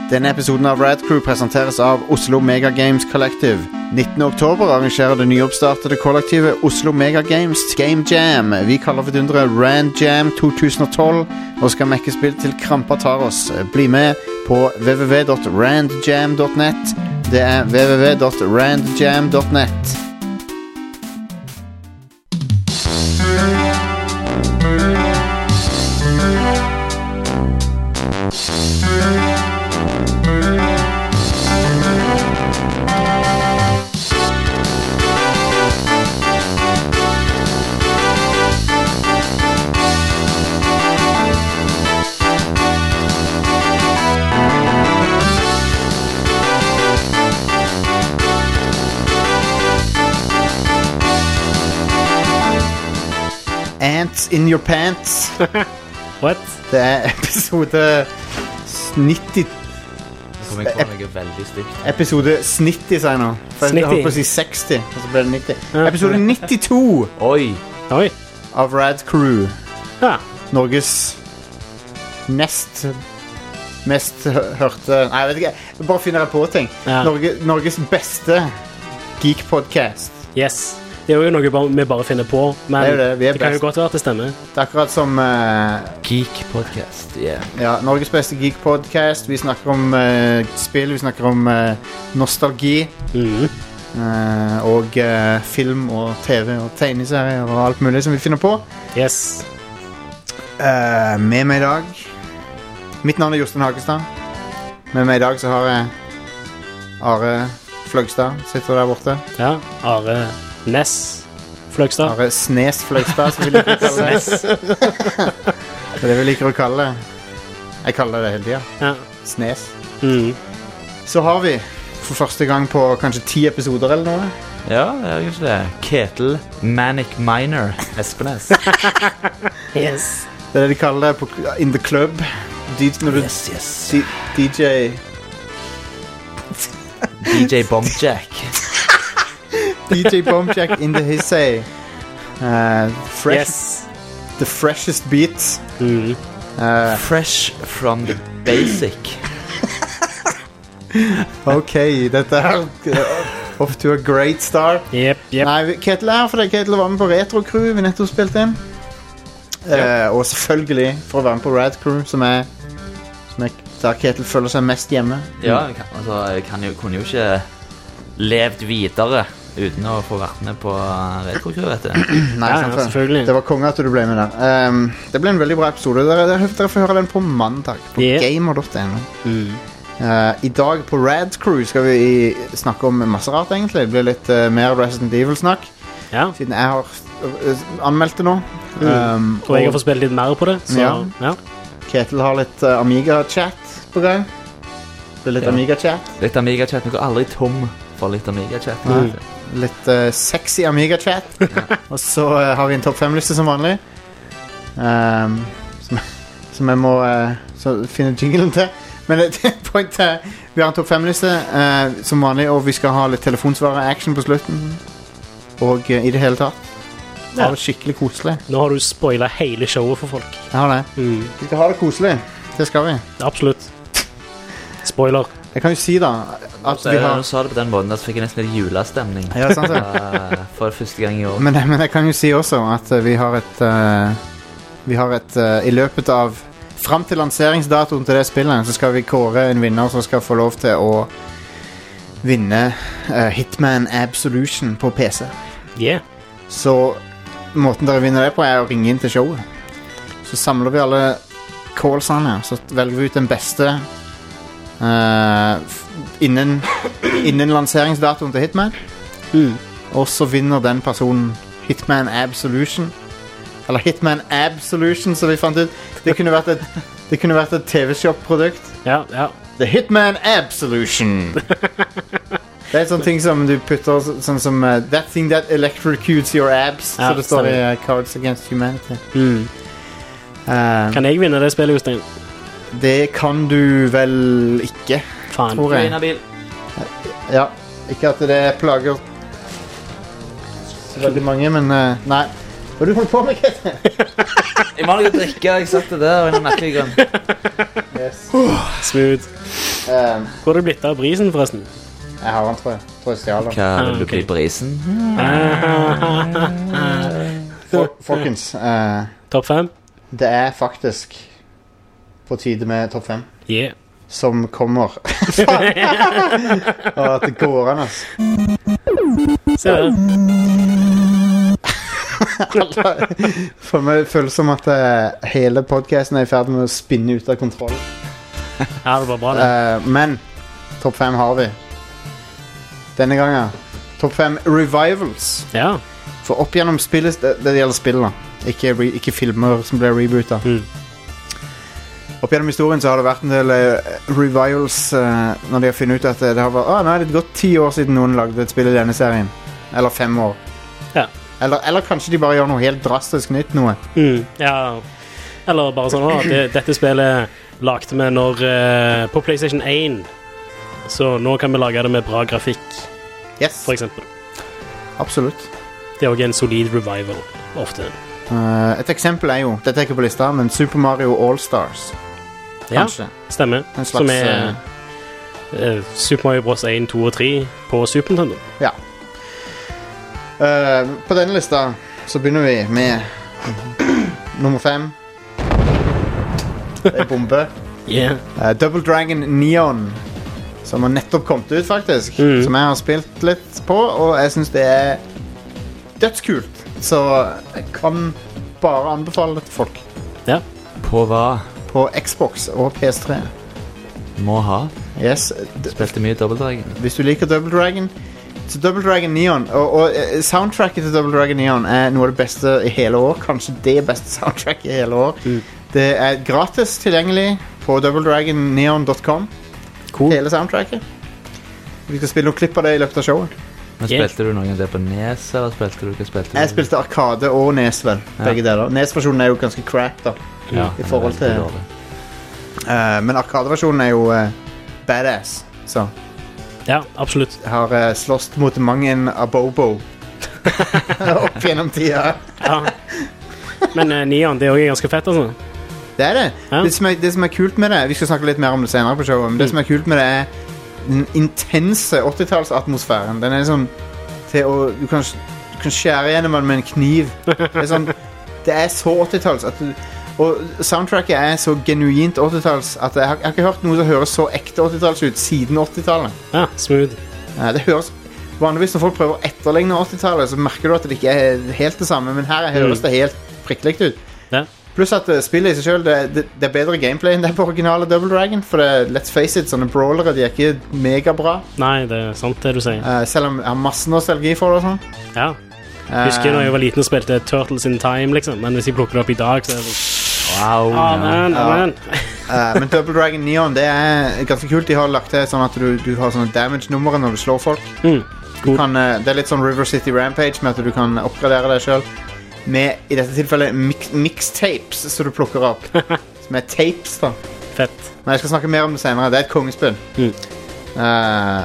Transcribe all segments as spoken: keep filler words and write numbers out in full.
Denne episoden av Rad Crew presenteres av Oslo Mega Games Collective. nittende oktober arrangerer det nyoppstartede kollektivet Oslo Mega Games Game Jam. Vi kaller vidundere Rand Jam tjue tolv og skal mekke spill til krampa tar oss. Bli med på w w w dot randjam dot net. Det er w w w dot randjam dot net. Ants in your pants. What? Det er episode nitti. Kom jeg på noe veldig stygt. Episode nitti, sier jeg nå. For jeg holdt på å si seksti, og så ble det nitti. Episode nittito. Oi. Oi. Av Rad Crew. Ja. Norges nest mest hørte. Nei, jeg vet ikke. Jeg bare finner jeg på ting. Ja. Norge, Norges beste geek-podcast. Yes. Det er jo noe vi bare finner på, men det, er det. Vi er det kan best. jo godt være at det stemmer. Det er akkurat som uh, Geek podcast, yeah. Ja, Norges beste geek-podcast. Vi snakker om uh, spill, vi snakker om uh, nostalgi. Mm. Uh, og uh, film og tv og tegneserier og alt mulig som vi finner på. Yes. Uh, med meg i dag mitt navn er Jostein Hagestad. Med meg i dag så har jeg Are Fløgstad. Sitter der borte. Ja, Are Ness Fløgstad. Are Snes Fløgstad, som vi liker å kalle det. Det er det vi liker å kalle det. Jeg kaller det hele tiden. Ja. Snes. Mm. Så har vi for første gang på kanskje ti episoder eller noe. Ja, det er jo ikke det. Ketil Manic Miner Espenes. Yes. Det er det de kaller det på In the Club. D når du Yes, yes. D DJ D J Bombjack. D J Bombjack in the Hissay. Uh, fresh, Yes. The freshest beats. Mm. Uh, Fresh from the basic. ok, dette er uh, off to a great start. Jep, jep. Nei, vi- Ketil er her for deg. Ketil var med på Retro Crew vi nettopp spilte inn. Uh, og selvfølgelig for å være med på Rad Crew, som er, som er der Ketil føler seg mest hjemme. Ja, jeg kan, altså, jeg kan jo, kunne jo ikke levd videre uten å få vært med på Retro-crew, vet du. Nei, Ja, sant ja, det. selvfølgelig. Det var konge at du ble med der. Um, det ble en veldig bra episode. Dere, dere, dere får høre den på mandag på Yeah. gamer dot no. Mm. Uh, I dag på Rad Crew skal vi snakke om masse rart, egentlig. Det blir litt uh, mer Resident Evil-snakk, Ja. siden jeg har uh, anmeldt det nå. Mm. Um, Og jeg har fått spille litt mer på det, så Ja. ja. Ketil har litt uh, Amiga-chat på gang. Det er litt Ja. Amiga-chat. Litt Amiga-chat. Vi går aldri tom for litt Amiga-chat. Mm. Litt uh, sexy Amiga-chat. Og så uh, har vi en topp fem-liste som vanlig. Um, som, som jeg må uh, så finne jinglen til. Men det er pointet er vi har en topp fem-liste uh, som vanlig, og vi skal ha litt telefonsvarer-action på slutten. Og uh, i det hele tatt Ja. ha det skikkelig koselig. Nå har du spoilet hele showet for folk. Jeg har det. Mm. Vi skal ha det koselig. Det skal vi. Absolutt. Spoiler. Jeg kan jo si da at Så vi jeg, har Når du sa det på den måten, at fikk jeg nesten litt julestemning. Ja, sant det. Uh, for første gang i år. Men, men jeg kan jo si også at uh, vi har et uh, Vi har et uh, I løpet av frem til lanseringsdatoen til det spillet, så skal vi kåre en vinner som skal få lov til å vinne uh, Hitman Absolution på P C. Yeah. Så måten dere vinner det på er å ringe inn til showet. Så samler vi alle callsene, så velger vi ut den beste uh, f- innen, innen lanseringsdatoen til Hitman. Mm. Og så vinner den personen Hitman Absolution. Eller Hitman Absolution, som vi fant ut. Det kunne vært et, det kunne vært et T V-shop-produkt. Ja, ja. The Hitman Absolution. Det er en sånn ting som du putter så- sånn som uh, That thing that electrocutes your abs. Ja, Så det står i stemmer. uh, Cards Against Humanity. Mm. Uh, Kan jeg vinne det spillet, Jostein? det kan du vel ikke, Faen. tror jeg. Inhabil. Ja, ikke at det plager så veldig mange, men uh, nei. Hva har du holdt på med, Ketil? Jeg må ha noe å drikke. Jeg satt det der og en nakkegrønn. Yes. Smooth. Um, Hvor har det blitt av brisen, forresten? jeg har den, tror jeg. Tror jeg stjal den. Hva vil Ah, du ok. bli brisen? For, folkens, eh, Topp fem? det er faktisk på tide med topp fem. Yeah. Som kommer. Og at det går an, ass. Se der. For meg føles som at eh, hele podcasten er i ferd med å spinne ut av kontroll. Ja, det var bra, det. Eh, men topp fem har vi. Denne gangen. Topp fem revivals. Ja. For opp gjennom spillet, det, det gjelder spill da. Ikke, re, ikke filmer som ble rebootet. Mm. Opp gjennom historien så har det vært en del uh, revivals uh, når de har funnet ut at det har vært, ah, nå er det gått ti år siden noen lagde et spill i denne serien. Eller fem år. Ja. Eller, eller kanskje de bare gjør noe helt drastisk nytt noe. Mm, ja. Eller bare sånn at det, dette spillet lagde vi når eh, på PlayStation én. Så nå kan vi lage det med bra grafikk, Yes, for eksempel. absolutt. Det er også en solid revival, ofte. Uh, et eksempel er jo, dette er ikke på lista, men Super Mario All-Stars. Ja, Kanskje. stemmer. En slags, Som er eh, Super Mario Bros. én, to og tre på Super Nintendo. Ja. Uh, på denne lista så begynner vi med nummer fem. Det er bombe. Yeah. Uh, Double Dragon Neon, som har nettopp kommet ut, faktisk. Mm. Som jeg har spilt litt på, og jeg synes det er dødskult. Så jeg kan bare anbefale det til folk. Ja. På hva? På Xbox og P S tre. Må ha. Yes. D- Spilte mye Double Dragon. Hvis du liker Double Dragon, så Double Dragon Neon. Og, og eh, soundtracket til Double Dragon Neon er noe av det beste i hele år. Kanskje det beste soundtracket i hele år. Mm. Det er gratis tilgjengelig på double dragon neon dot com. Cool. Hele soundtracket. Vi skal spille noen klipp av det i løpet av showet. Men Yeah. spilte du noen av det på Nes, eller spilte du ikke spilte du? Jeg spilte Arkade og Nes, vel. Begge deler. Nes-versjonen er jo ganske crap, da. ja, i forhold det er til- veldig dårlig. Eh, men Arkade-versjonen er jo eh, badass. Så Ja, absolutt. jeg har uh, slåss mot mang en abobo opp gjennom tida. Ja. Men uh, Neon, det er også ganske fett, altså. Det er det. Ja. Det, som er, det som er kult med det, vi skal snakke litt mer om det senere på showet, men det Mm. som er kult med det er den intense åttitallsatmosfæren. Den er sånn til å, du kan, du kan skjære gjennom den med en kniv. Det er sånn, det er så åttitalls at du, og soundtracket er så genuint åttitalls at jeg har, jeg har ikke hørt noe som høres så ekte åttitalls ut siden åttitallet. Ja, smooth. Eh, Det høres vanligvis når folk prøver å etterligne åttitallet, så merker du at det ikke er helt det samme, men her høres Mm. det helt prikkelig ut. Ja. Pluss at uh, spillet i seg selv, det, det, det er bedre gameplay enn det er på originale Double Dragon. For det, let's face it, sånne brawlere de er ikke megabra. Nei, det er sant det du sier. Uh, selv om jeg har masse nostalgi for det og sånn. Ja. Uh, Husker når jeg var liten og spilte Turtles in Time, liksom. Men hvis jeg plukker det opp i dag, så er det sånn Wow. Amen, Ja. amen. uh, Men Double Dragon Neon, det er ganske kult. De har lagt til sånn at du, du har sånne damage-numre når du slår folk. Mm. Du kan, uh, det er litt sånn River City Rampage med at du kan oppgradere deg selv. Med, i dette tilfellet, mix, mixtapes som du plukker opp. Som er tapes, da. Fett. Men jeg skal snakke mer om det senere. Det er et kongespill. Mm. Uh,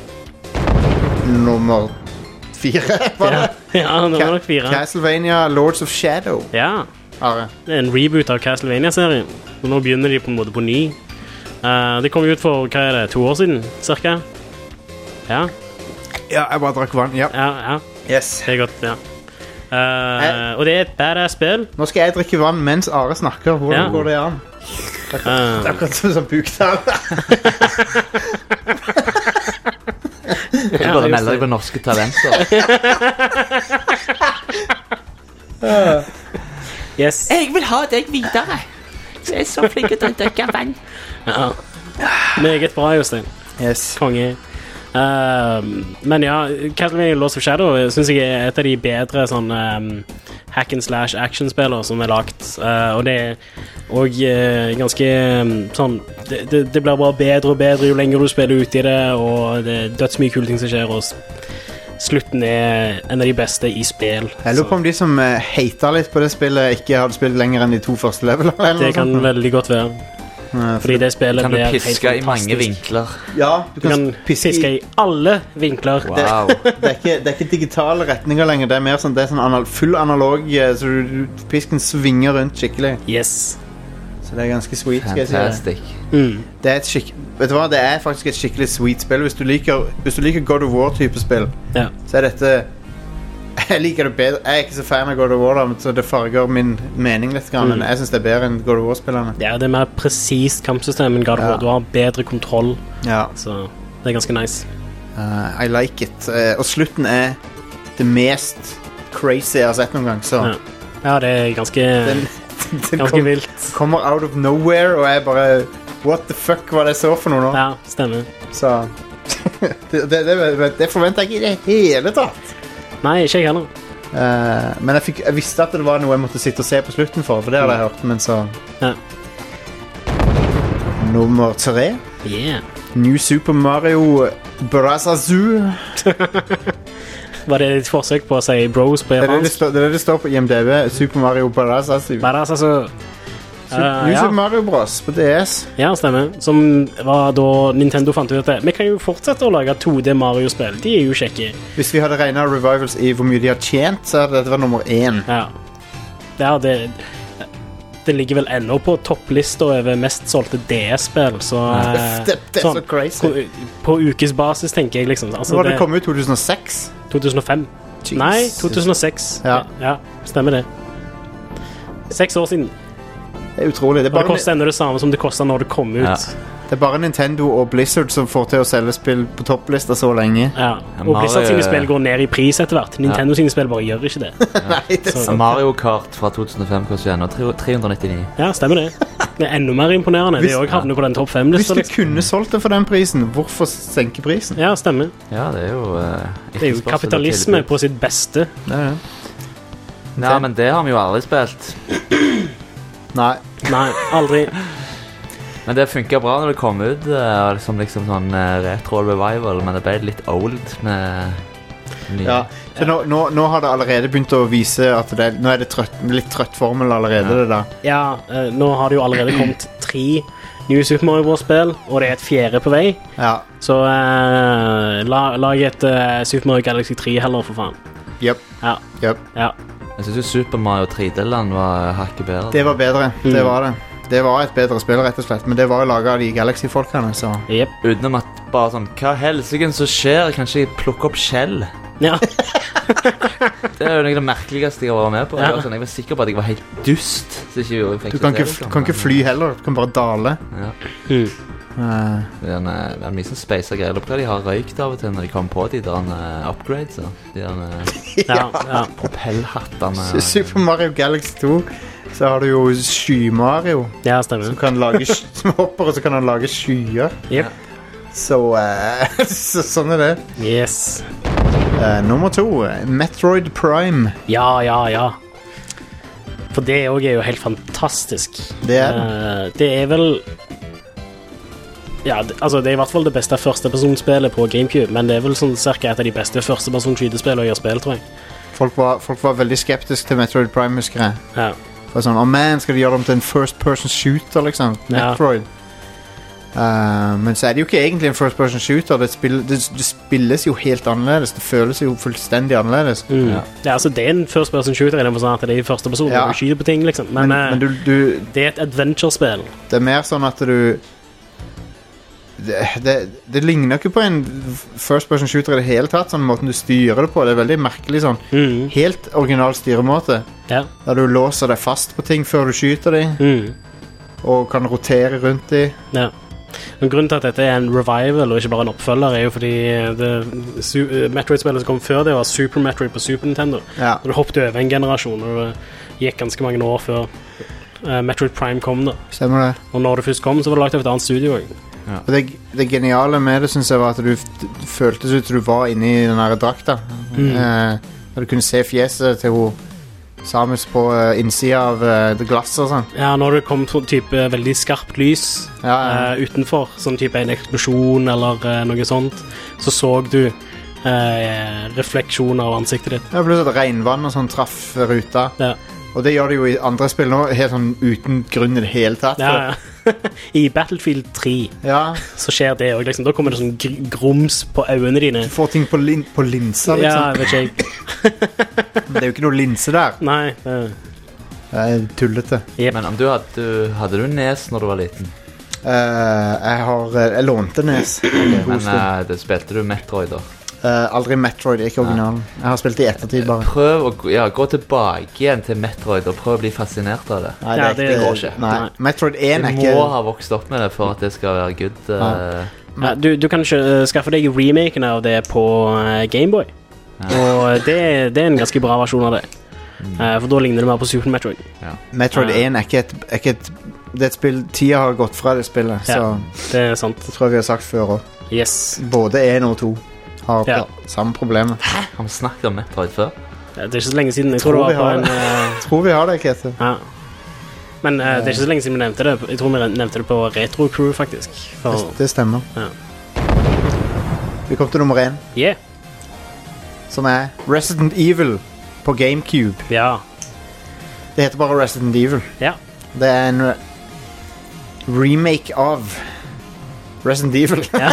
nummer fire, var det? Ja, ja, nå var det nok fire. Castlevania Lords of Shadow. Ja, Are. det er en reboot av Castlevania-serien. Og nå begynner de på en måte på ny. Uh, det kom jo ut for, hva er det, to år siden, cirka? Ja, Ja, jeg bare drakk vann. Ja. ja, ja. Yes. Det er godt, ja. Uh, og det er et badass spill. Nå skal jeg drikke vann mens Are snakker. Hvordan Ja. går det an? Det er Uh, akkurat som sånn buktale. Jeg ja, bare just melder det. deg på Norske Talenter. Yes. Jeg vil ha deg videre. Du er så flink til å drikke vann. Ja. Meget bra, Jostein. Yes. Konge. Um, men ja, Castlevania Lost of Shadow synes jeg er et av de bedre sånn um, hack and slash action-spiller som er lagt. Uh, og det er og uh, ganske um, sånn det, det, det blir bare bedre og bedre jo lenger du spiller ut i det, og det er dødsmye kule ting som skjer, og s- slutten er en av de beste i spill. Jeg lurer på om de som uh, hater litt på det spillet, ikke hadde spilt lenger enn de to første levelene. eller Det noe kan sånt. veldig godt være. Uh, Fordi det spillet Kan du blir helt piske i mange fantastisk. vinkler? Ja, du Du kan, kan piske, piske i i alle vinkler. Wow. det, er ikke, det er ikke digitale retninger lenger. Det er mer sånn, det er sånn anal full analog, eh, så du, du, pisken svinger rundt skikkelig. Yes. Så Så det er ganske sweet, skal jeg si det. Fantastic. Mm. Det er et skikk... Vet du hva, det er faktisk et skikkelig sweet spill. Hvis du liker, hvis du liker God of War-type spill, Ja. så er dette... Jeg liker det bedre. Jeg er ikke så fan av God of War, da, så det farger min mening litt. Grann, men jeg synes det er bedre enn God of War-spillerne. Ja, det er mer presist kampsystem enn God of Ja. War. Du har bedre kontroll, Ja, så det er ganske nice. uh, I like it. Uh, og slutten er det mest crazy jeg har sett noen gang, så... Ja, ja det er ganske, Den, den ganske kom, vilt. kommer out of nowhere, og jeg bare... What the fuck var det så for noe nå? Ja, stemmer. Så... det, det, det, det forventer jeg ikke i det hele tatt. Nei, ikke jeg heller. Uh, men jeg, fikk, jeg visste at det var noe jeg måtte sitte og se på slutten for, for det hadde jeg hørt, men så... Ja. Nummer tre. Yeah. New Super Mario Bros. U. Var det et forsøk på å si bros på Det er det det japansk? står, det er det det står på I M D B. Super Mario Bros. U. Bare altså... Su- Uh, New ja. Super Mario Bros. På D S. Ja, stemmer. Som var da Nintendo fant ut at vi kan jo fortsette å lage to D Mario-spill. De er jo kjekke. Hvis vi hadde regnet revivals I hvor mye de har tjent, så hadde dette vært nummer én. Ja. Ja, det, det ligger vel ennå på topplista over mest solgte D S-spill, så eh, Det, det er sånn, så crazy. på, på ukesbasis, tenker jeg liksom. Altså, Nå var det det, kommet ut to tusen og seks. to tusen og fem. Jesus. Nei, to tusen og seks. Ja. ja, stemmer det. Seks år siden. Det er utrolig. Det er Og det bare, koster ennå det samme som det kosta når det kom ut. Ja. det er bare Nintendo og Blizzard som får til å selge spill på topplista så lenge. Ja. Ja, Og Blizzard Mario- sine spill går ned i pris etter hvert. Nintendo sine spill bare gjør ikke det. Nei, det er Så- sant. Mario Kart fra to tusen og fem koster ennå tre hundre og nittini. Ja, stemmer det. Det er enda mer imponerende. Hvis- Det òg havner på den topp Hvis fem-lista. du Liksom. kunne solgt det for den prisen, hvorfor senke prisen? Ja, stemmer. Ja, det er jo uh, Det er jo kapitalisme på sitt beste. Det er det. Ja, men det har vi jo aldri spilt. Nei. Nei, aldri. Men det funka bra når det kom ut, uh, som liksom sånn uh, retro revival, men det ble litt old med nye. Ja. Så nå, nå, nå har det allerede begynt å vise at det er, nå er det trøtt, litt trøtt formel allerede, Ja. det da. Ja, eh, nå har det jo allerede kommet tre nye Super Mario Bros.-spill, og det er et fjerde på vei. Ja. Så eh, la, lag et eh, Super Mario Galaxy tre heller, for faen. Jep. Ja, Jep. ja. Jeg syns jo Super Mario tre D-land var hakket bedre. Det var bedre. Det Mm. var det. Det var et bedre spill, rett og slett. Men det var jo laget av de Galaxy-folkene, så... Jep. Utenom at bare sånn Hva helsike som skjer? Kanskje jeg plukker opp skjell? Ja. Det er jo noe av det merkeligste jeg har vært med på. Ja. Jeg var, sånn, jeg var sikker på at jeg var helt dust. Så ikke jeg fikk Du kan se ikke, det, sånn, kan ikke men- fly heller. Du kan bare dale. Ja. Mm. Eh, Det er, en, eh, det er mye sånn space greier. Jeg lurer på hva de har røykt av og til når de kommer på de der uh, upgrades. Da. De der uh, Ja, ja. propellhattene. Su- Super Mario Galaxy to, så har du jo Sky-Mario, ja, som stemmer. kan lage sk- som hopper, og så kan han lage skyer. Jep. Så, eh, så sånn er det. Yes. Eh, nummer to, eh, Metroid Prime. Ja, ja, ja. For det òg er jo helt fantastisk. Det er det. Eh, det er vel Ja, det, altså det er i hvert fall det beste førstepersonsspillet på GameCube, men det er vel sånn cirka et av de beste førstepersons-skytespillene jeg har spilt, tror jeg. Folk var, folk var veldig skeptiske til Metroid Prime, husker jeg. Ja. Det var sånn, oh man, skal de gjøre dem til en first person shooter, liksom? Ja. Metroid. Eh, men så er det jo ikke egentlig en first person shooter. Det, spill, det, det spilles jo helt annerledes. Det føles jo fullstendig annerledes. Mm. Ja. Ja, altså det er en first person shooter i den forstand at det er i første person, Ja. og du skyter på ting, liksom. Men, Men, eh, men du, du, det er et adventure-spill. det er mer sånn at du det, det, det ligner ikke på en first person shooter i det hele tatt, sånn måten du styrer det på. Det er veldig merkelig sånn. Mm. Helt original styremåte. Ja. Der du låser deg fast på ting før du skyter dem, Mm. og kan rotere rundt dem. Ja. Men grunnen til at dette er en revival og ikke bare en oppfølger, er jo fordi det su- Metroid-spillet som kom før det, var Super Metroid på Super Nintendo. Ja. Og det hoppet over en generasjon, og det gikk ganske mange år før eh, Metroid Prime kom da. Stemmer det. Og når det først kom, så var det lagt av et annet studio også. Og det, det geniale med det synes jeg var at du f- det føltes ut som du var inne i den her drakta. Mm. Eh, der du kunne se fjeset til hun Samus på uh, innsida av uh, det glasset og sånn. Ja, når det kom sånn type veldig skarpt lys Ja, ja. eh, utenfor, sånn type en eksplosjon eller eh, noe sånt, så så du eh, refleksjoner av ansiktet ditt. Ja, pluss at regnvann og sånn traff ruta. Ja, Og det gjør det jo i andre spill nå, helt sånn uten grunn i det hele tatt. ja, ja. I Battlefield tre Ja, så skjer det også, liksom. Da kommer det sånn gr grums på øynene dine. du får ting på, lin på linser, Ja, liksom. jeg vet ikke. Men det er jo ikke noe linse der. Nei, det, Det er tullete. Yep. Men om du hadde, hadde du Nes når du var liten? Uh, jeg har Jeg lånte Nes. Men uh, det spilte du Metroid da? Uh, aldri Metroid, ikke originalen. Jeg har spilt det i ettertid bare. Prøv å ja, gå tilbake igjen til Metroid og prøv å bli fascinert av det. Nei, det, ja, det, det går ikke. Nei. Metroid én Du er ikke må ha vokst opp med det for at det skal være good. Uh, Ja, du, du kan ikke uh, skaffe deg remaken av det på uh, Gameboy. Ja. Og det, det er en ganske bra versjon av det. Mm. Uh, for da ligner det mer på Super Metroid. Ja. Metroid uh. én er ikke et, er ikke et Det er et spill tida har gått fra det spillet. Ja, så det er sant. Det tror jeg vi har sagt før også. Yes. Både én og to har ja. samme problemet. Hæ? Har vi snakket om Metroid før? Ja, det er ikke så lenge siden. Jeg tror, tror det var på en uh... tror vi har det, Kete. Ja. Men uh, det er ikke så lenge siden vi nevnte det. Jeg tror vi nevnte det på Retro Crew, faktisk. For... Det, det stemmer. Ja. Vi kom til nummer én. Yeah. Som er Resident Evil på GameCube. Ja. Det heter bare Resident Evil. Ja. Det er en re remake av Resident Evil. Ja.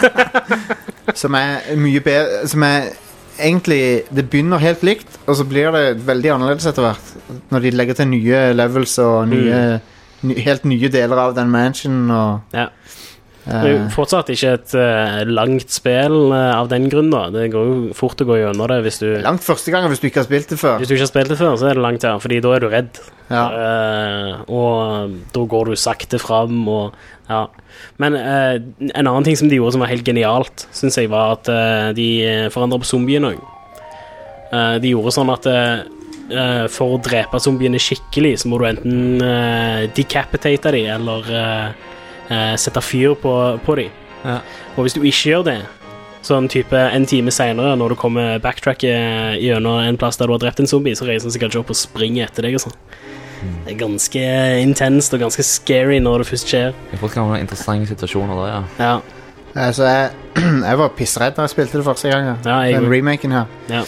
Som er mye bedre. Som er egentlig det begynner helt likt, og så blir det veldig annerledes etter hvert når de legger til nye levels og nye, mm. ny, helt nye deler av den mansionen og ja. Det er jo fortsatt ikke et uh, langt spill uh, av den grunn da. Det går jo fort å gå gjennom det hvis du langt første gang hvis du ikke har spilt det før. Hvis du ikke har spilt det før, så er det langt, ja. Fordi da er du redd. Ja. Uh, og da går du sakte frem og, ja. Men uh, en annen ting som de gjorde som var helt genialt, synes jeg, var at uh, de forandret på zombiene også. Uh, de gjorde sånn at uh, for å drepe zombiene skikkelig så må du enten uh, decapitate de eller uh, Uh, sette fyr på, på dem. Ja. Og hvis du ikke gjør det, sånn type en time senere, når du kommer backtrack gjennom en plass der du har drept en zombie, så reiser han sikkert ikke opp og springer etter deg og sånn. Mm. Det er ganske intenst og ganske scary når det først skjer. Det kan være interessante situasjoner der, ja. Ja. Altså, jeg, jeg var pissredd da jeg spilte det første gang. Ja, den remaken her. Ja.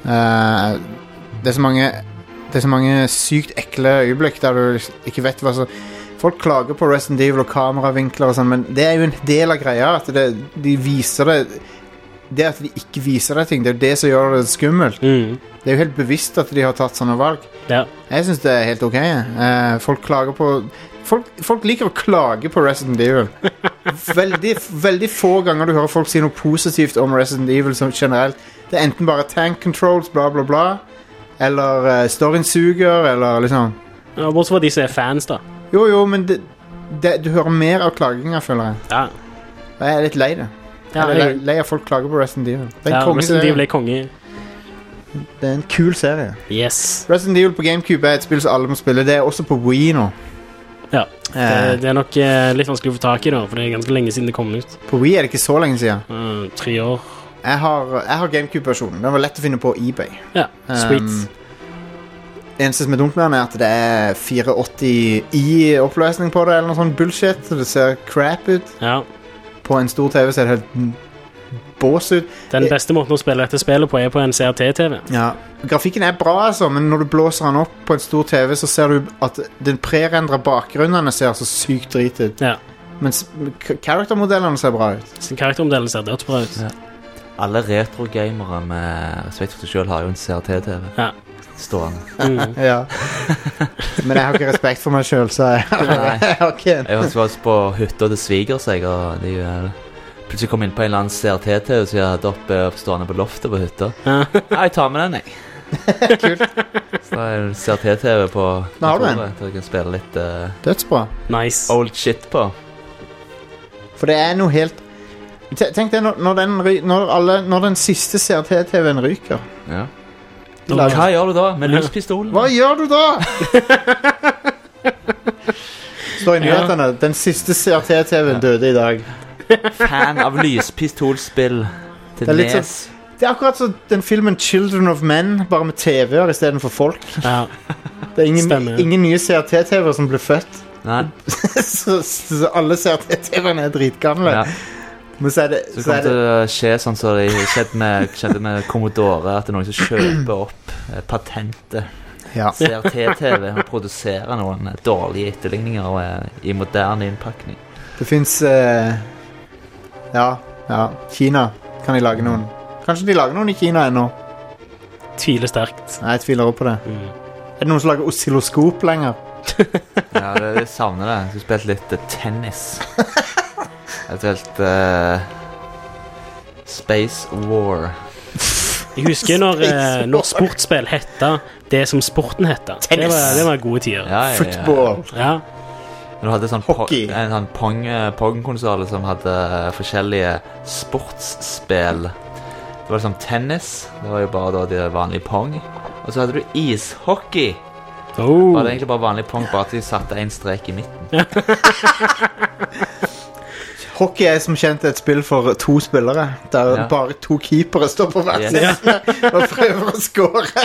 Uh, det er så mange det er så mange sykt ekle øyeblikk der du ikke vet hva som folk klager på Resident Evil og kameravinkler og sånn, men det er jo en del av greia at det, de viser det det at de ikke viser det ting, det er jo det som gjør det skummelt. Mm. Det er jo helt bevisst at de har tatt sånne valg. Ja. Jeg synes det er helt ok. Uh, folk klager på folk, folk liker å klage på Resident Evil. veldig, veldig få ganger du hører folk si noe positivt om Resident Evil som generelt. Det er enten bare tank controls, bla bla bla, eller uh, storyen suger, eller liksom ja, bortsett fra de som er fans da. Jo, jo, men det, det, du hører mer av klaginga, føler jeg. Ja. Og jeg er litt lei det. Ja, jeg er lei, lei av folk klager på Resident Evil. Det er en ja, Resident Evil er konge. Det er en kul serie. Yes. Resident Evil på GameCube er et spill som alle må spille. Det er også på Wii nå. Ja, det, eh. det er nok uh, litt vanskelig å få tak i da, for det er ganske lenge siden det kom ut. På Wii er det ikke så lenge siden. Uh, tre år. Jeg har, jeg har GameCube-versjonen. Den var lett å finne på eBay. Ja, sweet. Um, eneste som er dumt med den er at det er fire åtti i oppløsning på det, eller noe sånn bullshit. Det ser crap ut. Ja. På en stor TV ser det helt bås ut. Den beste måten å spille dette spillet på er på en C R T-T V. Ja. Grafikken er bra, altså, men når du blåser den opp på en stor TV, så ser du at den prerendra bakgrunnene ser så sykt drit ut. Ja. Mens karaktermodellene ser bra ut. Karaktermodellene ser dødsbra ut. Ja. Alle retro-gamere med respekt for seg selv har jo en C R T-T V. Ja. Stående. Mm. Ja. Men jeg har ikke respekt for meg selv, så jeg, jeg har ikke en. Jeg var på hytta til svigers, jeg, og de uh, plutselig kom inn på en eller annen C R T-T V, så jeg hadde oppe uh, stående på loftet på hytta. Ja, jeg tar med den, jeg. Kult. Så da er det C R T-T V på kontoret, så jeg kan spille litt uh, dødsbra. Nice. Old shit på. For det er noe helt tenk deg når, når, den, når, alle, når den siste C R T-T V-en ryker. Ja. Hva gjør du da med lyspistolen? Hva gjør du da? Står i nyhetene. Den siste C R T-T V-en døde i dag. Fan av lyspistolspill til det Nes. Så, det er akkurat så den filmen Children of Men, bare med T V-er i stedet for folk. Ja. Det er ingen, ingen nye C R T-T V-er som ble født. Nei. så, så alle C R T-T-verne er dritgamle. Ja. Men så er det, så, så kommer det til å skje sånn som det skjedde med, skjedde med Commodore, at det er noen som kjøper opp eh, patentet ja. C R T-T V og produserer noen dårlige etterligninger eh, i moderne innpakning. Det finnes eh, ja, ja, Kina kan de lage noen. Kanskje de lager noen i Kina ennå. Tviler sterkt. Nei, jeg tviler også på det. Mm. Er det noen som lager oscilloskop lenger? Ja, det, det savner det. Jeg skulle spilt litt uh, tennis. Eventuelt uh, Space War. Jeg husker når, uh, når sportsspill hette det som sporten hette. Det var, det var gode tider. Ja, ja, ja. Football. Ja. Men du hadde sånn Hockey. po- en sånn pong, pong-konsol som hadde forskjellige sportsspill. Det var liksom tennis. Det var jo bare da de vanlige pong. Og så hadde du ishockey. Oh. Var det egentlig bare vanlig pong, bare at de satte en strek i midten. Hockey er som kjent et spill for to spillere, der Ja. bare to keepere står på hver Yes. side og prøver å score.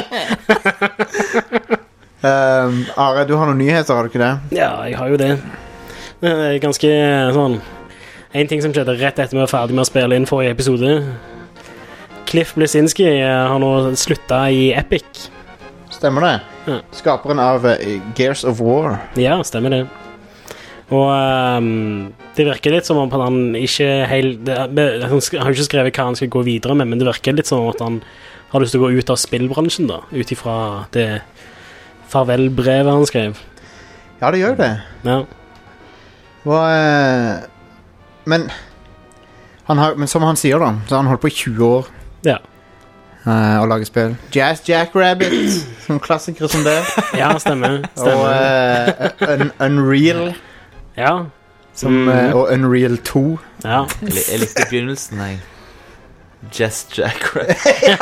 um, Are, du har noen nyheter, har du ikke det? Ja, jeg har jo det. Det er ganske sånn en ting som skjedde rett etter vi var ferdig med å spille inn forrige episode. Cliff Bleszinski har nå sluttet i Epic. Stemmer det? Ja. Skaperen av uh, Gears of War. Ja, stemmer det. Og um, det virker litt som om han ikke helt det, han sk- har jo ikke skrevet hva han skal gå videre med, men det virker litt som om at han har lyst til å gå ut av spillbransjen da, ut ifra det farvelbrevet han skrev. Ja, det gjør det. Ja. Hva, uh, men, han har, men som han sier da, så har han holdt på i tjue år Ja. uh, å lage spill. Jazz Jackrabbit, som klassikere som det. Ja, stemmer. Og stemmer. uh, un Unreal, Ja. som, Mm. uh, og Unreal to. Ja. Jeg, li- jeg likte begynnelsen, jeg. Just Jackrabbit.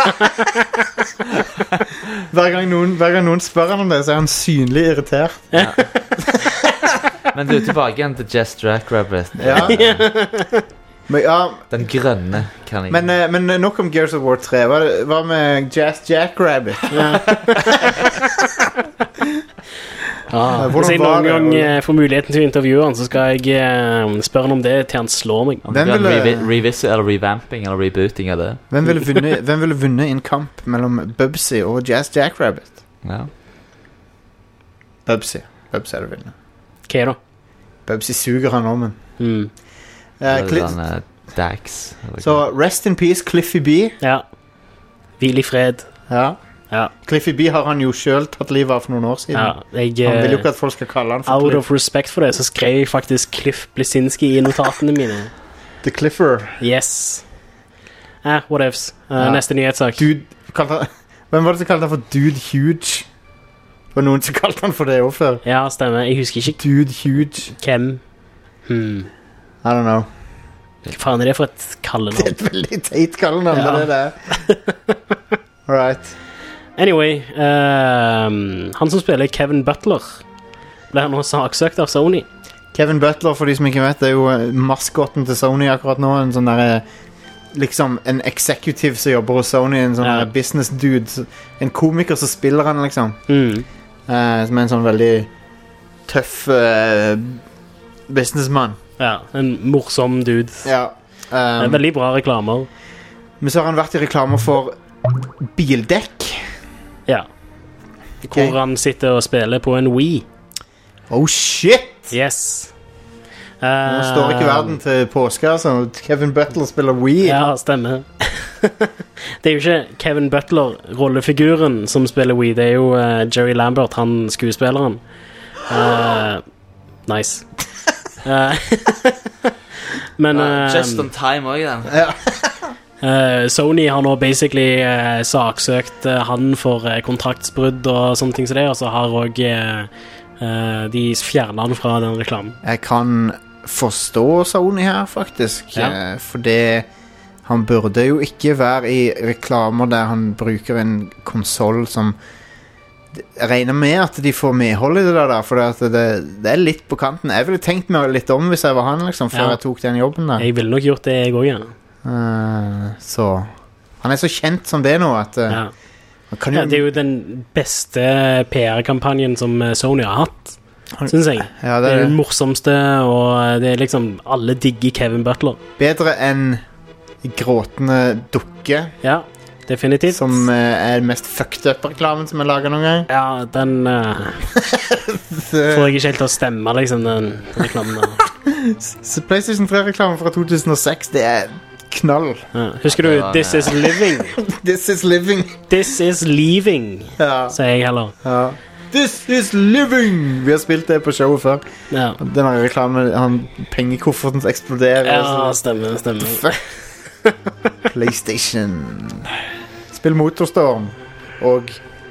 Hver gang, noen, hver gang noen spør han om det, så er han synlig irritert. Ja. Men du, tilbake igjen til Just Jackrabbit. Ja. Men, ja, Den grønne kan jeg. men, uh, men nok om Gears of War tre. Hva, hva med Jazz Jackrabbit? Ja, hvordan hvis jeg var noen det? gang eh, får muligheten til å intervjue han, så skal jeg eh, spørre han om det til han slår meg. Om det Hvem blir ville- revi revisit eller revamping eller rebooting av det. Hvem ville vunnet, hvem ville vunnet en kamp mellom Bubsy og Jazz Jackrabbit? Ja. Bubsy. Bubsy er det vinner. Hva da? Bubsy suger han om en. Mm. Uh, Eller Cli- sånn, eh, Dax. eller så hva. rest in peace, Cliffy B. Ja. Hvil i fred. Ja. Ja. Cliffy B har han jo selv tatt livet av for noen år siden. Ja, jeg, Han vil jo eh, ikke at folk skal kalle han for out Cliff. of respect for det, så skrev jeg faktisk Cliff Bleszinski i notatene mine. The Cliffer. Yes. Eh, what ifs. Eh, Ja. Neste nyhetssak. Dude, kalte han, hvem var det som kalte han for Dude Huge? Det var noen som kalte han for det også før. Ja, stemmer. Jeg husker ikke Dude Huge. hvem. Hmm. I don't know. Hva faen er det for et Det er kallenavn? et veldig teit kallenavn, Ja. det er det. Alright. Anyway, ehm, han som spiller Kevin Butler ble nå saksøkt av Sony. Kevin Butler, for de som ikke vet, er jo eh, maskotten til Sony akkurat nå. En sånn der, liksom en executive som jobber hos Sony, en sånn Ja. der business dude. En komiker som spiller han, liksom. Mm. Eh, som er en sånn veldig tøff eh, businessman. Ja, en morsom dude. Ja. Det er Um, veldig bra reklamer. men så har han vært i reklamer for bildekk. Ja. Ok. Hvor han sitter og spiller på en Wii. Oh shit! Yes. Nå står ikke verden til påske, altså. Kevin Butler spiller Wii. Ja, stemmer. Det er jo ikke Kevin Butler, rollefiguren, som spiller Wii. Det er jo eh, Jerry Lambert, han skuespilleren. Eh, nice. Eh, Men Ja, eh, Just on time òg, den. Ja. eh, Sony har nå basically eh, saksøkt eh, han for eh, kontraktsbrudd og sånne ting som det, og så har òg eh, eh, de fjernet han fra den reklamen. Jeg kan forstå Sony her, faktisk. Ja. Eh, For det han burde jo ikke være i reklamer der han bruker en konsoll som Jeg regner med at de får medhold i det der, for det, at det, det er litt på kanten. Jeg ville tenkt meg litt om hvis jeg var han, liksom, før Ja. jeg tok den jobben der. Jeg ville nok gjort det, jeg òg, ja. Eh, så han er så kjent som det nå at eh, ja. han kan jo, Ja, det er jo den beste P R-kampanjen som eh, Sony har hatt, synes jeg. ja, Det det er er den morsomste, og det er liksom alle digger Kevin Butler. bedre enn gråtende dukke, Ja, definitivt. som eh, er den mest fucked up-reklamen som er laget noen gang. Ja, den eh, får jeg ikke helt til å stemme, liksom, den reklamen der. Så PlayStation tre-reklamen fra to tusen og seks, det er knall. Ja. Husker du Det var, This is living? This is living. This is leaving, Ja, sier jeg heller. ja. This is living! Vi har spilt det på showet før. Ja, Den her reklamen, han pengekofferten som eksploderer. ja stemmer, stemmer. PlayStation. Spill Motorstorm og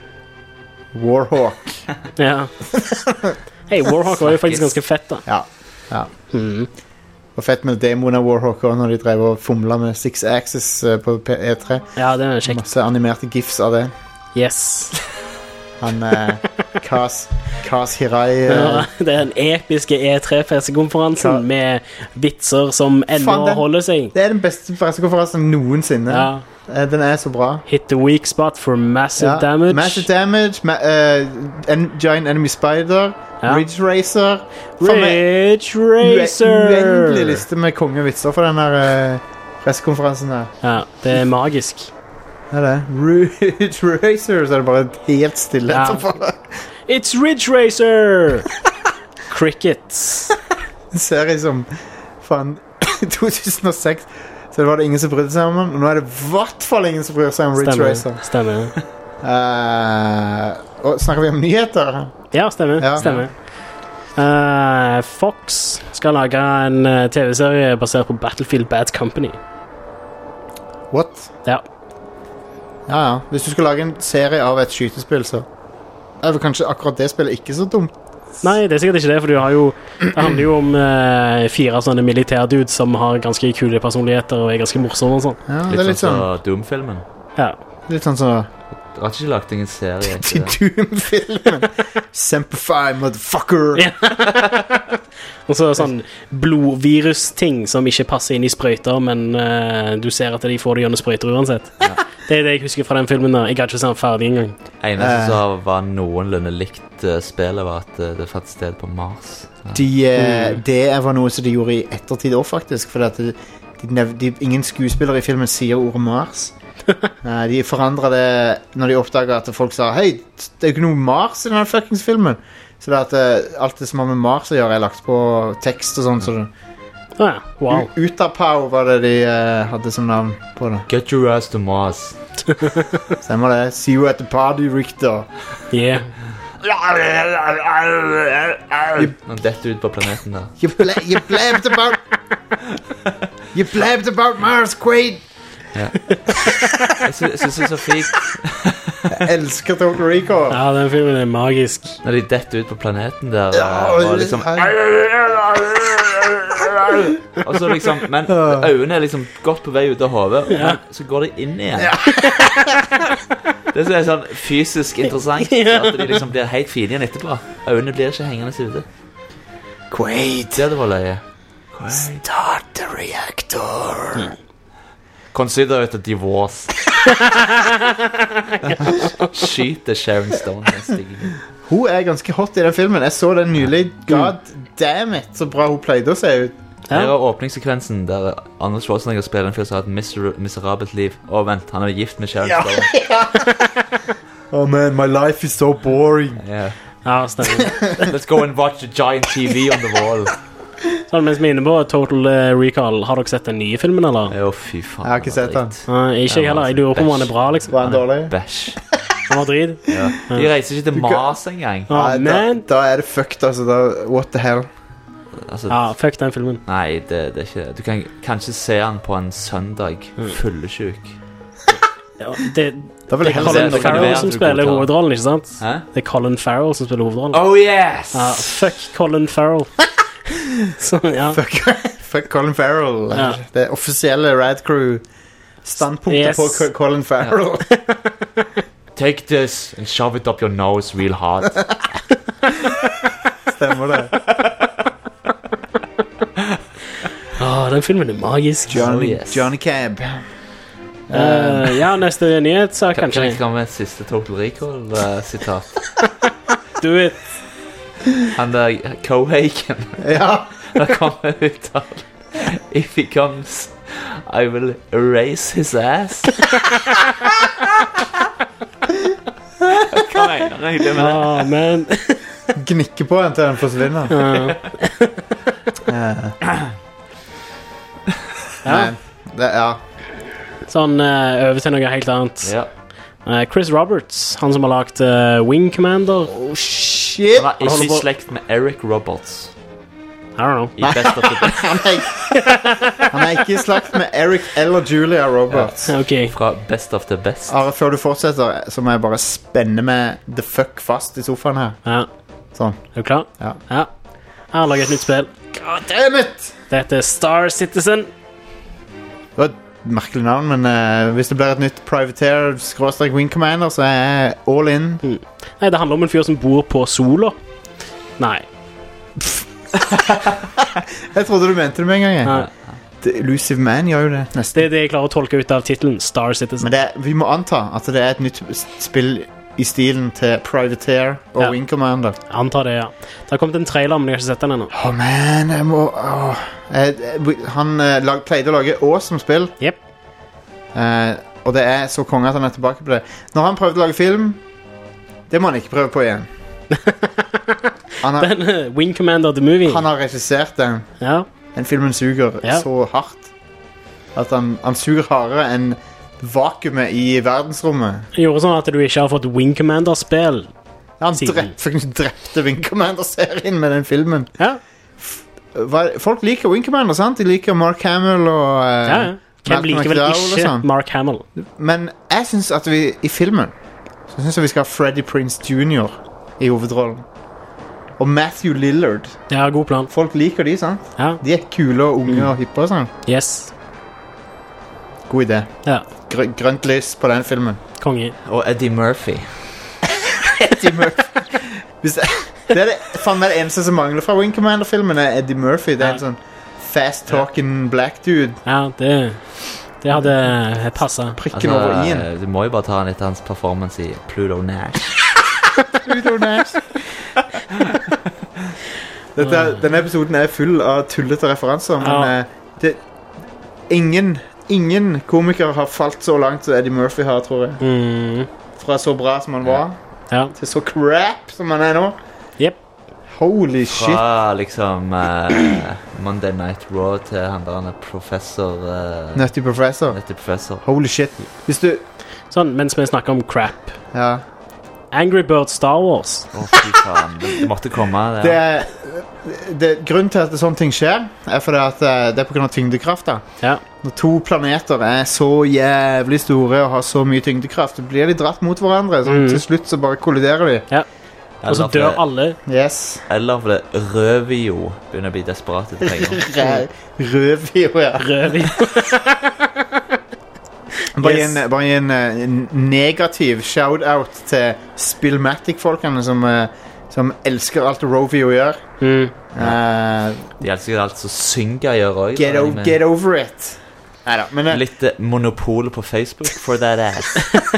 Warhawk. Ja. Hei, Warhawk var jo faktisk ganske fett, da. Ja, ja. Mm. Og fett med demoen av Warhawk også, når de drev og fumla med Six Axis eh, på P- E tre. Ja, det er kjekt. Masse animerte gifs av det. Yes. Han eh, Kaz, Kaz Hirai eh, Ja, det er den episke E tre-pressekonferansen Hva- med vitser som ennå Faen, den- holder seg. Det er den beste pressekonferansen noensinne. Ja. Eh, Den er så bra. Hit the weak spot for massive Ja. damage. Massive damage, ma eh, en Giant Enemy Spider, Ja. Ridge Racer. Faen, med Ridge Racer! Uendelig liste med kongevitser for den der eh, pressekonferansen her. Ja, det er magisk. Det er det. Ridge Racer, så er det bare helt stille Ja. etterpå. It's Ridge Racer! Crickets. En serie som faen i to tusen og seks så var det ingen som brydde seg om den. Og nå er det i hvert fall ingen som bryr seg om Ridge Stemmer. Racer. Stemmer. Eh, og snakker vi om nyheter? Ja, stemmer. Ja. stemmer. Eh, Fox skal lage en eh, T V-serie basert på Battlefield Bad Company. What? Ja. Ja, ja. Hvis du skal lage en serie av et skytespill, så er vel kanskje akkurat det spillet ikke så dumt. Nei, det er sikkert ikke det, for du har jo, det handler jo om eh, fire sånne militærdudes som har ganske kule personligheter og er ganske morsomme og sånn. Ja, det Litt er litt sånn sånn, som Doom-filmen. Ja. litt sånn så Du har ikke lagt ingen serie til ikke det? Doom-filmen. Semperfi, motherfucker! Ja. Og så sånn blodvirus-ting som ikke passer inn i sprøyter, men eh, du ser at de får det gjennom sprøyter uansett. Det er det jeg husker fra den filmen. Da. Jeg har ikke sett den ferdig engang. Eneste Eh. som var noenlunde likt uh, spillet, var at uh, det fant sted på Mars. Ja. De, eh, det var noe som de gjorde i ettertid også, faktisk. For at de, de, nev- de, ingen skuespillere i filmen sier ordet Mars. Nei, de forandret det når de oppdaget at folk sa hei, det er jo ikke noe Mars i denne fuckings filmen. Så det at eh, alt det som har med Mars å gjøre er lagt på tekst og sånn. Så det, Å ja, wow. U- Utapau var det de eh, hadde som navn på det. Get your ass to Mars. Stemmer det? See you at the party, Richter. Yeah. Han detter ut på planeten der. You, bla you blabbed about You blabbed about Mars, Quaid. Ja. Jeg sy- jeg synes det er så fint Jeg elsker Total Recall. Ja, den filmen er magisk. når de detter ut på planeten der Ja, uh, og liksom Og så liksom Men øynene er liksom godt på vei ut av hodet, men så går de inn igjen. Det som er sånn fysisk interessant, at de liksom blir helt fine igjen etterpå. Øynene blir ikke hengende ute. Quaid, Det hadde vært løye. start the reactor. Consider it a divorce. Skyter Sharon Stone neste gang. Hun er ganske hot i den filmen. Jeg så den nylig. God damn it, så bra hun pleide å se ut. Her er åpningssekvensen der Arnold Schwarzenegger spiller en fyr som har et miser miserabelt liv. Å, vent, han er gift med Sharon Ja. Stone. Oh man, my life is so boring. Yeah. Ja, stemmer. Let's go and watch a giant T V on the wall. Sånn, mens vi er inne på Total eh, Recall, har dere sett den nye filmen, eller? Jo, fy faen. Jeg har ikke sett den. Nei, ikke jeg heller. Jeg lurer på om han er bra, liksom. Var han dårlig? Bæsj. Han var drit. Ja. De reiser ikke til Mars engang. Å, Nei, da, man. da er det fucked, altså. Da, what the hell? Altså, Ja, fuck den filmen. nei, det, det er ikke Du kan kanskje se han på en søndag, fullesjuk. Ja, det, Da vil det jeg er heller Colin det kan Farrell være som at du spiller godtar. hovedrollen, ikke sant? Hæ? Det er Colin Farrell som spiller hovedrollen. Oh yes! Ja, fuck Colin Farrell. Så, ja. Fuck, fuck Colin Farrell. Ja. Det offisielle Rad Crew standpunktet Yes. på Co- Colin Farrell. Take this and shove it up your nose real hard. Stemmer det. Åh, den filmen er magisk. Johnny, Oh, yes. Johnny Cab. Eh, ja, neste nyhetssak, Kan, kan jeg kanskje. komme med et siste Total Recall-sitat? Do it. Han der Cohagen. Ja. Da kommer ut av If he comes, I will erase his ass. Hva mener han egentlig med det? Åh, men Gnikke på den til den forsvinner. Ja. Eh, Ja. Men, det, ja. Sånn, eh, over til noe helt annet. Ja. Uh, Chris Roberts, han som har lagt uh, Wing Commander. Oh, shit! Han er ikke i slekt med Eric Roberts. I don't know. I Best of the Best. han, er, han er ikke i slakt med Eric eller Julia Roberts. Ja. Okay. Fra Best of the Best. Are, før du fortsetter, så må jeg bare spenne med the fuck fast i sofaen her. Ja. Sånn. Er du klar? Ja. Ja. Jeg har laget et nytt spill. God damn it! Det heter Star Citizen. Det var et merkelig navn, men uh, hvis det blir et nytt Privateer skråstrek Wing Commander, så er jeg all in. Mm. Nei, det handler om en fyr som bor på sola. Nei. Jeg trodde du mente det med en gang. Nei. The Elusive Man gjør jo det nesten. Det er det jeg klarer å tolke ut av titlen Star Citizen. Men det, vi må anta at det er et nytt spill i stilen til Privateer og Ja. Wing Commander. Jeg antar det, ja. Det har kommet en trailer, men jeg har ikke sett den ennå. Åh, oh, man, jeg må åh. Jeg, jeg, Han uh, lag, pleide å lage awesome spill. Jep. Uh, og det er så konge at han er tilbake på det. Når han prøvde å lage film, det må han ikke prøve på igjen. Han har, Den uh, Wing Commander The Movie. han har regissert den. Ja. Den filmen suger Ja. så hardt at han, han suger hardere enn vakuumet i verdensrommet. Det gjorde sånn at du ikke har fått Wing Commander-spill. Han Siden. drep, faktisk drepte Wing Commander-serien med den filmen. Ja. Hva, folk liker Wing Commander, sant? De liker Mark Hamill og uh, Ja, ja. Hvem Malcolm liker vel McDowell og ikke sånn. Mark Hamill? Men jeg synes at vi i filmen Så synes jeg vi skal ha Freddie Prinze junior i hovedrollen. Og Matthew Lillard. Ja, god plan. Folk liker de, sant? Ja. De er kule og unge og hippe og sånn. Yes. God idé. Ja. Grø grønt lys på den filmen. Konge. Og Eddie Murphy. Eddie Murphy. Hvis det, det er det, faen meg det eneste som mangler fra Wing Commander-filmen er Eddie Murphy. Det er en sånn fast-talking black dude. Ja, det, det hadde passet. Prikken over i-en. Du må jo bare ta han etter hans performance i Pluto Nash. Pluto Nash. Dette, denne episoden er full av tullete referanser, men Ja. eh, det, ingen, ingen komikere har falt så langt som Eddie Murphy har, tror jeg. Mm. Fra så bra som han var, Ja. til så crap som han er nå. Jep. Holy shit. Fra liksom eh, Monday Night Raw til han der han er professor uh, Nutty Professor. Nutty Professor. Holy shit. Hvis du... Sånn, mens vi snakker om crap. Ja. Angry Birds Star Wars. Å, fy faen. Det, det måtte komme. Det, Det er... Det, grunnen til at sånne ting skjer, er fordi at eh, det er på grunn av tyngdekrafta. Ja. Når to planeter er så jævlig store og har så mye tyngdekraft, så blir de dratt mot hverandre. Så Mhm. til slutt så bare kolliderer de. Ja. Og så Eller for dør det- alle. Yes. Eller fordi Røvio begynner å bli desperat etter penger. Rødvio, ja. Rødvin. Bare gi Yes. en, bare gi en, eh, en negativ shout-out til Spillmatic-folkene som, eh, som elsker alt Rovio gjør. Mm. Eh, De elsker alt som Synga gjør òg. get, o get over it. Neida, men eh, Litt eh, monopol på Facebook for that ass.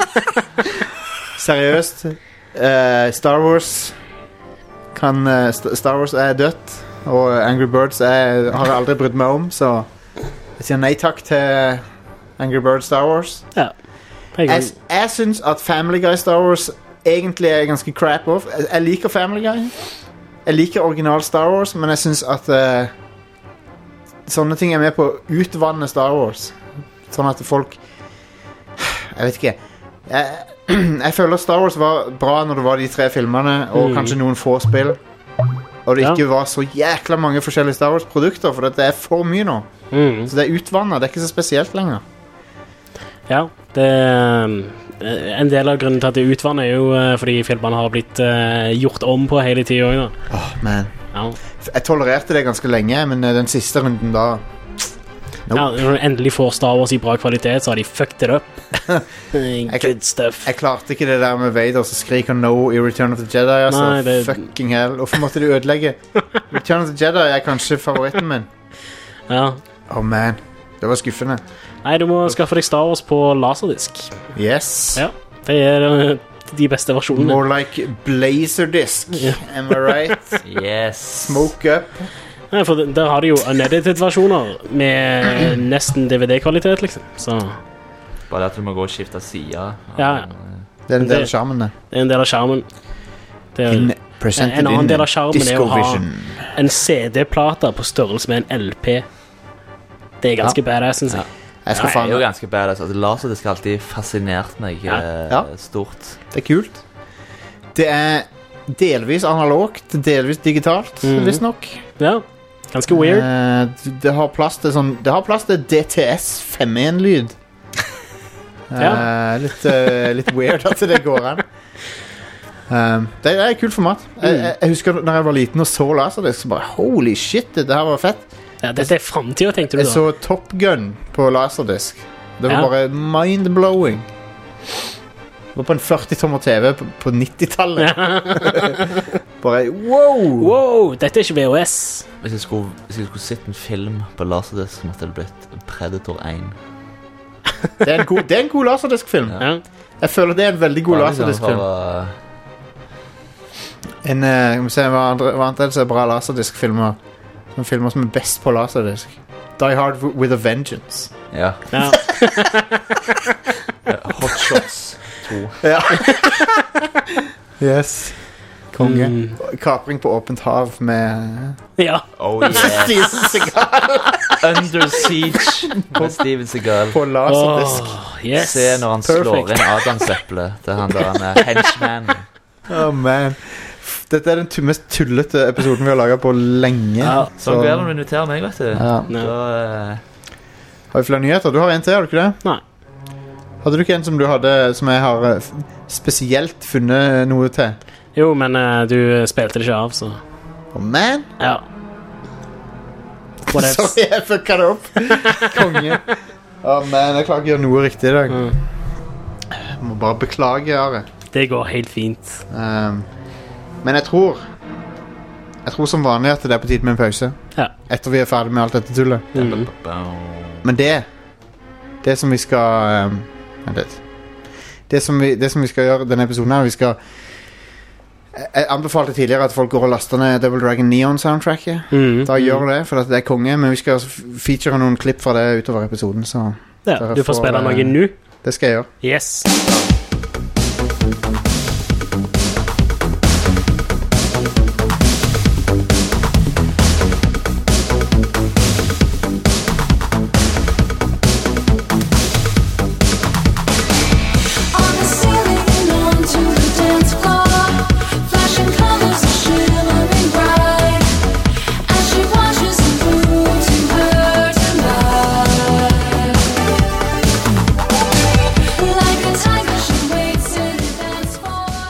seriøst, eh, Star Wars kan, eh, St- Star Wars er dødt, og Angry Birds er, har jeg aldri brydd meg om, så jeg sier nei takk til Angry Birds Star Wars. Ja. Jeg, Jeg, jeg synes at Family Guy Star Wars egentlig er ganske crap off. Jeg, jeg liker Family Guy. Jeg liker original Star Wars, men jeg synes at eh, sånne ting er med på å utvanne Star Wars. Sånn at folk... Jeg vet ikke. Jeg, jeg føler Star Wars var bra når det var de tre filmene, og Mm. kanskje noen få spill. Og det Ja. ikke var så jækla mange forskjellige Star Wars-produkter, for det er for mye nå. mm. Så det er utvannet, det er ikke så spesielt lenger. Ja, det eh, en del av grunnen til at det er utvannet er jo eh, fordi filmene har blitt eh, gjort om på hele tiden også, da. Åh, man. Ja. Jeg tolererte det ganske lenge, men eh, den siste runden da Nope. Ja, når du endelig får Star Wars i bra kvalitet, så har de fucked it up. Good stuff. Jeg klarte ikke det der med Vader som skriker no i Return of the Jedi. Altså. Nei, det- Fucking hell. Hvorfor måtte de ødelegge? Return of the Jedi er kanskje favoritten min. Ja. Oh man, det var skuffende. Nei, du må skaffe deg Star Wars på laserdisk. Yes. Ja, det er eh, de beste versjonene. More like Blazerdisk. Ja. Am I right? Yes. Smoke up. Nei, for der har de jo unedited versjoner med nesten D V D-kvalitet, liksom. Så Bare at du må gå og skifte side. Ja, ja. Det er en del av Det- charmen, det. det er en del av skjermen. Det er In, en, presented en annen in del av skjermen er å ha Discovision. en C D-plate på størrelse med en L P. Det er ganske badass, synes jeg. Jeg skal Det er jo faen ganske badass. Altså, laserdisk har alltid fascinert meg Ja. eh, Ja. stort. Det er kult. Det er delvis analogt, delvis digitalt, Mhm. visstnok. Ja, ganske weird. Eh, det har plass til sånn Det har plass til D T S fem punkt én-lyd. Ja. litt, eh, litt weird at det går an. Um, det er et kult format. Jeg, jeg, jeg husker da jeg var liten og så Laserdisk, så bare holy shit, det her var fett. Ja, dette er fremtiden, tenkte du Jeg da. så Top Gun på Laserdisk. Det var Ja. bare mind-blowing. Det var på en førti tommer T V på, på nittitallet. Bare wow! Wow, dette er ikke V H S. Hvis jeg skulle, hvis jeg skulle sett en film på laserdisk, måtte det blitt Predator én. Det er en god, det er en god Laserdisk-film. Ja. Ja. Jeg føler det er en veldig god Bare liksom Laserdisk-film. for, uh, En, uh, vi må se hva andre, hva annet er det som er bra Laserdisk-filmer. Som filmer som er best på Laserdisk. Die Hard with a Vengeance. Ja. Ja. Hot Shots to. Ja. Yes. Konge. Mm. Kapring på åpent hav med ja. Oh yeah. Steven Seagal Under Siege med Steven Seagal. på Laserdisk. Åh, yes. Se når han Perfect. slår inn Adamseplet til han der han er henchman. Oh man. Dette er den tu- mest tullete episoden vi har laget på lenge. Ja, Sånn går det når du inviterer meg, vet du. Ja. Ja. Da, uh, Har vi flere nyheter? Du har en til, har du ikke det? Nei. Hadde du ikke en som du hadde som jeg har eh, f- spesielt funnet noe til? Jo, men eh, du spilte det ikke av, så Oh man. ja. What else? Sorry, jeg fucka det opp. Konge. Oh man, jeg klarer ikke å gjøre noe riktig i dag. Mm. Jeg må bare beklage, Are. Det går helt fint. Um, men jeg tror Jeg tror som vanlig at det er på tide med en pause. Ja. Etter vi er ferdig med alt dette tullet. Mm. Men det Det som vi skal um, Vent litt. Det som vi, det som vi skal gjøre denne episoden her, vi skal Jeg jeg anbefalte tidligere at folk går og laster ned Double Dragon Neon-soundtracket. Mm. Da gjør det, for at det er konge. Men vi skal f- feature noen klipp fra det utover episoden. Så Ja, dere du får får, spille eh, noe nå. det skal jeg gjøre. Yes. On the ceiling and onto the dance floor, flashing colors are shimmering bright as she watches them through to her tonight. Like a tiger, she waits in the dance floor.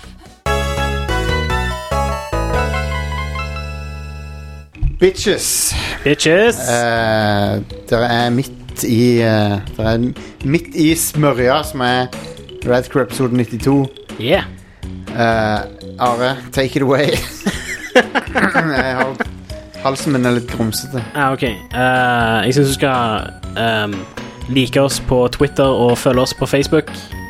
Bitches. Bitches. Uh, dere er midt i uh, Dere er midt i smørja, som er Red Crew episode nittito. Yeah. Uh, Are, take it away. Jeg har, halsen min er litt grumsete. Ja, ok. Eh, jeg synes du skal ehm, like oss på Twitter og følge oss på Facebook.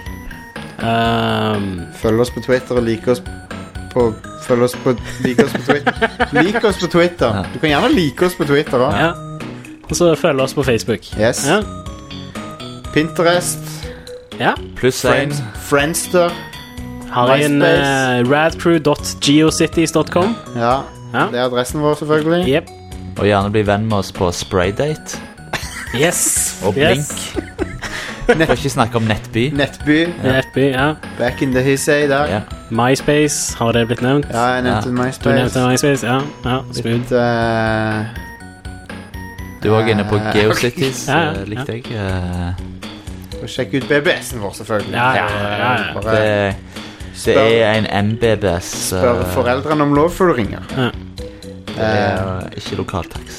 Ehm, Følg oss på Twitter og like oss på Følg oss på Like oss på Twitter. Like oss på Twitter. Du kan gjerne like oss på Twitter òg. ja. Og så følge oss på Facebook. Yes. Ja. Pinterest, ja. Pluss én. Friends, Friendster. Har jeg en MySpace. uh, radcrew dot geocities dot com. Ja, Ja. det er adressen vår, selvfølgelig. Yep. Og gjerne bli venn med oss på Spraydate Yes. og Blink. Yes. For ikke snakke om Nettby. Nettby. Nettby, ja. Back in the hissay der. Ja. MySpace, har det blitt nevnt? Ja, jeg nevnte Ja. Du MySpace. nevnte MySpace, ja. ja. Smooth. Litt, uh, Du var inne på Eh, Geocities, Ja, ja, eh, likte jeg. eh, og sjekk ut B B S-en vår, selvfølgelig. Ja, ja, ja, ja. Bare Det, det er en M B B S. eh, spør foreldrene om lov før du ringer. Ja. Det er ikke lokaltakst.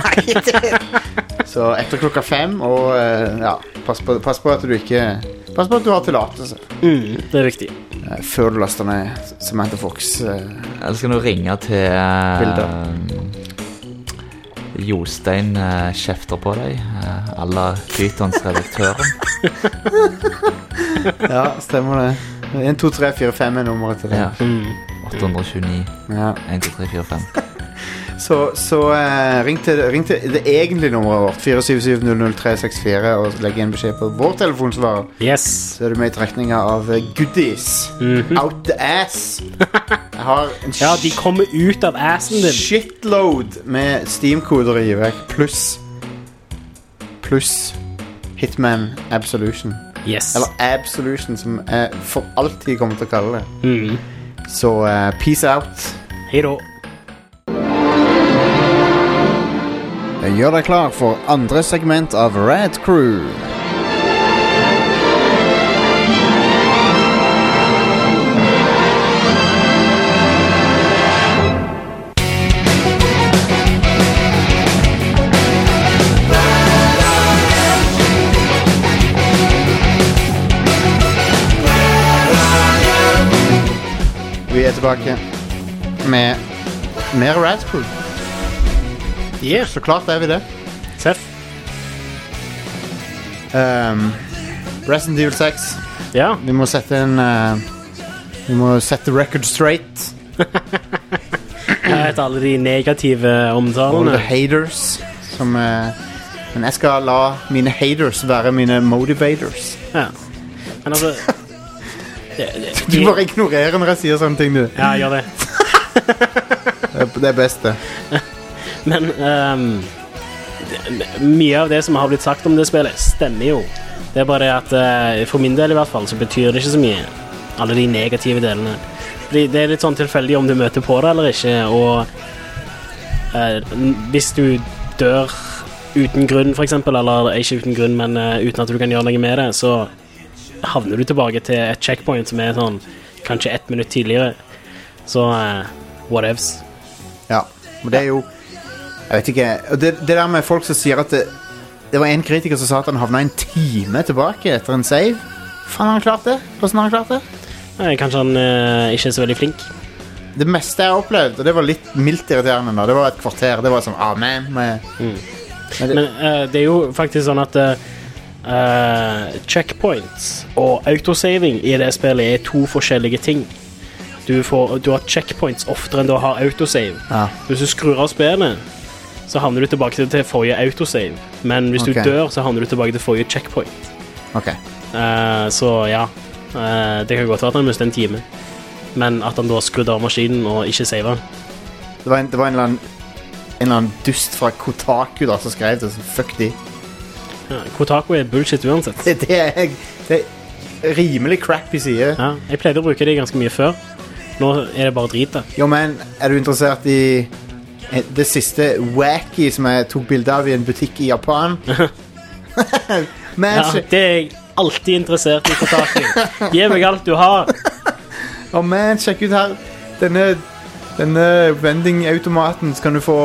Så etter klokka fem, og eh, ja, pass på, pass på at du ikke Pass på at du har tillatelse Mm, det er viktig. eh, før du laster ned Samantha Fox. eh. Eller skal du ringe til Bilder. uh, Jostein uh, kjefter på deg, uh, à la Pythons-redaktøren. Ja, stemmer det. en, to, tre, fire, fem er nummeret til det. Ja. Mm. åtte to ni, Ja. en, to, tre, fire, fem. Så, så eh, ring, til, ring til det egentlige nummeret vårt, fire syv syv null null tre seks fire, og legg en beskjed på vår telefonsvarer. Yes. Så er du med i trekninga av eh, goodies. Mhm. Out the ass. Jeg har en Ja, de kommer ut av assen din. shitload med Steam-koder å gi vekk. Pluss Pluss Hitman Absolution. Yes. Eller Absolution, som jeg for alltid kommer til å kalle det. Mm. Så uh, peace out. Hei da. Gjør deg klar for andre segment av Rad Crew. Vi er tilbake med mer Rad Crew. Yeah. Så klart er vi det. Seff. Um, Resident Evil seks. Ja. Vi må sette en uh, Vi må sette record straight. Jeg vet alle de negative All omtalene. the haters som, uh, Men jeg skal la mine haters være mine motivators. Ja. Men altså det, det, Du de, bare ignorerer når jeg sier sånne ting, du. Ja, gjør det. Det er- Det er best, det. Men ehm, det, mye av det som har blitt sagt om det spillet, stemmer jo. Det er bare det at eh, for min del i hvert fall så betyr det ikke så mye, alle de negative delene. Fordi det er litt sånn tilfeldig om du møter på det eller ikke, og eh, n- hvis du dør uten grunn for eksempel, eller ikke uten grunn, men eh, uten at du kan gjøre noe med det, så havner du tilbake til et checkpoint som er sånn kanskje ett minutt tidligere. Så uh, whatevs. Ja, men det er jo Jeg vet ikke og det, det der med folk som sier at det, det var en kritiker som sa at han havna en time tilbake etter en save. Faen, har han klart det? Hvordan har han klart det? Eh, Kanskje han eh, ikke er så veldig flink. Det meste jeg har opplevd, og det var litt mildt irriterende da, det var et kvarter. Det var sånn, ah man med, Mm. men det, Men eh, det er jo faktisk sånn at eh, eh, checkpoints og autosaving i det spillet er to forskjellige ting. Du, får, du har checkpoints oftere enn du har autosave. ja. Hvis du skrur av spillet, så havner du tilbake til, til forrige autosave. Men hvis Ok. du dør, så havner du tilbake til forrige checkpoint. Ok. Eh, så ja, eh, det kan godt være at han mister en time. Men at han da skrudde av maskinen og ikke savet. Det var en, det var en eller annen en eller annen dust fra Kotaku da som skrev det, så fuck de. Ja, Kotaku er bullshit uansett. Det, det, er, det er rimelig crappy side. Ja, jeg pleide å bruke det ganske mye før. Nå er det bare drit da. Jo, men er du interessert i det siste wacky som jeg tok bilde av i en butikk i Japan? Men, Ja, det er jeg alltid interessert i Kotaku. Gi meg alt du har. oh man, sjekk ut her. Denne, denne vendingautomaten, så kan du få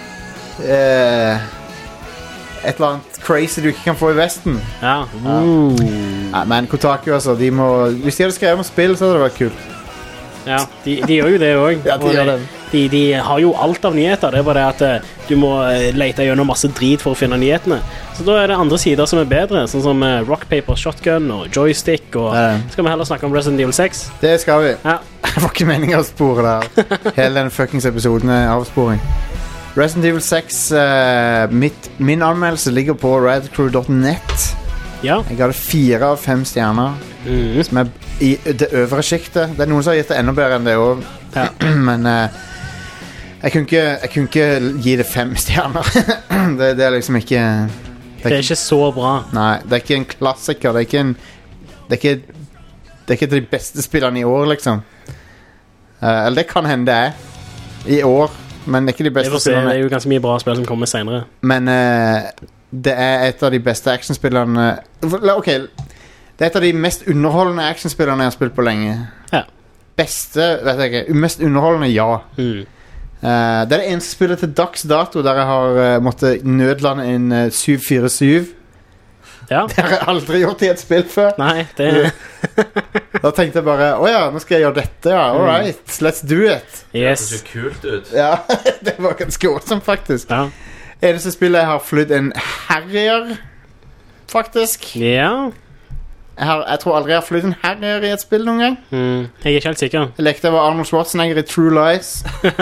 eh, et eller annet crazy du ikke kan få i Vesten. Ja. Ja, men Kotaku, altså, de må, hvis de hadde skrevet om spill, så hadde det vært kult. Ja, de, de gjør jo det også. Ja, de Og gjør det. det. De, de har jo alt av nyheter. Det er bare det at eh, du må eh, lete gjennom masse drit for å finne nyhetene. Så da er det andre sider som er bedre, sånn som eh, Rock, Paper, Shotgun og Joystick. Og Ja. skal vi heller snakke om Resident Evil seks? Det skal vi. Ja. Det var ikke meningen å spore der. Hele denne fuckings episoden er avsporing. Resident Evil seks, eh, mitt, min anmeldelse ligger på radcrew dot net. Ja. Jeg ga det fire av fem stjerner, Mhm. som er i det øvre skiktet. Det er noen som har gitt det enda bedre enn det også. Ja. Men eh, jeg, kunne ikke, jeg kunne ikke gi det fem stjerner. det, det er liksom ikke det Det er ikke så bra. Nei, det er ikke en klassiker. Det er ikke en Det er ikke, det er ikke de beste spillene i år, liksom. Eh, eller det kan hende det er i år, men det er ikke de Jeg beste får se, det spillene. er jo ganske mye bra spill som kommer senere. Men eh, det er et av de beste actionspillene. Ok, det er et av de mest underholdende actionspillene jeg har spilt på lenge. Ja. Beste, vet jeg ikke. Mest underholdende, ja. Mm. Eh, det er det eneste spillet til dags dato der jeg har uh, måttet nødlande en uh, syv fire syv. Ja. Det har jeg aldri gjort i et spill før. Nei, det Da tenkte jeg bare, åja, nå skal jeg gjøre dette, ja. All right, let's do it. Det Yes. ser så kult ut. Ja, det var ganske awesome, faktisk. Ja. Eneste spillet jeg har flydd en Harrier, faktisk. Ja. Jeg, har, jeg tror aldri jeg har flydd en Harrier i et spill noen gang. Mm. Jeg er ikke helt sikker. Jeg lekte jeg var Arnold Schwarzenegger i True Lies.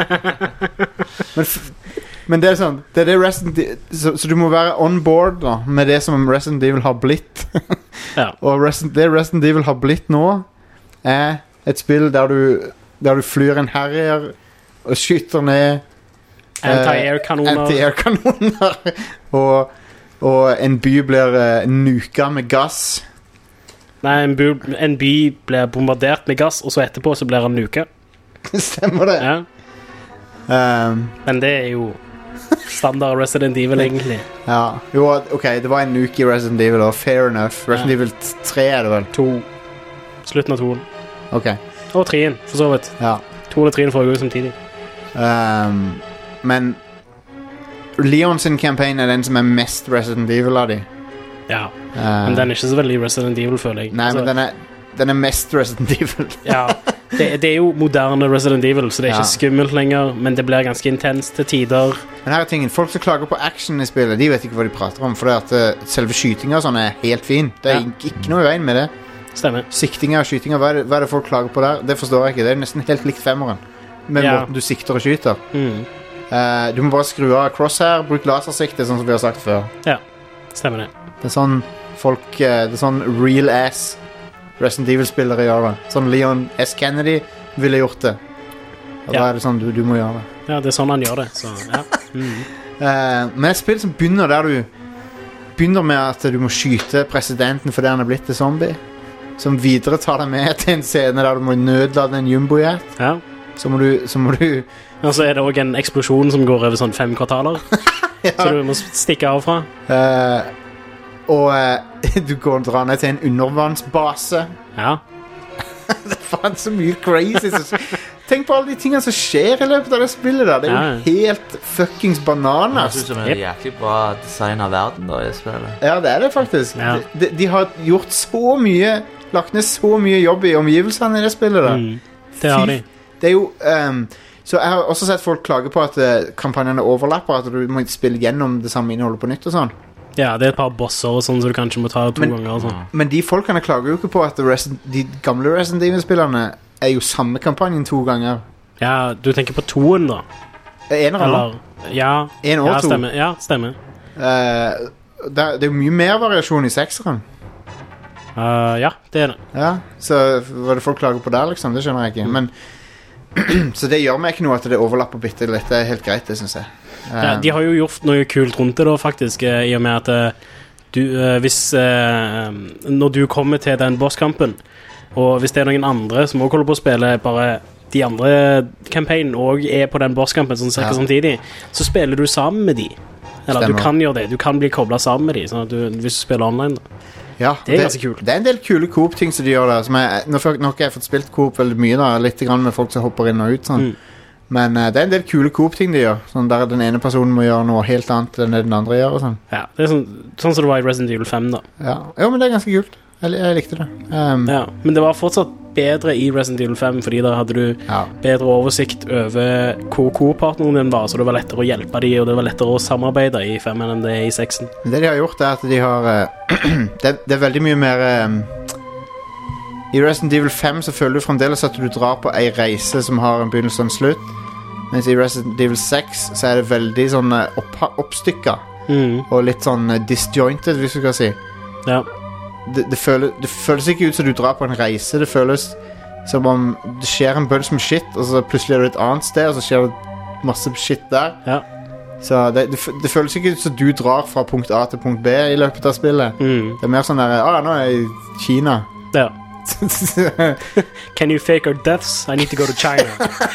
men, f men det er sånn, det er det Resident E- så, så du må være on board da, med det som Resident Evil har blitt. Ja. Og Resident, det Resident Evil har blitt nå, er et spill der du, der du flyr en Harrier og skyter ned Anti-air-kanoner. anti-air-kanoner. og Og en by blir uh, nuka med gass. Nei, en, bu, en by blir bombardert med gass, og så etterpå så blir han nuka. Stemmer det? Ja. Um, Men det er jo standard Resident Evil, egentlig. ja. Jo, ok, det var en nuke i Resident Evil, og fair enough. Resident Ja. Evil tre er det vel? To. Slutten av toen. Ok, Og treen, for så vidt. ja. To og treen foregår samtidig. Um, men Leon sin campaign er den som er mest Resident Evil av de. Ja, Uh, men den er ikke så veldig Resident Evil, føler jeg. Nei, Altså, men den er, den er mest Resident Evil. ja, det, det er jo moderne Resident Evil, så det er ikke Ja. skummelt lenger, men det blir ganske intenst til tider. Men her er tingen, folk som klager på action i spillet, de vet ikke hva de prater om, for det at uh, selve skytinga og sånn er helt fin. Det er Ja. ikke, ikke noe i veien med det. Stemmer. Siktinga og skytinga, hva er, det, hva er det folk klager på der? Det forstår jeg ikke. Det er nesten helt likt femmeren. Med Ja. måten du sikter og skyter. Mm. Uh, du må bare skru av crosshair, bruk lasersikte, sånn som vi har sagt før. Stemmer det. Det er sånn folk uh, Det er sånn real ass Resident Evil-spillere gjør det. Sånn Leon S. Kennedy ville gjort det. Og da Ja. er det sånn du, du må gjøre det. Ja, det er sånn han gjør det, så ja. Mm. Uh, men et spill som begynner der du begynner med at du må skyte presidenten fordi han er blitt til zombie, som videre tar deg med til en scene der du må nødlade en jumbojet, Ja. så må du, så må du Og så er det også en eksplosjon som går over sånn fem kvartaler, så du må stikke av fra. uh, og uh, du går og drar ned til en undervannsbase. Ja. Det er faen så mye crazy som- Tenk på alle de tingene som skjer i løpet av det spillet der. Det er jo helt fuckings Det bananas. synes som en Yep. jæklig bra design av verden da, i det spillet. Ja, det er det faktisk. Ja. De, de, de har gjort så mye, lagt ned så mye jobb i omgivelsene i det spillet der. Mm. Det har de. Det er jo ehm, Så jeg har også sett folk klage på at uh, kampanjene overlapper, at du må spille gjennom det samme innholdet på nytt og sånn. Ja, det er et par bosser og sånn, så du kanskje må ta to Men- ganger og sånn. Men de folkene klager jo ikke på at Resident, de gamle Resident Evil-spillerne er jo samme kampanjen to ganger. Ja, du tenker på toen da. Enere nå. Eller, ja. En og ja, to. stemmer. Ja, stemmer. Eh, det, er- det er jo mye mer variasjon i sekseren. Uh, ja, det er det. Ja, så hva det folk klager på der, liksom, det skjønner jeg ikke. Men så det gjør meg ikke noe at det overlapper bitte litt. Det er helt greit, det synes jeg. Ja, Eh, de har jo gjort noe kult rundt det da, faktisk, eh, i og med at eh, du, eh, hvis eh, når du kommer til den bosskampen, og hvis det er noen andre som også holder på å spille bare de andre campaignen og er på den bosskampen sånn cirka Ja. samtidig, så spiller du sammen med de. Eller Stemmer. du kan gjøre det. Du kan bli koblet sammen med de, sånn at du, hvis du spiller online da. ja, det er ganske kult. Det er en del kule Coop-ting som de gjør der. Som jeg, nå, får- nå har ikke jeg fått spilt Coop veldig mye, da, litt grann med folk som hopper inn og ut. Sånn. Mm. Men eh, det er en del kule Coop-ting de gjør. Sånn der den ene personen må gjøre noe helt annet enn det den andre gjør. Og sånn. Ja, det er sånn, sånn som det var i Resident Evil fem da. Ja. Jo, men det er ganske kult. Jeg, jeg likte det. Um, Ja, men det var fortsatt bedre i Resident Evil fem, fordi der hadde du ja. bedre oversikt over hvor co-partneren din var, så det var lettere å hjelpe de, og det var lettere å samarbeide i femmen enn det er i seksen. Men det de har gjort, er at de har eh, det, det er veldig mye mer eh, I Resident Evil fem så føler du fremdeles at du drar på ei reise som har en begynnelse og en slutt. Mens i Resident Evil seks så er det veldig sånn eh, opp, oppstykka Mm, og litt sånn eh, disjointed, hvis du kan si. ja. Det, det, føles, det føles ikke ut som du drar på en reise. Det føles som om det skjer en bunch med shit, og så plutselig er du et annet sted, og så skjer det masse shit der. Ja. Så det, det, f- det føles ikke ut som du drar fra punkt A til punkt B i løpet av spillet. Mm, Det er mer sånn der, ah, nå er jeg i Kina. ja. Can you fake our deaths? I need to go to China.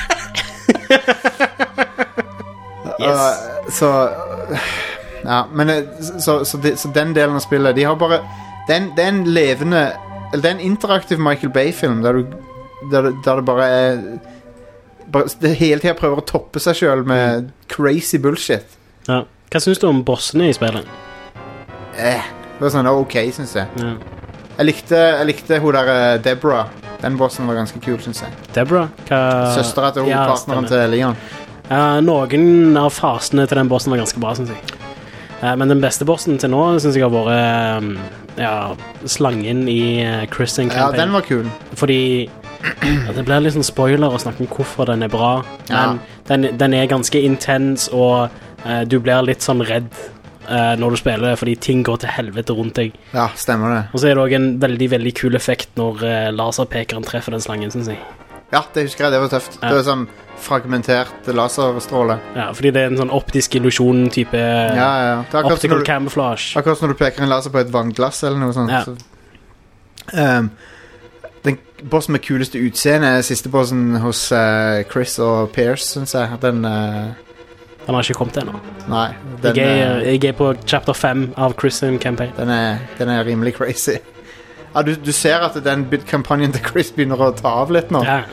Yes. Uh, så ja, men eh, så, så, det, så den delen av spillet, de har bare det er en, det er en levende, eller det er en interaktiv Michael Bay-film der, du, der, det- der det bare er bare, det hele tiden prøver å toppe seg selv med crazy bullshit. Ja. Hva synes du om bossene i spillet? eh, Det var sånn ok, synes jeg. Ja. Jeg likte, jeg likte hun der eh, Deborah. Den bossen var ganske kul, synes jeg. Deborah? Hva... Søstera til hun Ja, partneren stemmer. til Leon. Ja, noen av fasene til den bossen var ganske bra, synes jeg. Eh, Men den beste bossen til nå synes jeg har vært eh, ja, slangen i eh, Christian Ja, Campaign. den var kul. Fordi ja, det blir litt sånn spoiler å snakke om hvorfor den er bra. Men Ja. den, den er ganske intens, og eh, du blir litt sånn redd eh, når du spiller det, fordi ting går til helvete rundt deg. Ja, stemmer det. Og så er det også en veldig, veldig kul effekt når eh, laserpekeren treffer den slangen, synes jeg. Ja, det husker jeg, det var tøft. Ja. Det var sånn fragmentert laserstråle. Ja, fordi det er en sånn optisk illusjon-type Ja, ja, ja. Det er akkurat som optical når du, camouflage. akkurat som når du peker en laser på et vannglass eller noe sånt. Ja. Så. Um, den bossen med kuleste utseende er siste bossen hos uh, Chris og Pierce, synes jeg. Den, uh, Den har ikke kommet ennå. nei, den, Jeg, er- uh, jeg er på chapter fem av Chris and Campaign. den, er, den er rimelig crazy. Ja, du, du ser at den bit- kampanjen til Chris begynner å ta av litt nå. Ja.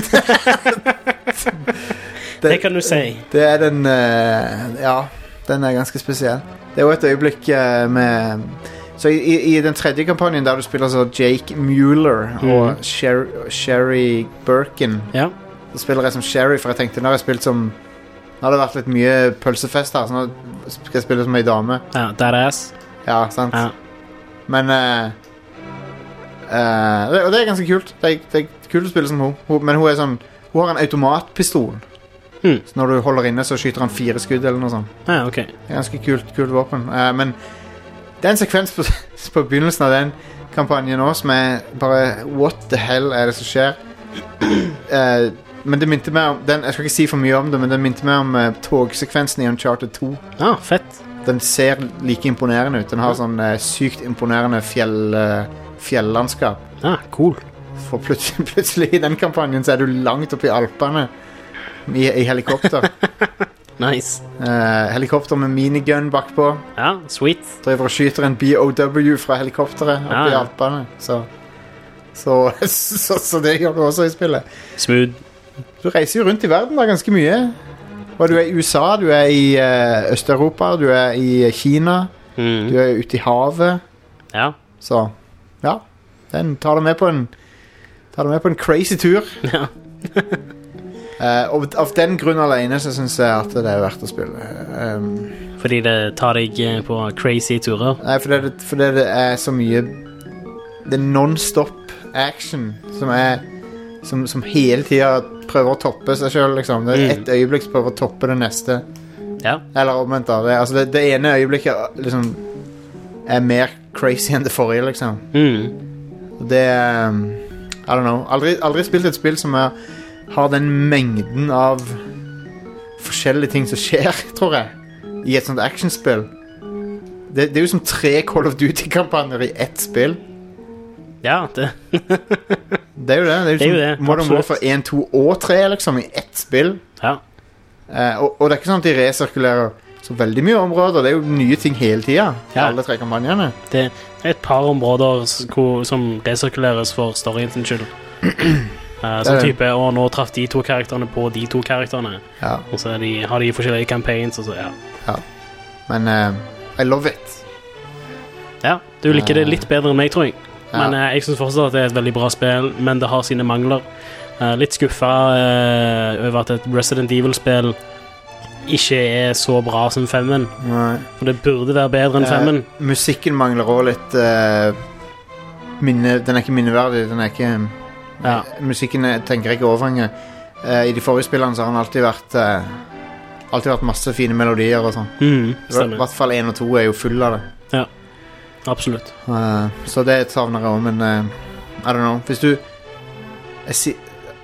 Det kan du si. Det er den uh, Ja, den er ganske spesiell. Det er jo et øyeblikk uh, med Så i, i, i den tredje kampanjen der du spiller så Jake Mueller og Mhm. Sher Sherry Birkin, Ja. så spiller jeg som Sherry, for jeg tenkte nå har jeg spilt som Nå har det vært litt mye pølsefest her, så nå skal jeg spille som ei dame. ja Dadass. Ja, sant? Ja. Men uh, uh, det, Og det er ganske kult. Det er, det er kult å spille som hun. hun Men hun er sånn Hun har en automatpistol. Hmm. Så når du holder inne, så skyter han fire skudd eller noe sånt. Ja, ok. Det er ganske kult, kult våpen. Uh, men det er en sekvens på, på begynnelsen av den kampanjen også som er bare what the hell er det som skjer? Uh, men det minte meg om den, jeg skal ikke si for mye om det, men det minte meg om uh, togsekvensen i Uncharted to. Ah, fett. Den ser like imponerende ut. Den har sånn uh, sykt imponerende fjell, uh, fjellandskap. Ah, cool. For plutselig, plutselig i den kampanjen så er du langt oppe i Alpene i, i helikopter. Nice. Uh, helikopter med minigun bakpå. Ja, sweet. Driver og skyter en B O W fra helikopteret oppe Ja, i ja. Alpene. Så, så, så, så det gjør du også i spillet. Smooth. Du reiser jo rundt i verden da ganske mye. Og du er i U S A, du er i uh, Øst-Europa, du er i Kina, Mm. du er ute i havet. Ja. Så ja, den tar deg med på en tar deg med på en crazy tur. Ja. Uh, og av den grunn alene så synes jeg at det er verdt å spille. Um, Fordi det tar deg eh, på crazy turer. nei, fordi det, fordi det er så mye det er non-stop action som er som, som hele tiden prøver å toppe seg selv liksom. Det er Mm. ett øyeblikk som prøver å toppe det neste. Ja. Eller omvendt da. Det, altså det, det ene øyeblikket liksom er mer crazy enn det forrige liksom. Mm. Det er um, I don't know. Aldri, aldri spilt et spill som er, har den mengden av forskjellige ting som skjer, tror jeg, i et sånt actionspill. Det, det er jo som tre Call of Duty-kampanjer i ett spill. Ja, det Det er jo det. Det er jo, Det er jo som det, Modern absolutt. Warfare én, to og tre liksom, i ett spill. Ja. Eh, og, og det er ikke sånn at de resirkulerer så veldig mye områder. Det er jo nye ting hele tiden i Ja. alle tre kampanjene. Det er et par områder s- hvor, som resirkuleres for storyens skyld. Uh, sånn Det er- type Å, nå traff de to karakterene på de to karakterene. Ja, Og så er de, har de forskjellige campaigns, og så ja. men eh, I love it. Ja, du liker det litt bedre enn meg, tror jeg. Ja. Men eh, jeg synes fortsatt at det er et veldig bra spill, men det har sine mangler. Eh, litt skuffa eh, over at et Resident Evil-spill ikke er så bra som femmen. Nei. For det burde være bedre enn Eh, femmen. musikken mangler også litt eh, minne, Den er ikke minneverdig. Den er ikke Ja. Musikken er- tenker jeg ikke over engang. Eh, I de forrige spillene så har han alltid vært eh, Alltid vært masse fine melodier og sånn. Mm, I stemmer. hvert fall én og to er jo full av det. Absolutt. Eh, så det savner jeg òg, men eh, I don't know. Hvis du jeg si,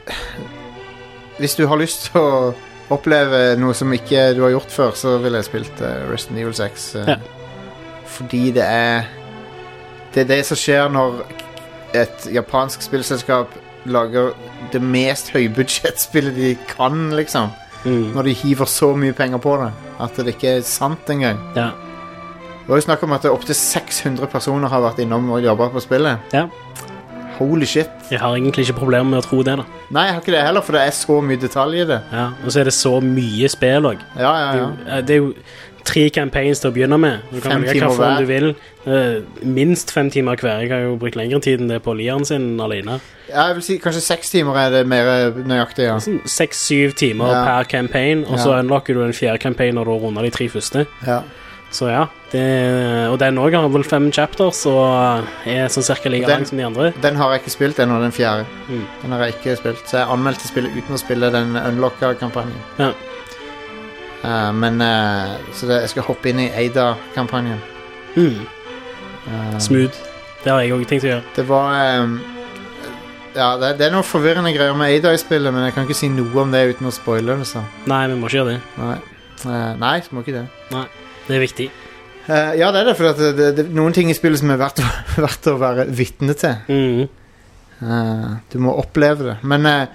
Hvis du har lyst til å oppleve noe som ikke du har gjort før, så ville jeg spilt uh, Resident Evil seks. eh, Ja. Fordi det er Det er det som skjer når et japansk spillselskap lager det mest høybudsjettspillet de kan, liksom. Mm. Når de hiver så mye penger på det at det ikke er sant engang. Ja. Det var jo snakk om at opptil seks hundre personer har vært innom og jobba på spillet. Ja. Holy shit. Jeg har egentlig ikke problemer med å tro det, da. Nei, jeg har ikke det heller, for det er så mye detalj i det. Ja. Og så er det så mye spill òg. Ja, ja, ja. Eh, Det er jo tre campaigns til å begynne med. Du kan Fem velge timer hva form hver. du vil. Eh, minst fem timer hver. Jeg har jo brukt lengre tid enn det på lieren sin alene. Ja, jeg vil si kanskje seks timer er det mer nøyaktig, ja. Sånn Seks-syv timer Ja. per campaign, og så Ja. unlocker du en fjerde campaign når du har rundet de tre første. ja. Så ja, det, og den også har vel fem chapters og er sånn cirka like Den- lang som de andre. Den har jeg ikke spilt ennå, den fjerde. Mm. Den har jeg ikke spilt, så jeg anmeldte spillet uten å spille den unlocka-kampanjen. Ja. Eh, men eh, Så det, jeg skal hoppe inn i Ada-kampanjen. Mm. Eh, Smooth. Det har jeg også tenkt å gjøre. Det var eh, Ja, det, det er noen forvirrende greier med Ada-spillet, men jeg kan ikke si noe om det uten å spoile det. Så. Nei, vi må ikke gjøre det. Nei, uh, nei, så må ikke det. Nei, det er viktig. Uh, ja, det er det, for at det, det, det, noen ting i spillet som er verdt, å- verdt å være vitne til. Mm. Uh, du må oppleve det. Men uh,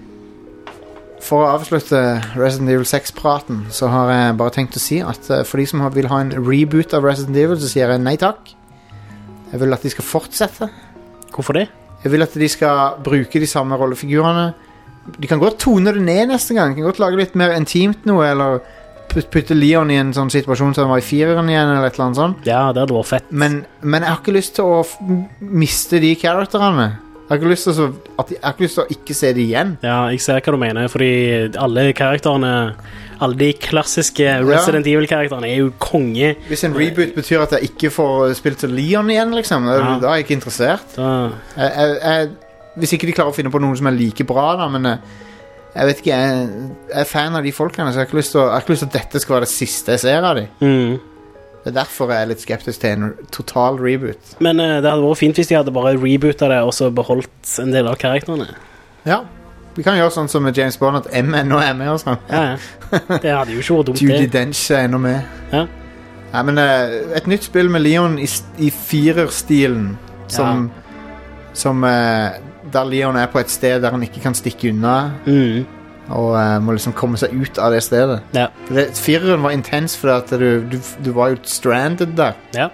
for å avslutte Resident Evil seks-praten, så har jeg bare tenkt å si at uh, for de som har- vil ha en reboot av Resident Evil, så sier jeg nei takk. Jeg vil at de skal fortsette. Hvorfor det? Jeg vil at de skal bruke de samme rollefigurene. De kan godt tone det ned neste gang. De kan godt lage litt mer intimt noe, eller put- putte Leon i en sånn situasjon som var i fireren igjen, eller et eller annet sånt. Ja, det hadde vært fett. Men, men jeg har ikke lyst til å f miste de karakterene. Jeg har ikke lyst til å, at de, jeg har ikke lyst til å ikke se de igjen. Ja, jeg ser hva du mener, fordi alle karakterene, alle de klassiske Resident Evil-karakterene er jo konge. Hvis en reboot betyr at jeg ikke får spilt til Leon igjen, liksom, da, Ja. da er jeg ikke interessert. Da, Jeg, jeg, jeg, hvis ikke de klarer å finne på noen som er like bra, da, men jeg, jeg vet ikke, jeg, jeg er fan av de folkene, så jeg har ikke lyst til å, jeg har ikke lyst til at dette skal være det siste jeg ser av de. mm. Det er derfor jeg er litt skeptisk til en total reboot. Men eh, det hadde vært fint hvis de hadde bare rebootet det, og så beholdt en del av karakterene. Ja, vi kan gjøre sånn som med James Bond, at M ennå er med og sånn. Ja, ja. Det hadde jo ikke vært dumt, Judi det. Dench er ennå med. Ja. Ja, men eh, et nytt spill med Leon i, s- i firerstilen, som, som eh, der Leon er på et sted der han ikke kan stikke unna, Mm. og eh, må liksom komme seg ut av det stedet. Ja. For det, fireren var intens, fordi at du, du, du var jo stranded der. Ja.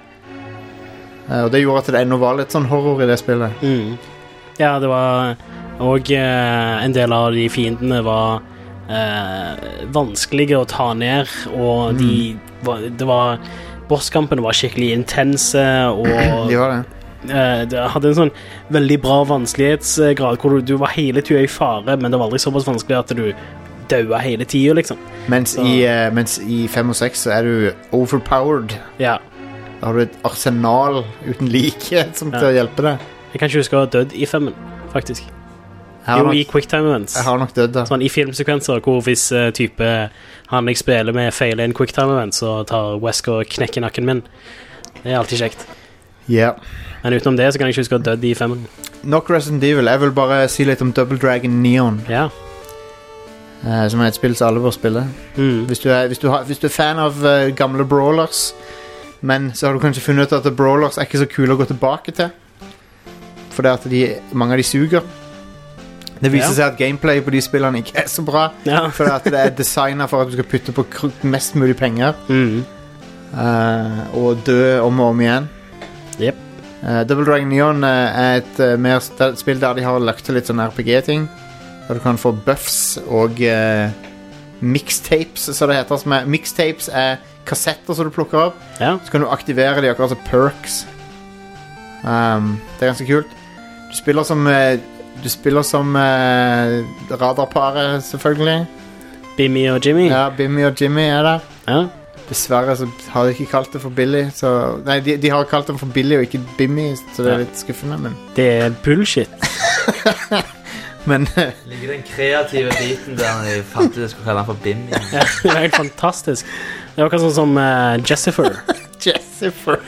Eh, og det gjorde at det ennå var litt sånn horror i det spillet. Mm. Ja, det var Og eh, en del av de fiendene var eh, vanskelige å ta ned, og de var, det var Bosskampene var skikkelig intense, og De var det. eh, det hadde en sånn veldig bra vanskelighetsgrad, hvor du, du var hele tida i fare, men det var aldri såpass vanskelig at du daua hele tida, liksom. Mens, Så- i, eh, mens i fem og seks så er du overpowered. Ja. Da har du et arsenal uten like som Ja. til å hjelpe deg. Jeg kan ikke huske å ha dødd i femmen, faktisk. Jeg har Jo, i nok, quicktime events. jeg har nok dødd da. Sånn i filmsekvenser hvor hvis uh, type han jeg spiller med feiler en quicktime event, så tar Wesker og knekker nakken min. Det er alltid kjekt. Ja. Men utenom det så kan jeg ikke huske å ha dødd i femmen. Nok Resident Evil. Jeg vil bare si litt om Double Dragon Neon, Ja. eh, som er et spill som alle bør spille. Mm. Hvis du er, hvis du har, hvis du er fan av eh, gamle brawlers, men så har du kanskje funnet ut at brawlers er ikke så kule å gå tilbake til, fordi at de, mange av de suger. Det viser Ja. seg at gameplay på de spillene ikke er så bra, Ja. fordi at det er designet for at du skal putte på kr- mest mulig penger, Mm. eh, og dø om og om igjen. Jep. Eh, Double Dragon Neon eh, er et, eh, mer, det er et spill der de har lagt til litt sånn R P G-ting, der du kan få buffs og uh, mixtapes, så det heter. Som er, mixtapes er kassetter som du plukker opp, Ja. så kan du aktivere de akkurat som perks. Um, det er ganske kult. Du spiller som eh, Du spiller som uh, radarparet, selvfølgelig. Bimmy og Jimmy. Ja, Bimmy og Jimmy er der. Ja. Dessverre så har de ikke kalt det for Billy, så Nei, de, de har kalt det for Billy og ikke Bimmy, så det er Ja. litt skuffende, men Det er bullshit. Men Ligger den kreative biten der de fant ut jeg skulle kalle han for Bimmy. Ja, det er helt fantastisk. Det er akkurat sånn som uh, Jessifer. Jessifer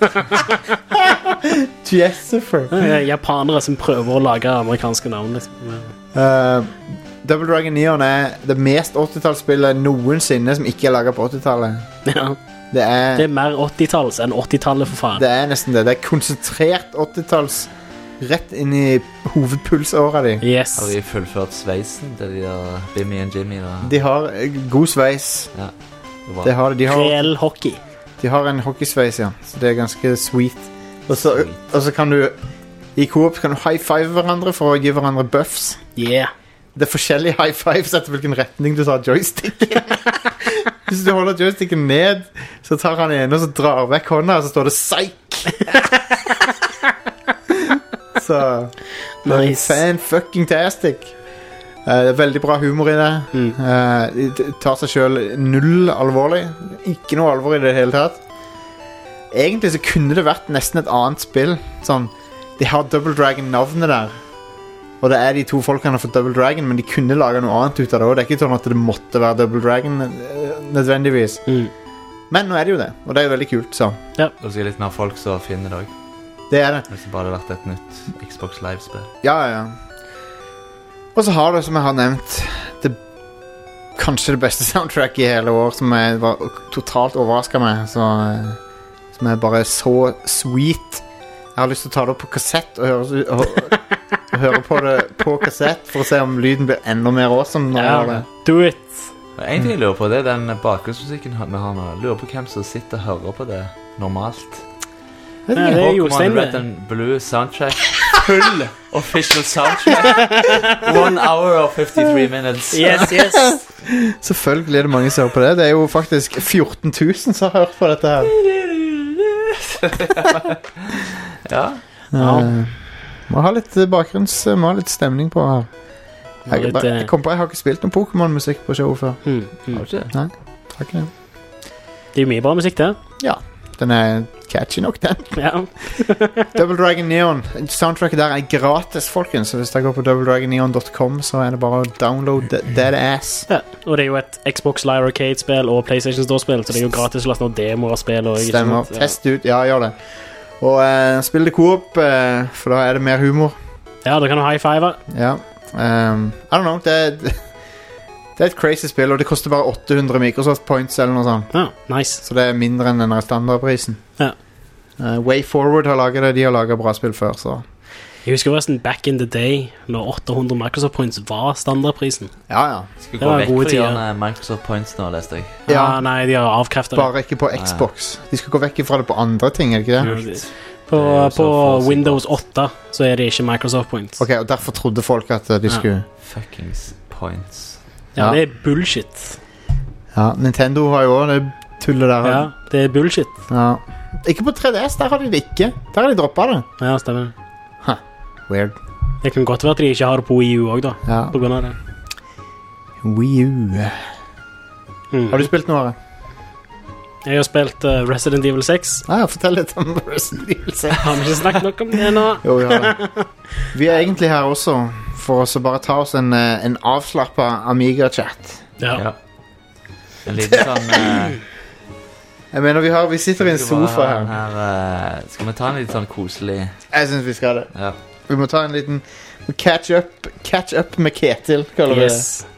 Jessifer Ja, japanere som prøver å lage amerikanske navn, liksom. uh, Double Dragon Neon er det mest åttitallsspillet noensinne som ikke er laget på åttitallet. Ja. Det er, Det er mer åttitalls enn åttitallet, for faen. det er nesten det. Det er konsentrert åttitalls rett inn i hovedpulsåra di. Yes. Har de fullført sveisen til de der Bimmy og Jimmy? Da? De har eh, god sveis. Ja, det var. Det har, de, har, Reell hockey. de har en hockeysveis, ja. Så det er ganske sweet. Og så, Sweet. og så kan du i coop kan du high five hverandre for å gi hverandre buffs. Yeah. Det er forskjellige high fives etter hvilken retning du tar joysticken. Hvis du holder joysticken ned, så tar han ene og så drar vekk hånda, og så står det psych. Så Nice. fan fucking tastic. Eh, det er veldig bra humor i det. Mm. Eh, det tar seg selv null alvorlig. Ikke noe alvor i det hele tatt. Egentlig så kunne det vært nesten et annet spill. Sånn, de har Double Dragon-navnet der. Og det er de to folkene for Double Dragon, men de kunne lage noe annet ut av det. Og det er ikke sånn at det måtte være Double Dragon eh, nødvendigvis. Mm. Men nå er det jo det, og det er jo veldig kult, så Det er litt mer folk som finner det òg. det er det. Hvis det bare hadde vært et nytt Xbox Live-spill. Ja, ja, ja. Og så har du, som jeg har nevnt, det, kanskje det beste soundtracket i hele år, som jeg var totalt overrasket meg, så, eh, som er bare så sweet. Jeg har lyst til å ta det opp på kassett og høre, og, og høre på det på kassett for å se om lyden blir enda mer awesome når jeg Ja, gjør det. do it. En ting jeg lurer på, det er den bakgrunnsmusikken vi har nå. Jeg lurer på hvem som sitter og hører på det normalt. Vet Nei, ikke. det er Pokémon Jostein, Red det. and Blue soundtrack. Full official soundtrack. One hour og fifty-three minutes. Yes, yes. Selvfølgelig er det mange som hører på det. Det er jo faktisk fjorten tusen som har hørt på dette her. Ja. Ja. Eh, må ha litt eh, bakgrunns, må ha litt stemning på her. Jeg, Litt, bare- eh, jeg kom på, jeg har ikke spilt noen Pokémon-musikk på showet før. mm, mm. Har du ikke? Har ikke det. Det er jo mye bra musikk der. Den er catchy nok, den. Ja. Double Dragon Neon. Soundtracket der er gratis, folkens. Så hvis jeg går på double dragon neon dot com, så er det bare å downloade that ass. Ja. Og det er jo et Xbox Live Arcade-spill og PlayStation Store-spill, så det er jo gratis å laste ned demoer av spill. Og, ikke Stemmer. sant? Ja. Test ut. Ja, gjør det. Og eh, spill det coop, eh, for da er det mer humor. Ja, da kan du high five. Ja. Um, I don't know. Det er, det er et crazy spill, og det koster bare åtte hundre Microsoft points eller noe sånt. Ja, nice. Så det er mindre enn den der standardprisen. Ja. Uh, Way Forward har laget det. De har laget bra spill før, så Jeg husker forresten back in the day, når åtte hundre Microsoft points var standardprisen. ja, ja. Skal Det gå var vekk gode fra tider. gjerne Microsoft Points nå, leste jeg. Ja, Ja. nei, de har avkreftet det. Bare ikke på Xbox. De skal gå vekk fra det på andre ting, er det ikke det? Ja, de- På, Det er jo så på forutsigelig. Windows åtte så er det ikke Microsoft points. Ok, og derfor trodde folk at uh, de Ja. skulle Fuckings points. Ja, Ja. det er bullshit. Ja, Nintendo har jo også det tullet der. Ja, det er bullshit. Ja. Ikke på tre D S, der har de det ikke. Der har de droppet det. Ja, stemmer. Weird. Det kan godt være at de ikke har det på Wii U også da, Ja. på grunn av det. Wii U. Mm. Har du spilt noe av det? Jeg har spilt uh, Resident Evil seks. Ah, ja, fortell litt om Resident Evil seks. Har vi ikke snakket nok om det nå? Jo, vi har det. Vi er egentlig her også for oss å bare ta oss en, eh, en avslappet Amiga-chat. Ja. Ja. En liten sånn eh, Jeg mener, vi, har, vi sitter i en skal vi sofa ha her. den her eh, Skal vi ta en litt sånn koselig Jeg synes vi skal det. Ja. Vi må ta en liten catch up, catch up med Ketil, kaller vi det. Yes.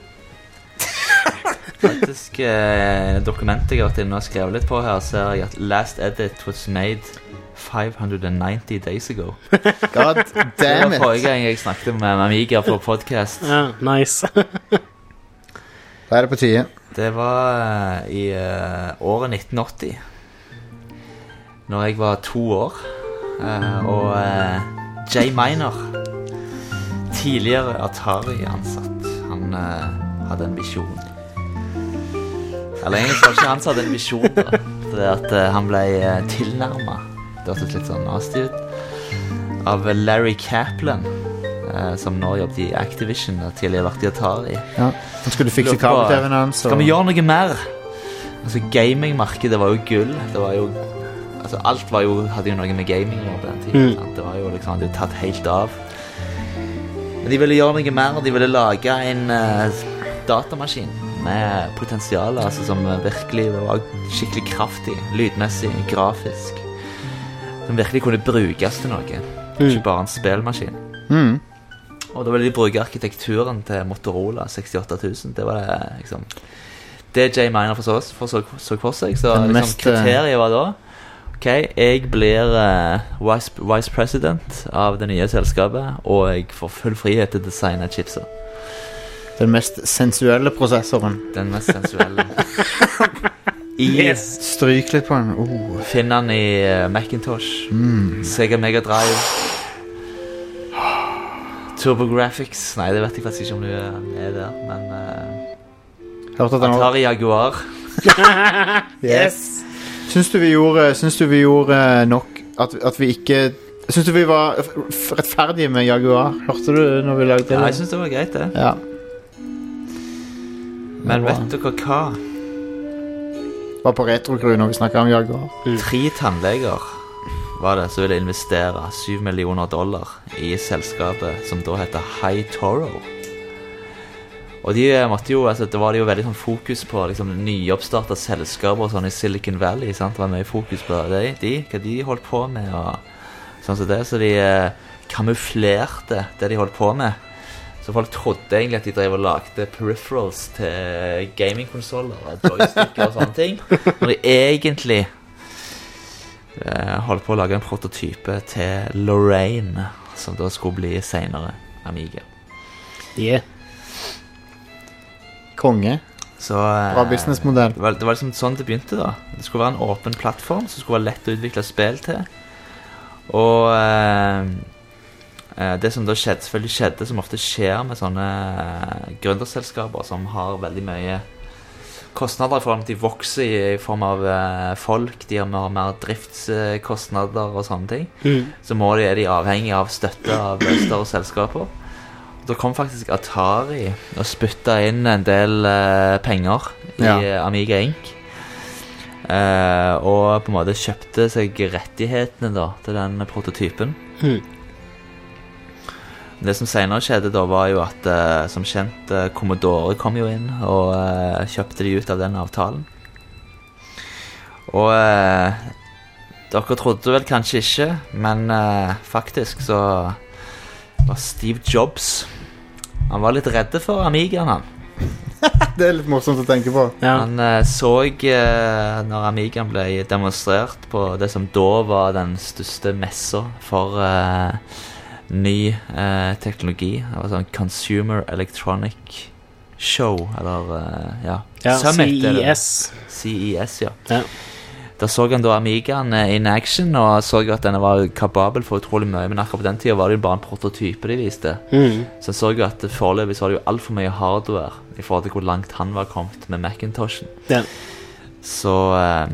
Faktisk eh, dokumentet jeg har vært inne og skrevet litt på her, ser jeg at last edit was made five hundred ninety days ago. God Det damn var it. forrige gang jeg snakket med Amiga på podcast. Ja, nice. Da er det på tide. Det var eh, i eh, året nitten åtti, når jeg var to år, eh, og eh, Jay Miner, tidligere Atari-ansatt, han eh, hadde en visjon. Eller egentlig var det ikke han som hadde en visjon da. Det er at eh, han ble eh, tilnærmet, det hørtes litt sånn nasty ut, av Larry Kaplan, eh, som nå jobbet i Activision og tidligere vært i Atari. Ja. Så skulle du fikse Lurer på- kabel-T V-en hans. og- Skal vi gjøre noe mer? Altså, gamingmarkedet var jo gull. Det var jo Altså, alt var jo, hadde jo noe med gaming å gjøre på den tiden. Mm. Sant? Det var jo liksom, det hadde tatt helt av. Men de ville gjøre noe mer. De ville lage en eh, datamaskin med potensial, altså, som virkelig var skikkelig kraftig, lydmessig, grafisk. Som virkelig kunne brukes til noe. Ikke bare en spillmaskin. Mm. Og da ville de bruke arkitekturen til Motorola sekstiåtte tusen. Det var det, liksom det Jay Miner for så, for så, så for seg. Så Den liksom, mest, eh, kriteriet var da ok, jeg blir eh, vice, vice president av det nye selskapet, og jeg får full frihet til å designe chipser. Den mest sensuelle prosessoren. Den mest sensuelle. I Yes. Stryk litt på den. Oh. Finn den i eh, Macintosh, Mm. Sega Mega Drive, TurboGrafx. Nei, det vet jeg faktisk ikke om du er der, men eh, Hørte at den var... Atari Jaguar. Yes. Syns du vi gjorde, syns du vi gjorde nok at, at vi ikke Syns du vi var f- rettferdige med Jaguar? Hørte du når vi lagde det? Ja, jeg synes det var greit, det. Ja. Men bra. vet dere hva? Var på Retrocrew når vi snakket om Jaguar. Tre tannleger var det som ville investere syv millioner dollar i selskapet som da heter High Toro. Og de måtte jo, altså det var det jo veldig sånn fokus på liksom nyoppstartet selskaper og sånn i Silicon Valley, sant? Det var mye fokus på det, de, hva de holdt på med og sånn som det, så de eh, kamuflerte det de holdt på med. Så folk trodde egentlig at de drev og lagde peripherals til gamingkonsoller, joysticker og sånne ting, når de egentlig eh, holdt på å lage en prototype til Lorraine, som da skulle bli senere Amiga. Yeah. Konge. Så, eh, Bra businessmodell. Det var, det var liksom sånn det begynte da. Det skulle være en åpen plattform, som skulle være lett å utvikle spill til. Og eh, det som da skjedde, selvfølgelig skjedde, som ofte skjer med sånne uh, gründerselskaper som har veldig mye kostnader i forhold til de vokser i, i form av uh, folk, de har mer, mer driftskostnader og sånne ting, Mm. så må de, er de avhengig av støtte av større selskaper. Da kom faktisk Atari og spytta inn en del uh, penger i Ja. Amiga Inc. Uh, og på en måte kjøpte seg rettighetene da, til den prototypen. Mm. Det som senere skjedde da var jo at uh, som kjent uh, Commodore kom jo inn og uh, kjøpte de ut av den avtalen. Og uh, dere trodde vel kanskje ikke, men uh, faktisk så var Steve Jobs, han var litt redde for Amigaen han. Det er litt morsomt å tenke på. Ja. Han uh, så uh, når Amigaen ble demonstrert på det som da var den største messa for uh, ny uh, teknologi. Det var sånn Consumer Electronic Show, eller uh, ja, Ja, Summit, C E eller- S. C E S, ja. Ja. Da så han da Amigaen uh, in action, og så at denne var kapabel for utrolig mye, men akkurat på den tiden var det jo bare en prototype de viste. Mm. Så jeg så jo at foreløpig så var det jo alt for mye hardware i forhold til hvor langt han var kommet med Macintoshen. Ja. Så eh,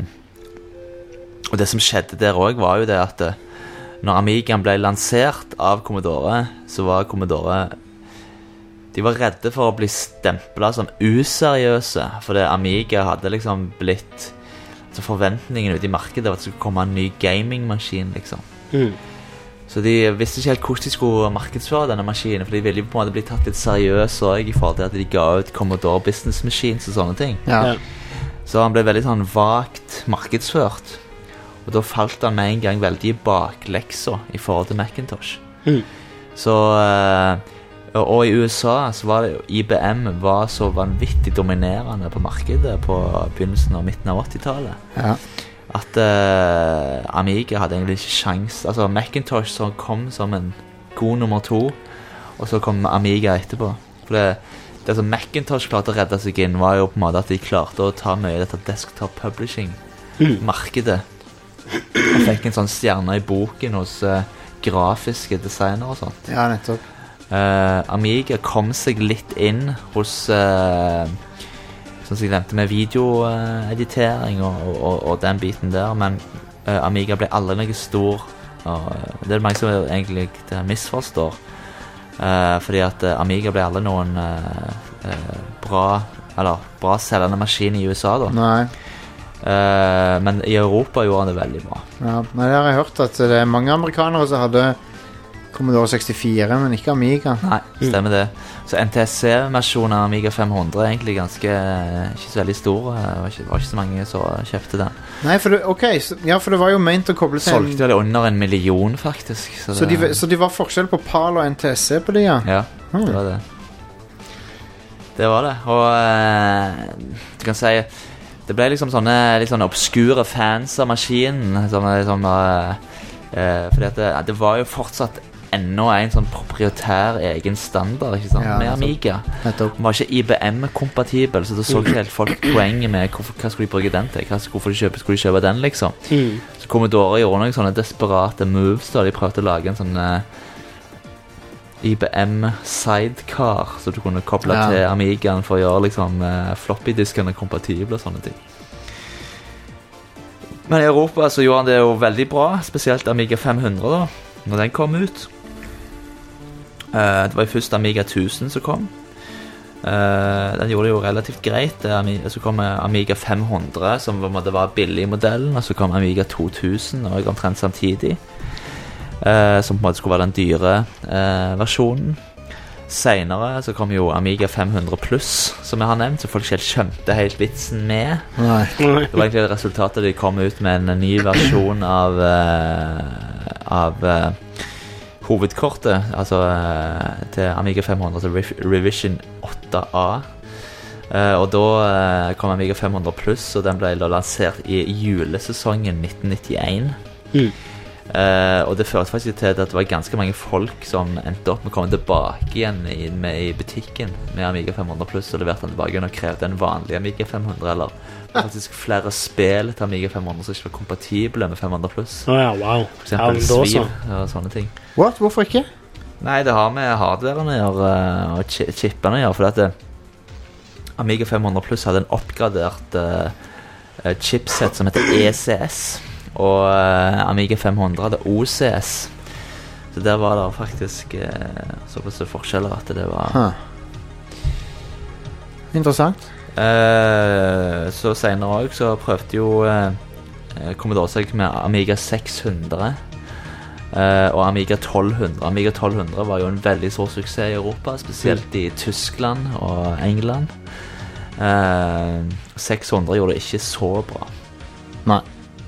og det som skjedde der også var jo det at eh, når Amigaen ble lansert av Commodore, så var Commodore, de var redde for å bli stemplet som useriøse, fordi Amiga hadde liksom blitt, så forventningen ute i markedet var at det skulle komme en ny gamingmaskin liksom. Mm. Så de visste ikke helt hvordan de skulle markedsføre denne maskinen, for de ville jo på en måte bli tatt litt seriøs også, i forhold til at de ga ut Commodore Business Machines og sånne ting. Ja. Ja. Så han ble veldig sånn vagt markedsført, og da falt han med en gang veldig i bakleksa i forhold til Macintosh. Mm. Så eh, og, og i U S A så var det jo I B M var så vanvittig dominerende på markedet på begynnelsen og midten av åttitallet, Ja. at eh, Amiga hadde egentlig ikke sjans. Altså Macintosh som kom som en god nummer to, og så kom Amiga etterpå. For det, det som Macintosh klarte å redde seg inn, var jo på en måte at de klarte å ta mye dette desktop publishing-markedet. Og fikk en sånn stjerne i boken hos eh, grafiske designere og sånt. Ja, nettopp. Eh, Amiga kom seg litt inn hos uh, sånn som jeg nevnte med videoeditering og, og, og den biten der, men eh, Amiga ble aldri noe stor, og eh, det er det mange som egentlig det misforstår, eh, fordi at eh, Amiga ble aldri noen eh, eh, bra, eller bra selgende maskin i U S A da. Nei. Eh, men i Europa gjorde han det veldig bra. Ja, nei, det har jeg hørt at det er mange amerikanere som hadde Commodore sekstifire, men ikke Amiga. Nei, stemmer det. Så N T S C-versjonen av Amiga fem hundre er egentlig ganske, ikke så veldig stor. Det var ikke, var ikke så mange som kjøpte den. Nei, for det, ok, så, ja, for det var jo ment å koble til en- Solgte vel under en million faktisk. Så, så, det, de, så de var forskjell på PAL og N T S C på de, ja? Ja, Hmm. det var det. Det var det. Og eh, du kan si, det ble liksom sånne litt sånne obskure fans av maskinen. Sånne, liksom, eh, eh, fordi at det, det var jo fortsatt enda en sånn proprietær egen standard, ikke sant, Ja, med nettopp. Amiga. Nettopp. Den var ikke I B M-kompatibel, så da så ikke helt folk poenget med hvorfor, hva skulle de bruke den til. Hva, hvorfor de kjøpe, skulle de kjøpe den, liksom. Mm. Så Commodore gjorde noen sånne desperate moves da. De prøvde å lage en sånn uh, I B M-sidecar, så du kunne koble Ja. til Amigaen for å gjøre liksom uh, floppy-diskene kompatible og sånne ting. Men i Europa så gjorde han det jo veldig bra, spesielt Amiga fem hundre da, når den kom ut. Uh, det var jo først Amiga tusen som kom. Uh, den gjorde det jo relativt greit. Det Ami- Så kom Amiga fem hundre, som på en måte var billig-modellen, og så kom Amiga to tusen, og omtrent samtidig. Uh, som på en måte skulle være den dyre uh, versjonen. Senere så kom jo Amiga fem hundre pluss, som jeg har nevnt, så folk ikke helt skjønte helt vitsen med. Nei. Det var egentlig resultatet de kom ut med en ny versjon av uh, Av uh, hovedkortet, altså eh, til Amiga fem hundre, til Rev- Revision åtte A. Eh, og da eh, kom Amiga fem hundre pluss, og den ble da lansert i julesesongen nitten nittien. Mm. Eh, og det førte faktisk til at det var ganske mange folk som endte opp med å komme tilbake igjen i, med, i butikken med Amiga fem hundre pluss, og leverte den tilbake igjen og krevde en vanlig Amiga fem hundre, eller faktisk flere spill til Amiga fem hundre som ikke var kompatible med fem hundre pluss. Å ja, wow. For eksempel Ja, men da så. Sviv og sånne ting. What? Hvorfor ikke? Nei, det har med hardwaren å gjøre, eh, og chi- chipene å gjøre, for at det, Amiga fem hundre pluss hadde en oppgradert eh, eh, chipset som heter E C S, og eh, Amiga fem hundre hadde O C S. Så der var det faktisk eh, såpass forskjeller at det var... Huh. Interessant. Eh, så senere også så prøvde jo eh, Commodore seg med Amiga seks hundre eh, og Amiga tolv hundre. Amiga tolv hundre var jo en veldig stor suksess i Europa, spesielt i Tyskland og England. Eh, seks hundre gjorde det ikke så bra. Nei.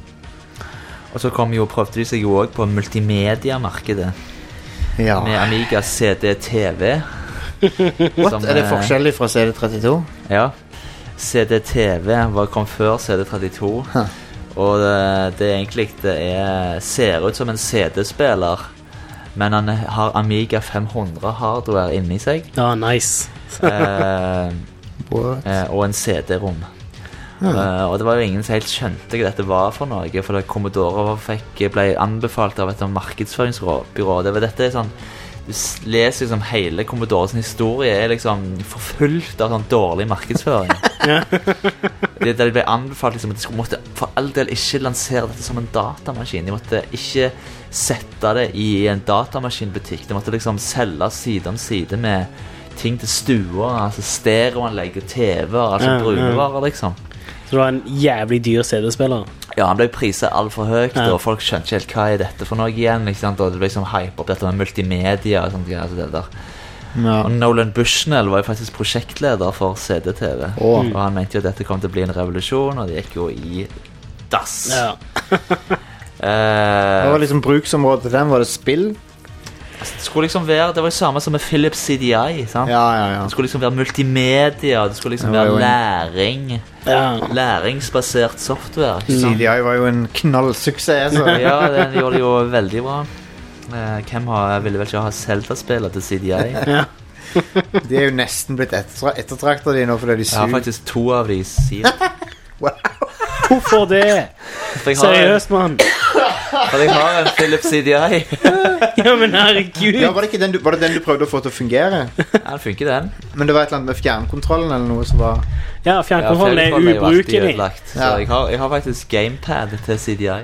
Og så kom jo, prøvde de seg jo også på multimedia-markedet Ja. med Amiga C D T V. What? som, Er det eh, forskjellig fra C D trettito? Ja, C D T V var, kom før C D trettito. Huh. Og det, det egentlig det er, ser ut som en C D-spiller, men han har Amiga fem hundre hardware inni seg. Ja, nice. eh, What? eh, og en C D-rom. Eh, og det var jo ingen som helt skjønte hva dette var for noe, for det Commodore fikk, ble anbefalt av et markedsføringsbyrå. Det var dette sånn, du s- leser liksom hele Commodores historie er liksom forfulgt av sånn dårlig markedsføring. det, det ble anbefalt liksom at de skulle, måtte for all del ikke lansere dette som en datamaskin. De måtte ikke sette det i en datamaskinbutikk. De måtte liksom selge side om side med ting til stua, altså stereoanlegg og T V, altså Ja, ja. brunevarer liksom. Så det var en jævlig dyr C D-spiller. Ja, han ble priset alt for høyt, Ja. og folk skjønte ikke helt hva er dette for noe igjen, ikke sant? Og det ble liksom hype opp dette med multimedia og sånt, altså det der. Ja. Og Nolan Bushnell var jo faktisk prosjektleder for C D T V, Åh. og han mente jo at dette kom til å bli en revolusjon, og det gikk jo i dass. Ja. Eh, Det var liksom bruksområdet til den. Var det spill? det skulle liksom være, det var jo samme som med Philips C D I, sant? Ja, ja, ja. Det skulle liksom være multimedia, det skulle liksom Det var være jo en- læring, Ja. læringsbasert software. C D I var jo en knallsuksess. Så. Ja, den gjorde det jo veldig bra. Eh, hvem har, ville vel ikke ha Zelda-spiller til C D I? De er jo nesten blitt etter, ettertraktet de nå fordi de Jeg har suger. faktisk to av de siden. Hvorfor det? For jeg har, en, Seriøst, mann. for jeg har en Philips C D I. Ja, men herregud. Ja, var det, ikke den du, var det den du prøvde å få til å fungere? Ja, den funker den. Men det var et eller annet med fjernkontrollen eller noe som var Ja, fjernkontrollen er fjernkontrollen jo alltid ubrukelig. ødelagt, Så Ja. jeg, har, jeg har faktisk gamepad til C D I.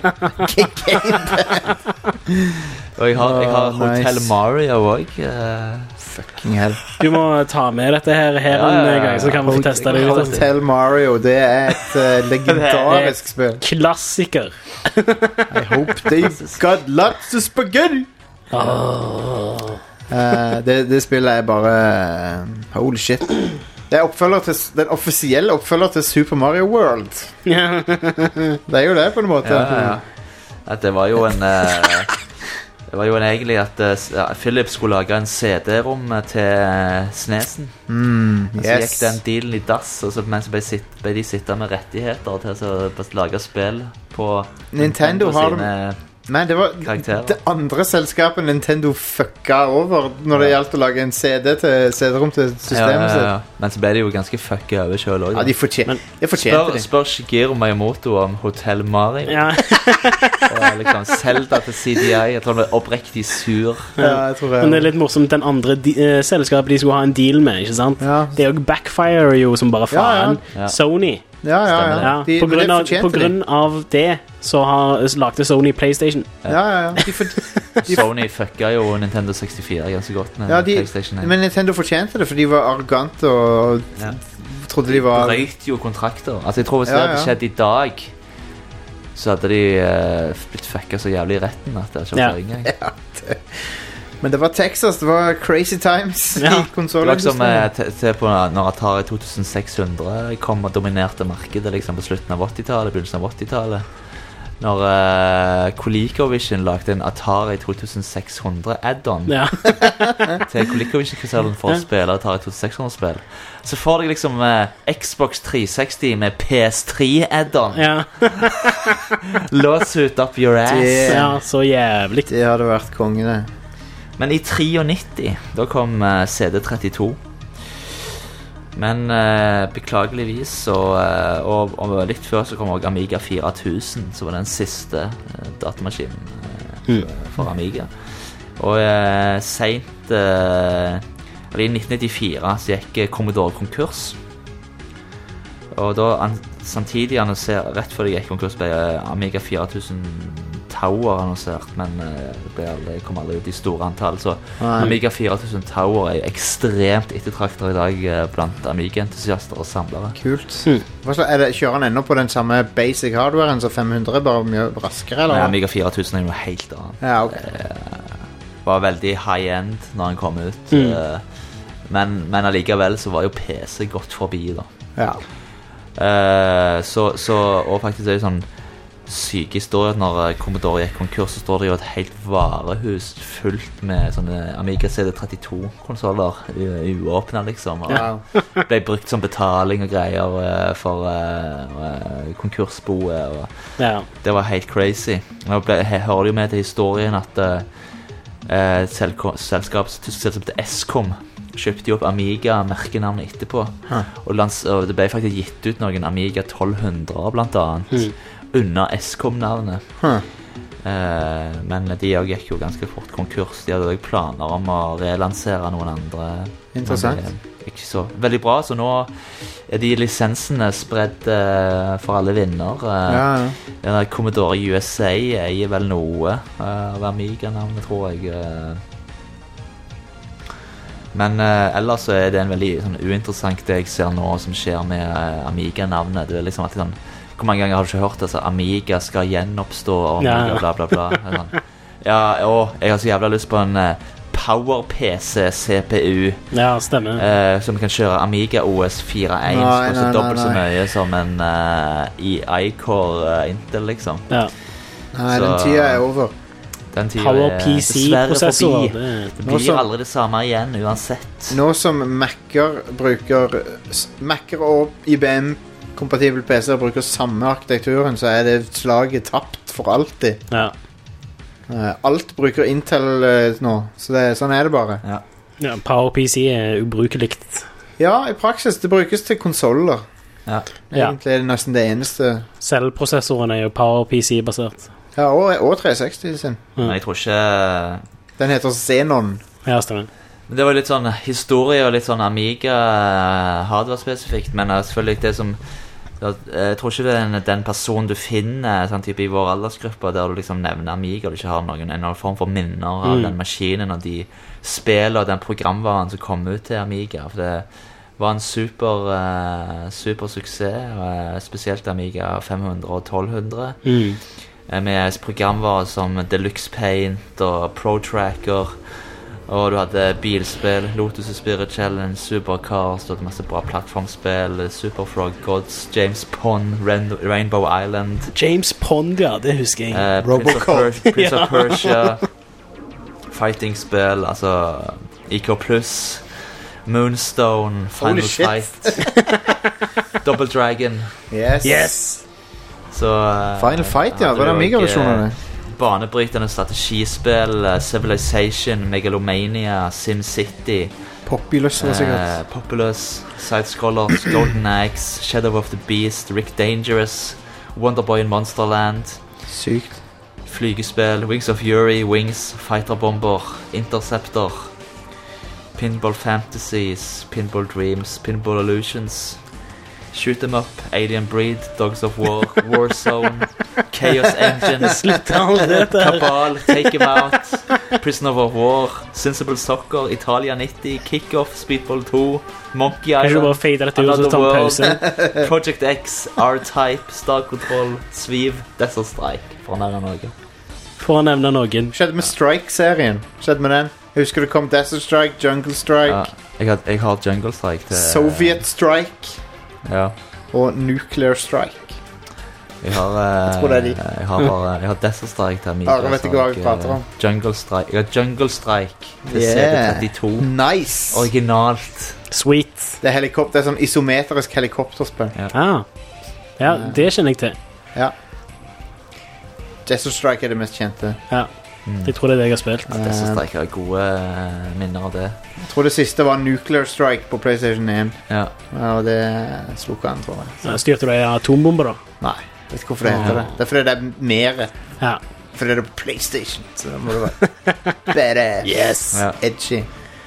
Og jeg har, jeg har Åh, Hotel nice. Mario òg. fucking hell. Du må ta med dette her, her Ja, ja, en ja. gang, så kan vi få teste det ut. Hotel Mario, det er et uh, legendarisk spill. Klassiker. I hope they've got lots of spaghetti. Eh, det, det spillet er bare eh, holy shit. Det er oppfølger til, den offisielle oppfølger til Super Mario World. Ja. Det er jo det, på en måte. Ja, ja, ja. At det var jo en eh, Det var jo en egentlig at eh, s- ja, Philips skulle lage en C D-rom til eh, Snesen. Mm, Og så yes. gikk den dealen i dass, og så mens ble, sitt, ble de sitte med rettigheter til å så lage spill på Nintendo har sine Men det var karakterer. det andre selskapet Nintendo fucka over når det gjaldt å lage en C D til C D-rom til systemet ja, ja, ja. sitt. Men så ble det jo ganske fucka over sjøl òg. Ja, de, fortjen Men- de fortjente Spør, det. spør Shigeru Miyamoto om Hotel Mario Ja. og liksom Zelda til C D I. Jeg tror han ble oppriktig sur. Ja, jeg tror Men det jeg. er litt morsomt. Den andre de, eh, selskapet de skulle ha en deal med, ikke sant? Ja. Det er jo backfire jo som bare Ja, ja. faen. Ja. Sony. Ja, ja, ja. Ja. De, på, men grunn det av, fortjente på grunn av det så har, lagde Sony PlayStation. de. Ja, ja, ja. De for, de, Sony fucka jo Nintendo sekstifire ganske godt med ja, de, PlayStation én. men Nintendo fortjente det, for de var arrogante og Ja. trodde de var Brøyt jo kontrakter. Altså jeg tror Hvis Ja, det hadde ja. skjedd i dag, så hadde de eh, blitt fucka så jævlig i retten at det hadde Ja. ikke vært engang. Men det var Texas, det var crazy times Ja. i Det var liksom konsollindustrien. eh, te- se på når Atari to tusen seks hundre kom og dominerte markedet liksom på slutten av åttitallet, begynnelsen av åttitallet. Når uh, ColecoVision lagde en Atari twenty-six hundred add-on Ja. til ColecoVision-konserten for å spille Atari twenty-six hundred-spill. Så får deg liksom uh, Xbox three sixty med P S three add-on. Ja. Lås ut up your ass. Det- ja, så jævlig. Det hadde vært kongene. Men i ninety-tre, da kom uh, C D thirty-two. Men uh, beklageligvis så, uh, og, og litt før så kom også Amiga four thousand, som var den siste uh, datamaskinen uh, Mm. for, for Amiga. Og uh, sent uh, eller i nitten nittifire så gikk Commodore konkurs. Og da an, samtidig annonser, rett før det gikk konkurs, ble uh, Amiga four thousand Tower annonsert, men uh, det ble aldri, kom aldri ut i store antall. Så Nei. Amiga four thousand Tower er jo ekstremt ettertraktet i dag uh, blant Amiga-entusiaster og samlere. Kult. Mm. Hva slags, er det, kjører han ennå på den samme basic hardwaren som five hundred, bare mye raskere, Men eller? Amiga four thousand er noe helt annet. Ja, ok. Var veldig high-end når han kom ut. Mm. uh, men, men allikevel så var jo P C godt forbi da. Ja. Uh, så, så, og faktisk er det sånn syke historier. Når uh, Commodore gikk konkurs, så står det jo et helt varehus fullt med sånne Amiga C D thirty-two-konsoler uåpnet liksom, og Ja. ble brukt som betaling og greier uh, for uh, uh, konkursboet, og Ja. det var helt crazy. Jeg, ble, jeg hører jo med til historien at uh, uh, selko- selskap, tysk selskap til Eskom kjøpte jo opp Amiga-merkenavnet etterpå. Huh. Og, lands, og det ble faktisk gitt ut noen Amiga twelve hundred blant annet, Mm. under Eskom-navnet. Huh. Eh, men de også gikk jo ganske fort konkurs. De hadde også planer om å relansere noen andre. Interessant. Men det er ikke så veldig bra, så nå er de lisensene spredd eh, for alle vinner. Eh, Ja, ja. den der Commodore U S A eier vel noe eh, av Amiga-navnet, tror jeg. eh. Men eh, ellers så er det en veldig sånn, uinteressant det jeg ser nå som skjer med eh, Amiga-navnet. Det er liksom alltid sånn, hvor mange ganger har du ikke hørt altså, Amiga skal gjenoppstå og Amiga, Ja. bla bla bla. Det er Sånn. Ja, og jeg har så jævla lyst på en eh, Power-P C C P U Ja, stemmer. eh, som kan kjøre Amiga O S four point one, Nei, som koster nei, dobbelt så nei, mye som en eh, i iCore eh, Intel, liksom. Ja. Nei, Så- den tida er over. Den tiden Power er P C dessverre prosessor. forbi. Det, Det Nå blir som- aldri det samme igjen, uansett. Nå som Mac-er bruker s- Mac-er og I B M-kompatible P C-er bruker samme arkitekturen, så er det slaget tapt for alltid. ja. Eh, alt bruker Intel eh, nå, så det, sånn er det bare. Ja. ja. Power P C er ubrukelig. Ja, i praksis. Det brukes til konsoller. Ja. Ja. Egentlig er det nesten det eneste. Selvprosessoren er jo Power P C-basert. Ja, og, og tre seksti sin. Men jeg tror ikke Den heter Xenon. Ja, stemmer. Men det var litt sånn historie og litt sånn Amiga eh, hardware-spesifikt, men eh, selvfølgelig det som det, jeg tror ikke det er den, den personen du finner sånn type i vår aldersgruppe der du liksom nevner Amiga og du ikke har noen en eller annen form for minner av Mm. den maskinen og de spillene og den programvaren som kom ut til Amiga, for det var en super uh, super suksess, uh, spesielt Amiga five hundred og twelve hundred. Mm. Eh, med programvarer som Deluxe Paint og ProTracker, og du hadde bilspill, Lotus Spirit Challenge, Supercars, du hadde masse bra plattformspill, Superfrog Gods, James Pond, Rain Rainbow Island, James Pond, ja, det husker jeg. eh, Prince, of, Robocop. Per Prince Ja. of Persia, fighting-spill, altså I K plus, Moonstone, Final Holy shit. Fight, Double Dragon. Yes. Yes! Så, eh, Final Fight, ja. hadde Var det du Amiga-versjonen av også, det? eh, Banebrytende strategispill, eh, Civilization, Megalomania, SimCity, Populous, var sikkert. eh, Populous, Sidescrollers, Golden Axe, Shadow of the Beast, Rick Dangerous, Wonderboy in Monsterland, Sykt. flygespill, Wings of Fury, Wings, Fighter Bomber, Interceptor, Pinball Fantasies, Pinball Dreams, Pinball Illusions, Shoot 'em Up, Alien Breed, Dogs of War, Warzone, Chaos Engine, Slutt aldri dette her. Kabal, Take 'em Out, Prisoner of War, Sensible Soccer, Italia ninety, Kickoff, Speedball two, Monkey Kan ikke du bare Island, fade dette ut Another og ta en World. pause? Project X, R-Type, Star Control, Sviv, Desert Strike, for å nevne noe. For å nevne noen. Skjedde med Strike-serien. Skjedde med den. Jeg husker det kom Desert Strike, Jungle Strike, Ja, jeg, har, jeg har Jungle Strike til Soviet Strike Ja. og Nuclear Strike. Jeg har, eh, tror det er de. jeg har, bare- jeg har Desert Strike til Amiga. Bare vet ikke hva jeg så prater om. eh, Jungle Strike. Jeg har Jungle Strike til Yeah. C D trettito. Nice! Originalt. Sweet. Det er, helikopter, det er sånn isometrisk helikopterspill. Ah. Ja, det kjenner jeg til. Ja. Desert Strike er det mest kjente. Ja. Jeg tror det er det jeg har spilt. Desert Strike har gode eh, minner av det. Jeg tror det siste var Nuclear Strike på PlayStation one. Ja. Ja, og det slo ikke an, tror jeg. Ja, Styrte du ei atombombe, da? Nei, vet ikke hvorfor det heter det. Det er fordi det er mer. Ja. Fordi det er på PlayStation. Så da må det være badass. Yes! Ja. Edgy.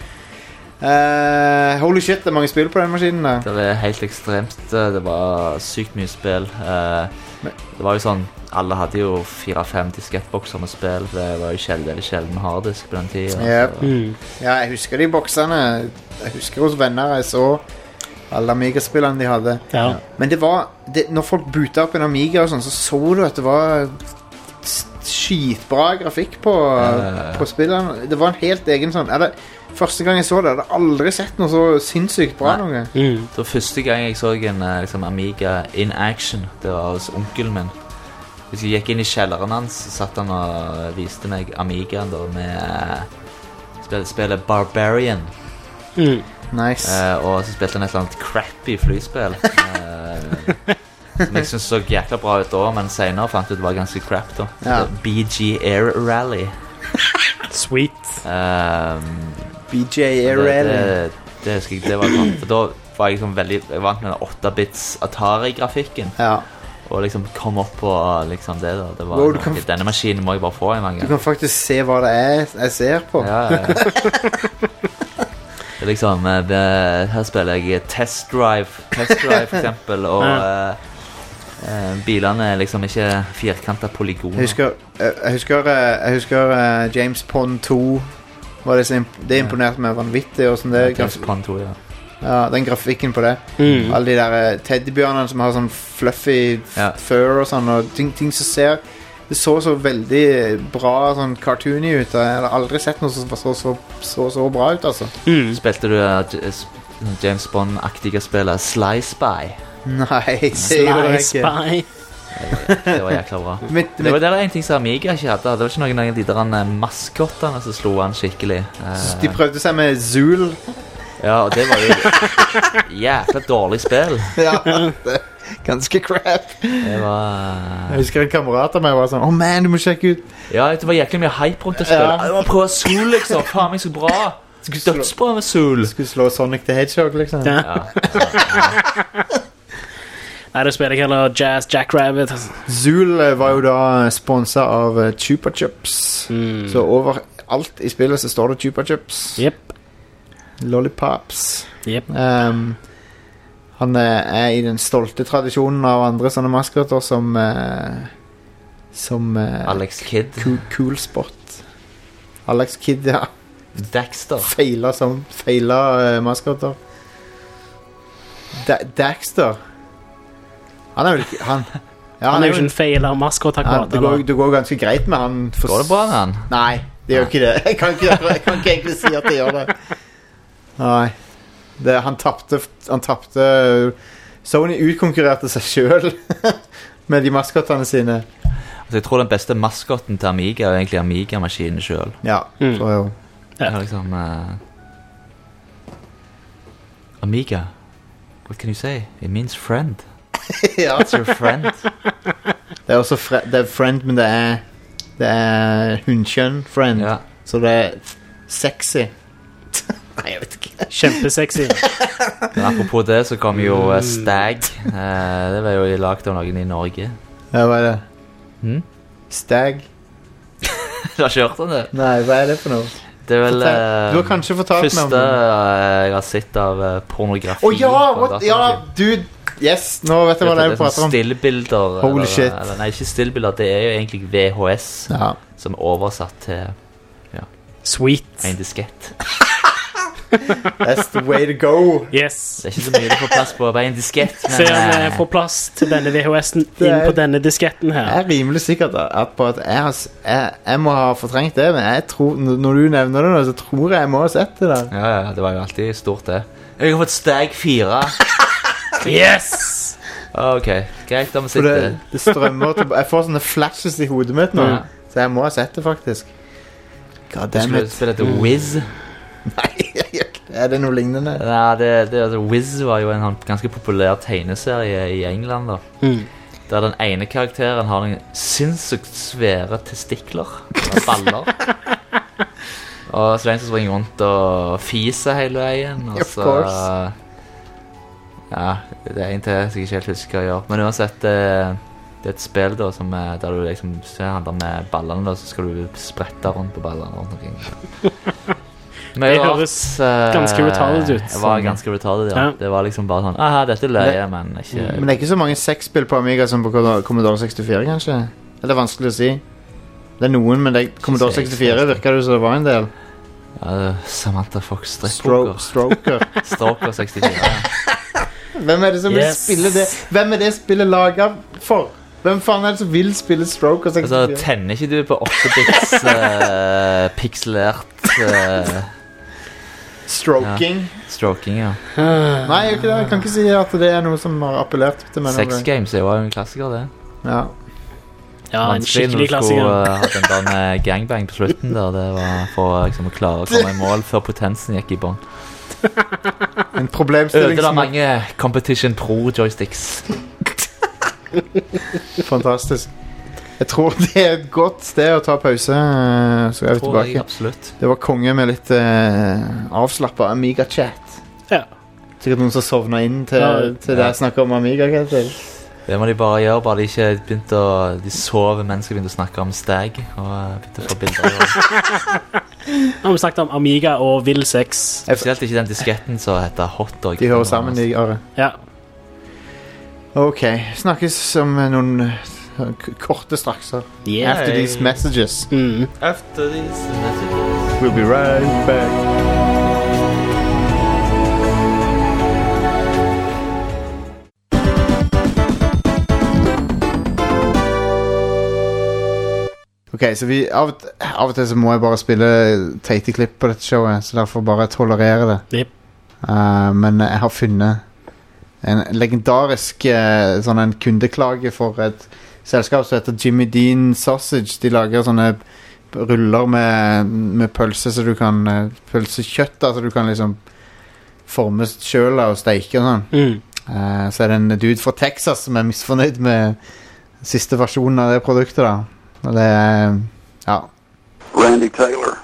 Eh, holy shit, det er mange spill på den maskinen der. Det er helt ekstremt. Det var sykt mye spill. Eh, Det var jo sånn alle hadde jo fire-fem diskettbokser med spill. Det var jo sjelden, veldig sjelden harddisk på den tiden. Yep. så- Mm. Ja, jeg husker de boksene. Jeg husker hos venner jeg så alle Amiga-spillene de hadde. Ja. Men det var det, når folk boota opp en Amiga og sånn, så så du at det var s- skitbra grafikk på, Ja. på spillene. Det var en helt egen sånn er det, første gang jeg så det, hadde jeg aldri sett noe så sinnssykt bra Nei. noe. Mm. Det var første gang jeg så en eh, liksom, Amiga in action. Det var hos onkelen min. Hvis jeg gikk inn i kjelleren hans, så satt han og viste meg Amigaen da, med eh, spillet, spillet Barbarian. Mm. Nice. Eh, og så spilte han et eller annet crappy flyspill. eh, som jeg syntes så jækla bra ut da, men senere fant jeg ut det var ganske crap. da Ja. B G Air Rally. Sweet. Um, B J Air det, Rally. det, det husker jeg det var sånn. For da var jeg liksom veldig jeg vant med den åtte-bits Atari-grafikken. Ja. Og liksom kom opp på liksom det da. Det var Wow, du noe- kan- Denne maskinen må jeg bare få en gang. Du kan faktisk se hva det er jeg ser på. Ja, ja. Det er liksom eh, det, her spiller jeg Test Drive Test Drive for eksempel. Og Ja. eh, eh, bilene er liksom ikke firkantet polygoner. Jeg husker, jeg jeg husker, eh, jeg husker eh, James Pond to. Var det, så imp det imponerte meg vanvittig. Og sånn det, James graf Pond to, ja. ja, den grafikken på det. Mm. Alle de der eh, teddybjørnene som har sånn fluffy f Ja. fur og sånn. Og ting, ting som ser Det så så veldig bra sånn cartoony ut. og Jeg har aldri sett noe som så så, så, så bra ut, altså. Mm. Spilte du eh, J- s- James Bond-aktige spillet Sly Spy? Nei, det gjorde jeg Sly ikke. Spy. Det var jækla bra. Mitt, Det var mitt, det der en ting som Amiga ikke hadde. Det var ikke noen av de der eh, maskottene som slo han skikkelig. Eh, de prøvde seg med Zool. Ja, og det var jo jækla dårlig spill. Ja, det, ganske crap. Det var Jeg husker en kamerat av meg var sånn Å, man, du må sjekke ut. Ja, det var jæklig mye hype rundt det spillet. Ja. Jeg må prøve Soul, liksom. Faen meg så bra. Dødsbra med Soul. Skulle slå Sonic the Hedgehog, liksom. Ja. Ja. Nei, det spiller jeg heller Jazz Jackrabbit. Altså. Zool eh, var jo da sponsa av eh, Chupa Chups. Mm. Så overalt i spillet så står det Chupa Chups. Jepp. Lollipops. Jepp. Um, han eh, er i den stolte tradisjonen av andre sånne maskotter som eh, Som eh, Alex Kidd. cool, cool Spot. Alex Kidd, ja. Daxter. Feila som Feila eh, maskotter. Da Daxter. Han er vel ikke Han, ja, Han er jo vel- ikke en feila maskot, han, akkurat. det, går, eller? det går ganske greit med han. for- Går det bra med han? Nei, det gjør ikke det. Jeg kan ikke, jeg kan ikke egentlig si at det gjør det. Nei. Det, han tapte Han tapte Sony utkonkurrerte seg sjøl med de maskottene sine. Altså, jeg tror den beste maskotten til Amiga er egentlig Amiga-maskinen sjøl. Ja, Mm. tror jeg jo. Ja. Liksom uh, Amiga. What can you say? It means friend. Ja. It's your friend. Det er også fre det er friend, men det er Det er hundkjønn friend. Ja. Så det er sexy. Nei, jeg vet ikke. Kjempesexy. Men apropos det, så kom jo uh, Stag. Uh, det var jo lagd av noen i Norge. Ja, hva er det? Hmm? Stag? Du har ikke hørt om det? Nei, hva er det for noe? Det er vel Fortell. uh, Du har kanskje fortalt meg om første det. uh, jeg har sett av uh, pornografi. Å ja! på What? Ja, datamaskin. dude! Yes, nå vet jeg hva det er vi prater om. Stillbilder. Holy eller, shit. Eller, nei, ikke stillbilder. Det er jo egentlig V H S Ja. som er oversatt til Sweet. en diskett. That's the way to go. Yes. Det er ikke så mye du får plass på på en diskett. Se om Men vi uh, får plass til denne V H S-en Det inn er- på denne disketten Jeg her. er rimelig sikker at på at jeg, har, s- jeg, jeg må ha fortrengt det, men jeg tror, n- når du nevner det nå, så tror jeg jeg må ha sett det der. ja, ja, det var jo alltid stort, det. Jeg har fått Stag fire. Yes! Ok, greit, da må vi For det, sitte. det strømmer til, jeg får sånne flashes i hodet mitt nå. Ja. Så jeg må ha sett det, faktisk. God Du damn skulle it. spille etter Wiz. Nei, jeg gjør ikke det. Er det noe lignende? Ja, det, det, altså, Wiz var jo en sånn ganske populær tegneserie i England, da. Mm. Der den ene karakteren har noen sinnssykt svære testikler. Og baller. Og så er det en som springer rundt og fiser hele veien. Og Of så course. Ja, det er en til som jeg ikke helt husker hva jeg gjør. Men uansett, det, det er et spill da som er, der du liksom ser handler med ballene, da, så skal du sprette rundt på ballene rundt omkring. Men Det var- høres eh, ganske retarded ut. Det var ganske retarded, ja. Ja. Det var liksom bare sånn aha, dette løyer jeg, men ikke Men det er ikke så mange sexspill på Amiga som på Commodore sekstifire, kanskje? Eller det er vanskelig å si. Det er noen, men det, Commodore Ikke så sekstifire virker det som det var en del. ja, Samantha Fox Stro strippoker. Stroker. Stroker sekstifire. Hvem er det som vil Yes. spille det? Hvem er det spillet laget for? Hvem faen er det som vil spille Stroker Altså, sekstifire? tenner ikke du på åtte bits uh, pikselert uh, Stroking? stroking, ja. Nei, jeg, gjør ikke det. Jeg kan ikke si at det er noe som har appellert til meg. Sex Games er jo en klassiker, det. Ja. Ja, en Vanskelig når skikkelig du skulle klassiker. uh, ha den der med gangbang på slutten der. Det var for liksom, å klare å komme i mål før potensen gikk i bånn. En problemstilling Ødela som er mange Competition Pro joysticks. fantastisk. Jeg tror det er et godt sted å ta pause. eh, Så er vi Tror jeg tilbake. absolutt. Det var konge med litt uh, avslappa Amiga-chat. Ja. Sikkert noen som sovna inn til, Ja. til det jeg snakker om Amiga. Ketil. Det må de bare gjøre, bare de ikke begynte å De sover mens de begynte å snakke om stag. Og uh, begynte å få bilder av Nå har vi snakket om Amiga og Vill sex. spesielt ikke den disketten som heter Hotdog. De hører sammen, de, Are. Ja. Ok, snakkes om noen eh, k- korte strakser. Yeah. After these messages. Mm. After these messages. We'll be right back. Ok, så vi av, og t- av og til så må jeg bare spille teite klipp på dette showet, så derfor bare tolerere det. Jep. Eh, men jeg har funnet en legendarisk eh, sånn en kundeklage for et selskap som heter Jimmy Dean Sausage. De lager sånne ruller med, med pølse, så du kan eh, pølsekjøtt, da, så du kan liksom forme sjøl og steike og sånn. Mm. Eh, så er det en dude fra Texas som er misfornøyd med siste versjonen av det produktet, da. Og det er ja. Randy Taylor.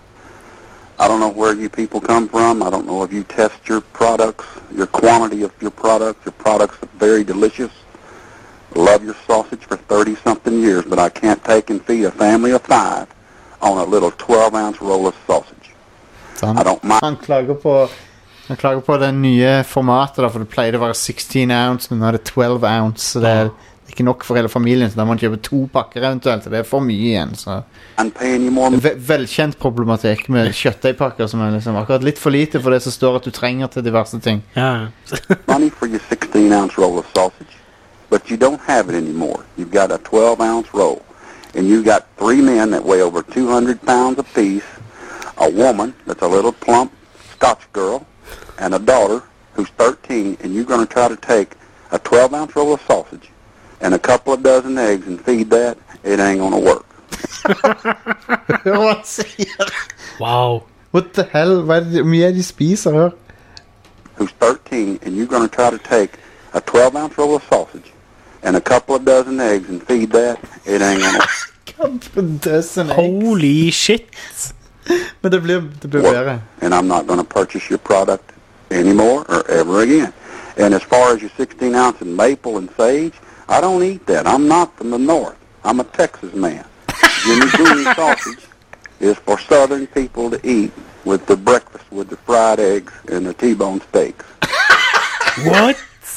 I don't know where you people come from. I don't know if you test your products, your quantity of your products. Your products are very delicious. Love your sausage for thirty-something years, but I can't take and feed a family of five on a little twelve-ounce roll of sausage. Så han, I don't mind. han klager på Han klager på det nye formatet, da, for det pleide å være sixteen ounce, men nå er det twelve ounce, så det er ikke nok for hele familien, så da må man kjøpe to pakker eventuelt, og det er for mye igjen, så I'm paying you more Ve velkjent problematikk med kjøttdeigpakker som er liksom akkurat litt for lite for det som står at du trenger til diverse ting. Ja. money for your sixteen-ounce roll of sausage, but you don't have it anymore. You've got a twelve-ounce roll, and you got three men that weigh over two hundred pounds apiece, a woman that's a little plump Scotch girl, and a daughter who's thirteen, and you're going to try to take a twelve-ounce roll of sausage and a couple of dozen eggs and feed that, it ain't going to work. Hør hva han sier! Wow. What the hell? Hva er det mye de spiser, hør? Who's thirteen, and you're going to try to take a twelve-ounce roll of sausage and a couple of dozen eggs and feed that, it ain't going to Couple dozen eggs. Holy shit. Men det blir, det blir work. bedre. And I'm not going to purchase your product anymore or ever again. And as far as your sixteen-ounce and maple and sage, I don't eat that. I'm not from the north. I'm a Texas man. Jimmy Dean sausage is for southern people to eat with the breakfast, with the fried eggs and the T-bone steaks. What?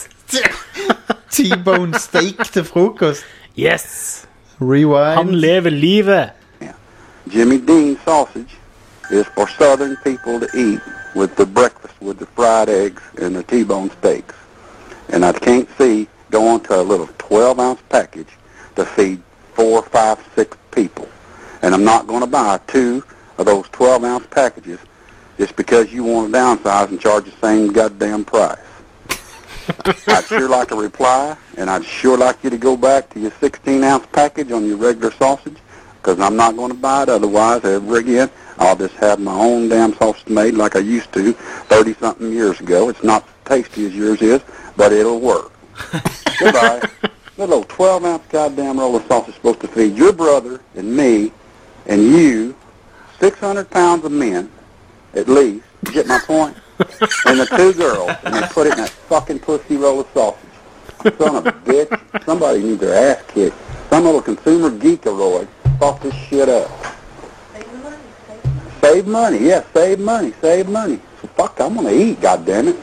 T-bone steak til frokost. Yes. Rewind. Han lever livet. Jimmy Dean sausage is for southern people to eat with the breakfast, with the fried eggs and the T-bone steaks. And I can't see going to a little twelve-ounce package to feed four, five, six people. And I'm not going to buy two of those twelve-ounce packages just because you want to downsize and charge the same goddamn price. I'd sure like a reply, and I'd sure like you to go back to your sixteen-ounce package on your regular sausage, because I'm not going to buy it otherwise ever again. I'll just have my own damn sausage made like I used to thirty-something years ago. It's not as tasty as yours is, but it'll work. Goodbye. That little twelve-ounce goddamn roll of sausage is supposed to feed your brother and me and you six hundred pounds of men, at least. You get my point? And the two girls, and they put it in that fucking pussy roll of sausage. Son of a bitch. Somebody needs their ass kicked. Some little consumer geekaroid thought this shit up. Save money, yeah, save money, save money. So fuck, I'm gonna eat, goddammit.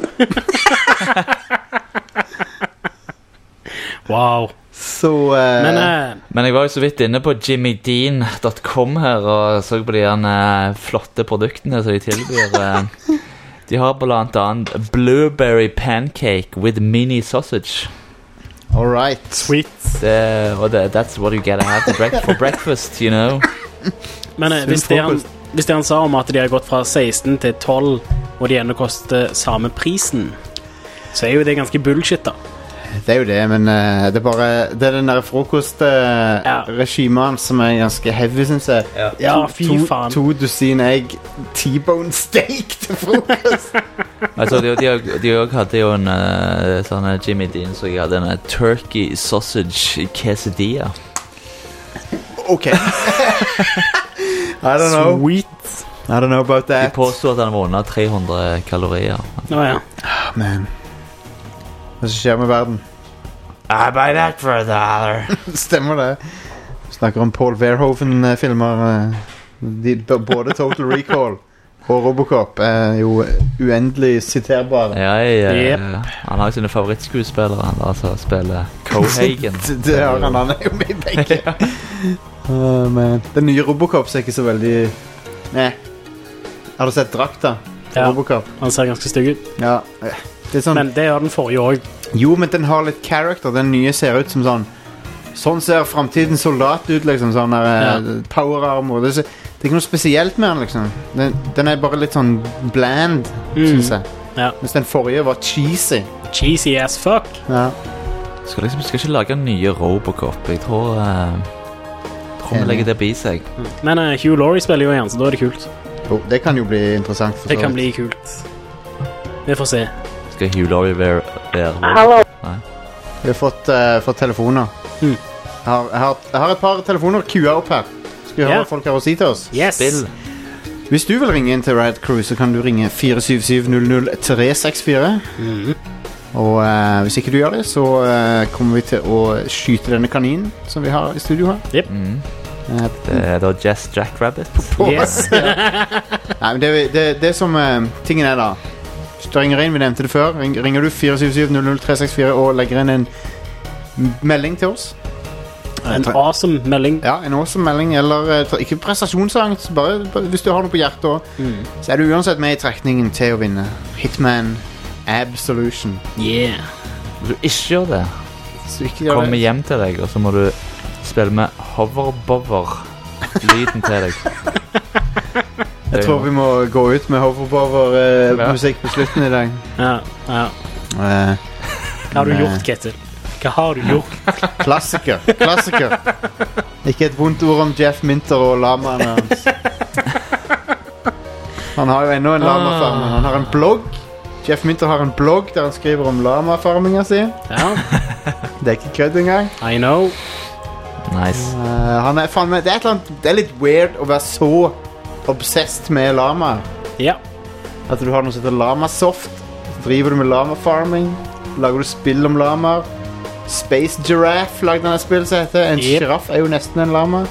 Wow. Så eh, Men eh, Men jeg var jo så vidt inne på jimmy dean dot com her og så på de her flotte produktene som de tilbyr. eh. De har blant annet blueberry pancake with mini sausage. all right. sweet. Det, og det, that's what you gotta have for, break for breakfast, you know. Men eh, hvis, det han, hvis det han sa om at de har gått fra seksten til tolv, og de ennå koster samme prisen, så er jo det ganske bullshit, da. Det er jo det, men eh, det er bare Det er den der frokostregimet som er ganske heavy, synes jeg. Ja, fy to, faen. to dusin egg, T-bone steak til frokost. Altså, de, de, de også hadde jo en uh, sånn uh, Jimmy Dean, så jeg hadde en uh, turkey sausage quesadilla. Ok. I don't know. Sweet. I don't know about De that. påstod at den var under tre hundre kalorier. Nå ja. Ah, man. Hva som skjer med verden? I buy that for a dollar. Stemmer det. Vi snakker om Paul Verhoeven-filmer. eh, de, b- både Total Recall og Robocop er jo uendelig siterbare. Ja, ja, ja. Yep. Han har jo sine favorittskuespillere, han da, som spiller Cohagen. det, det har han, han er jo med i begge. Åh, man. Den nye Robocop ser ikke så veldig... Nei. Har du sett drakta? Ja. Robocop? Han ser ganske stygg ut. Ja. Det er sånn... Men det gjør den forrige også. Jo, men den har litt character. Den nye ser ut som sånn Sånn ser fremtidens soldat ut, liksom. Sånn der Ja. eh, power-armor. Det, er- det er ikke noe spesielt med den, liksom. Den, den er bare litt sånn bland, Mm. synes jeg. Ja. Mens den forrige var cheesy. Cheesy as fuck. Ja. Skal liksom skal ikke lage nye Robocop. Jeg tror uh, Tror vi Enig. legger det bi seg. Men eh, Hugh Laurie spiller jo igjen, så da er det kult. Jo, det kan jo bli interessant. For Det så kan vidt. bli kult. Vi får se. Skal Hugh Laurie være, være Hallo. Vi har fått, eh, fått telefoner. Mm. Jeg, har, jeg, har, jeg har et par telefoner Q-a opp her. Skal vi høre Ja. hva folk har å si til oss? Yes. spill? Hvis du vil ringe inn til Rad Crew, så kan du ringe fire syv syv null null tre seks fire. Mhm. Og eh, hvis ikke du gjør det, så eh, kommer vi til å skyte denne kaninen som vi har i studio her. Mm. Eh, Det er da Jess Jackrabbit. Yes. Nei, men det, det, det som eh, tingen er da, hvis du ringer inn, vi nevnte det før, ring, ringer du fire syv syv null null tre seks fire og legger inn en m- melding til oss. En awesome melding. Ja, en awesome melding, eller eh, tra- ikke prestasjonsangst, bare, bare hvis du har noe på hjertet også, Mm. så er du uansett med i trekningen til å vinne Hitman Absolution. Yeah. Hvis du ikke gjør det, Så ikke gjør kommer det. hjem til deg, og så må du spille med hoverbover-lyden til deg. Jeg tror vi må gå ut med hoverbover Ja. musikk på slutten i dag. Ja, ja. Eh, Hva har du men, eh, gjort, Ketil? Hva har du gjort? Klassiker, klassiker. Ikke et vondt ord om Jeff Minter og lamaene hans. Han har jo ennå en lamafarm. Han har en blogg. Jeff Minter har en blogg der han skriver om lamafarminga si. Ja, Det er ikke kødd engang. I know. Nice. Eh, han er faen meg det, er et eller annet, det er litt weird å være så obsessed med lama. Ja. At du har noe som heter Lamasoft. Så driver du med lamafarming. Lager du spill om lamaer. Space Giraffe lagde han et spill som heter. En Yep. giraff er jo nesten en lama.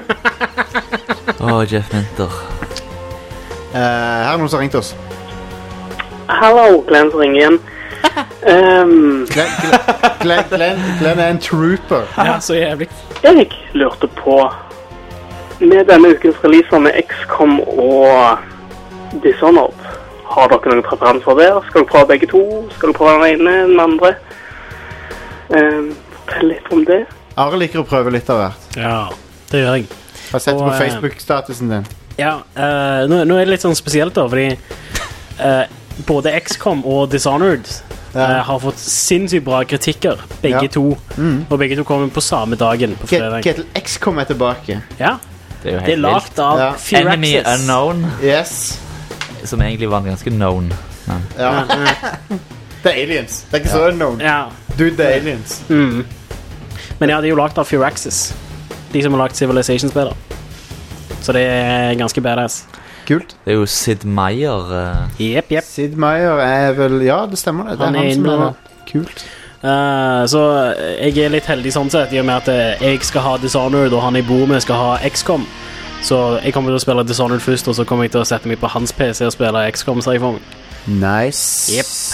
Åh, Jeff Minter. Eh, her er noen som har ringt oss. Hallo, Glenn som ringer igjen. Ehm, Glenn, Glenn, Glenn, Glenn, Glenn er en trooper. Ja, så jævlig. jeg lurte på, med denne ukens releaser med X COM og Dishonored, har dere noen preferanser der? Skal dere prøve begge to? Skal dere prøve den ene, den andre? Ehm, fortell litt om det. Are liker å prøve litt av hvert. Ja, det gjør jeg. Har sett Og, på eh, Facebook-statusen din. Ja, eh, nå, nå er det litt sånn spesielt da, fordi eh, både X COM og Dishonored eh, har fått sinnssykt bra kritikker, begge Ja. to. Mm. Og begge to kommer på samme dagen på Ke- fredag. Ketil X kom er tilbake. Ja, Det er jo det er helt lagt vilt. av Ja. Enemy Firaxis. Unknown, Yes. som egentlig var ganske known. Men Ja. Det er aliens. Det er ikke så unknown. Ja. Dude, det er aliens. Mm. Men ja, de er jo lagt av Firaxis. De som har lagt Civilization-spiller. Så det er ganske badass. Kult. det er jo Sid Meier. eh, Jepp, jepp. Sid Meier er vel Ja, det stemmer det. Det er Han han, er som inne er og- det. Kult. Eh, så jeg er litt heldig sånn sett, i og med at eh, jeg skal ha Dishonored, og han jeg bor med skal ha X COM. Så jeg kommer til å spille Dishonored først, og så kommer jeg til å sette meg på hans P C og spille X COM, ser jeg for meg. Nice.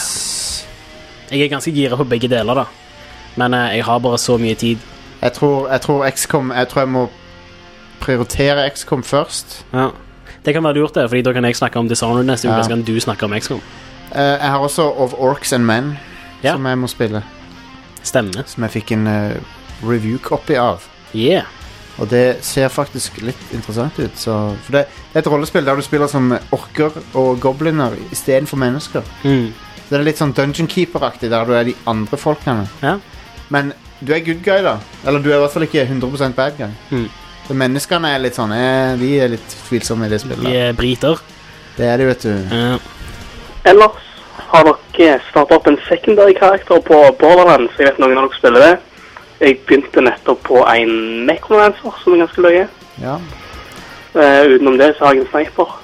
Yep. Jeg er ganske gira på begge deler, da. Men eh, jeg har bare så mye tid. Jeg tror, jeg tror X COM Jeg tror jeg må prioritere X COM først. Ja. Det kan være lurt, det, fordi da kan jeg snakke om Dishonored neste uke, Ja. så kan du snakke om X COM. Eh, jeg har også Of Orcs and Men, Ja. som jeg må spille. Stemmer. Som jeg fikk en eh, review-copy av. Yeah. Og det ser faktisk litt interessant ut. Så, for det, det er et rollespill der du spiller som orker og gobliner istedenfor mennesker. Mm. Så det er litt sånn Dungeon Keeper-aktig, der du er de andre folkene. Ja. Men du er good guy, da. Eller du er i hvert fall ikke hundre prosent bad guy. Mm. Så menneskene er litt sånn eh, De er litt tvilsomme i det spillet. Vi er briter. Det er de, vet du. Ja. Ellers har dere startet opp en secondary karakter på Borderlands. Jeg vet noen av dere spiller det. Jeg begynte nettopp på en Necromancer, som er ganske løye. Ja. Eh, utenom det så har jeg en sniper.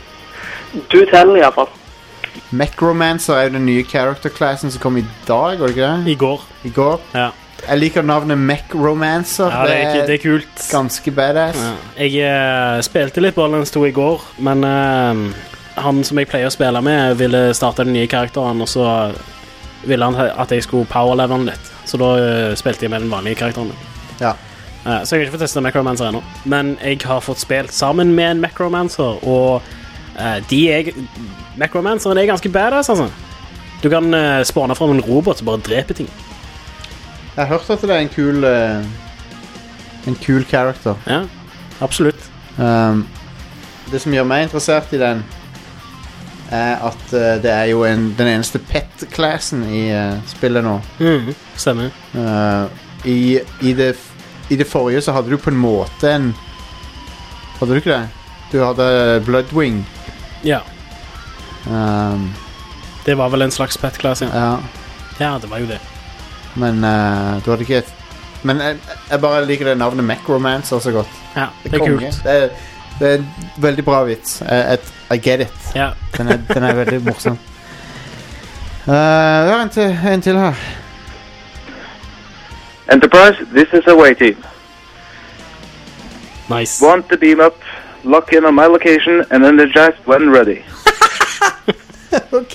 Du teller i hvert fall. Necromancer er jo den nye character-classen som kom i dag, var det ikke det? I går. I går. Ja. Jeg liker navnet Mechromancer. Ja, det er, det er kult. ganske badass. Ja. Jeg eh, spilte litt Borderlands to i går, men eh, han som jeg pleier å spille med, ville starte den nye karakteren, og så ville han ha- at jeg skulle powerlevele litt. Så da eh, spilte jeg med den vanlige karakteren. Ja. Eh, så jeg har ikke fått testet Necromancer ennå. Men jeg har fått spilt sammen med en Necromancer, og eh, de er Necromanceren er ganske badass, altså. Du kan uh, spåne fram en robot som bare dreper ting. Jeg har hørt at det er en kul eh, En kul character. Ja, absolutt. Um, det som gjør meg interessert i den, er at eh, det er jo en, den eneste pet-classen i eh, spillet nå. Mhm, stemmer. Eh, i, i, det, I det forrige så hadde du på en måte en Hadde du ikke det? Du hadde Bloodwing. Ja, Um, det var vel en slags pet-class, ja. ja. Ja, det var jo det. Men eh, du hadde ikke et Men jeg, jeg bare liker det navnet Mechromancer så godt. Ja, det er konge. kult. Det er, det er en veldig bra vits. Jeg, jeg, I get it. Ja. Den er, den er veldig morsom. Uh, vi har en til, en til her. Enterprise, this is a way team. Nice. Want to beam up, lock in on my location, and energize when ready. Ok.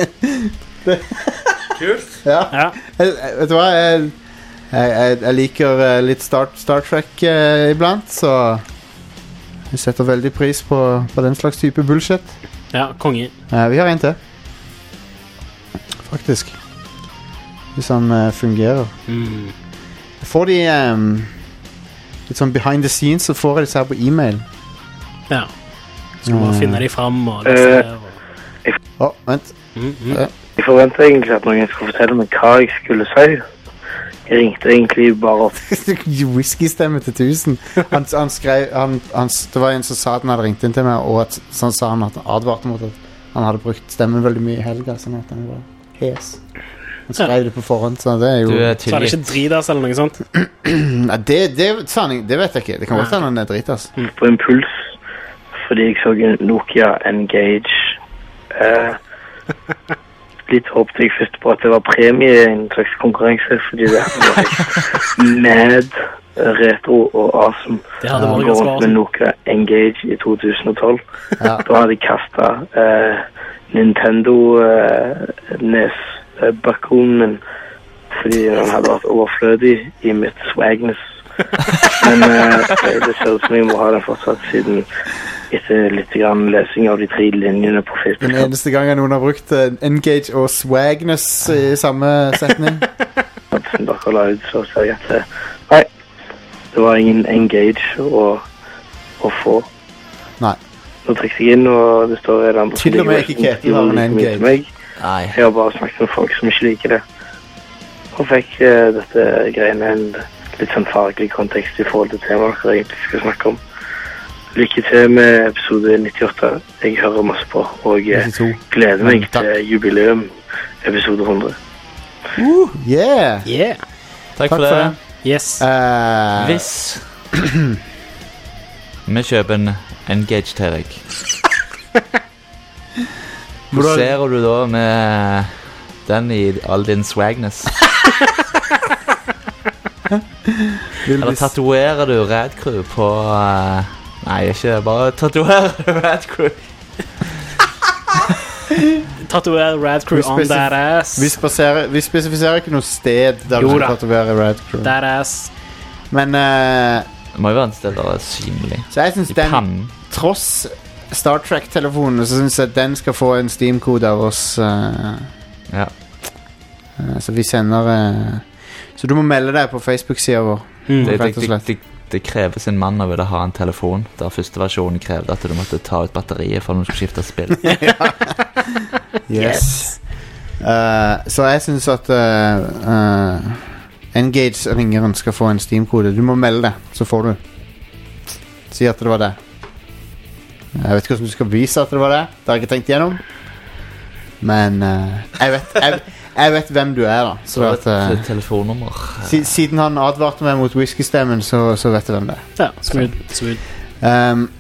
Kult. Ja. Ja. Jeg, jeg, vet du hva? Jeg, jeg, jeg, jeg liker eh, litt Star, Star Trek eh, iblant, så jeg setter veldig pris på, på den slags type bullshit. Ja, konge. Eh, vi har en til. Faktisk. Hvis han eh, fungerer. Mm. Får de ehm, litt sånn behind the scenes, så får jeg disse her på e-mail. Ja. Skal bare Mm. finne de fram og Eh. lese det. Og... Å, vent. Mm, mm. Ja. Jeg forventer egentlig at noen skulle fortelle meg hva jeg skulle si. Jeg ringte egentlig bare opp. Whiskystemme til tusen. Han, han skrev han, han, Det var en som sa at han hadde ringt inn til meg, og at, så sa han at han advarte mot at han hadde brukt stemmen veldig mye i helga, sånn at han var hes. Han skrev det på forhånd, så det er jo Du er Så er det ikke tilgitt. dritas eller noe sånt? Nei, det, det, sa han, det vet jeg ikke. Det kan godt hende han er dritas. På impuls fordi jeg så en Nokia Engage. Eh, litt håpte jeg først på at det var premie i en slags konkurranse, fordi det var mad, retro og awesome. Det hadde Ja, vært Gå ganske rundt med awesome. Nokia Engage i to tusen og tolv. Ja. Da hadde jeg kastet eh, Nintendo eh, N E S-bakgrunnen min fordi den hadde vært overflødig i mitt swagness. Men eh, det ser ut som jeg må ha den fortsatt siden etter litt grann lesing av de tre linjene på Den Facebook. eneste gangen noen har brukt uh, Engage og Swagness i samme setning. Som dere la ut, så ser jeg at eh, nei, det var ingen Engage å, å få. Nei. Nå trekker jeg inn, og det står en andre Til og med ikke Ketil har en Engage. Nei. Jeg har bare snakket med folk som ikke liker det. Og fikk uh, dette greiene en litt sånn faglig kontekst i forhold til temaet dere egentlig skal snakke om. Lykke til med episode nittiåtte. Jeg hører masse på, og uh, gleder meg til jubileum episode hundre. Uh, yeah! Yeah. Takk, for det. Yes. Uh, Hvis vi kjøper en Engage til deg, poserer du da med den i all din swagness? Eller tatuerer du Rad Crew på uh, Nei, ikke bare tatuerer du Rad Crew. Tatuer Rad Crew Vi on spesif- that ass. vi, spaserer, vi spesifiserer ikke noe sted der Jo du da. skal tatovere Rad Crew. That ass. Men uh, Det må jo være en sted der det er synlig. så jeg synes I den, pannen. tross Star Trek-telefonen, så synes jeg den skal få en Steam-kode av oss. Uh, Ja. uh, så vi sender uh, Så du må melde deg på Facebook-siden vår. Mm. Det, Rett og det, slett. det, det krever sin mann å ville ha en telefon. Der første versjonen krevde at du måtte ta ut batteriet for når du skulle skifte spill. Yes. Uh, så jeg synes at uh, uh, Engage-ringeren skal få en Steam-kode. Du må melde det, så får du. Si at det var det. Jeg vet ikke hvordan du skal vise at det var det. Det har jeg ikke tenkt gjennom. Men uh, jeg, vet, jeg, jeg vet hvem du er, da. Så Så at, et uh, telefonnummer. si, siden han advarte meg mot whisky-stemmen, så, så vet jeg hvem det er. Ja, smooth. smooth. Um,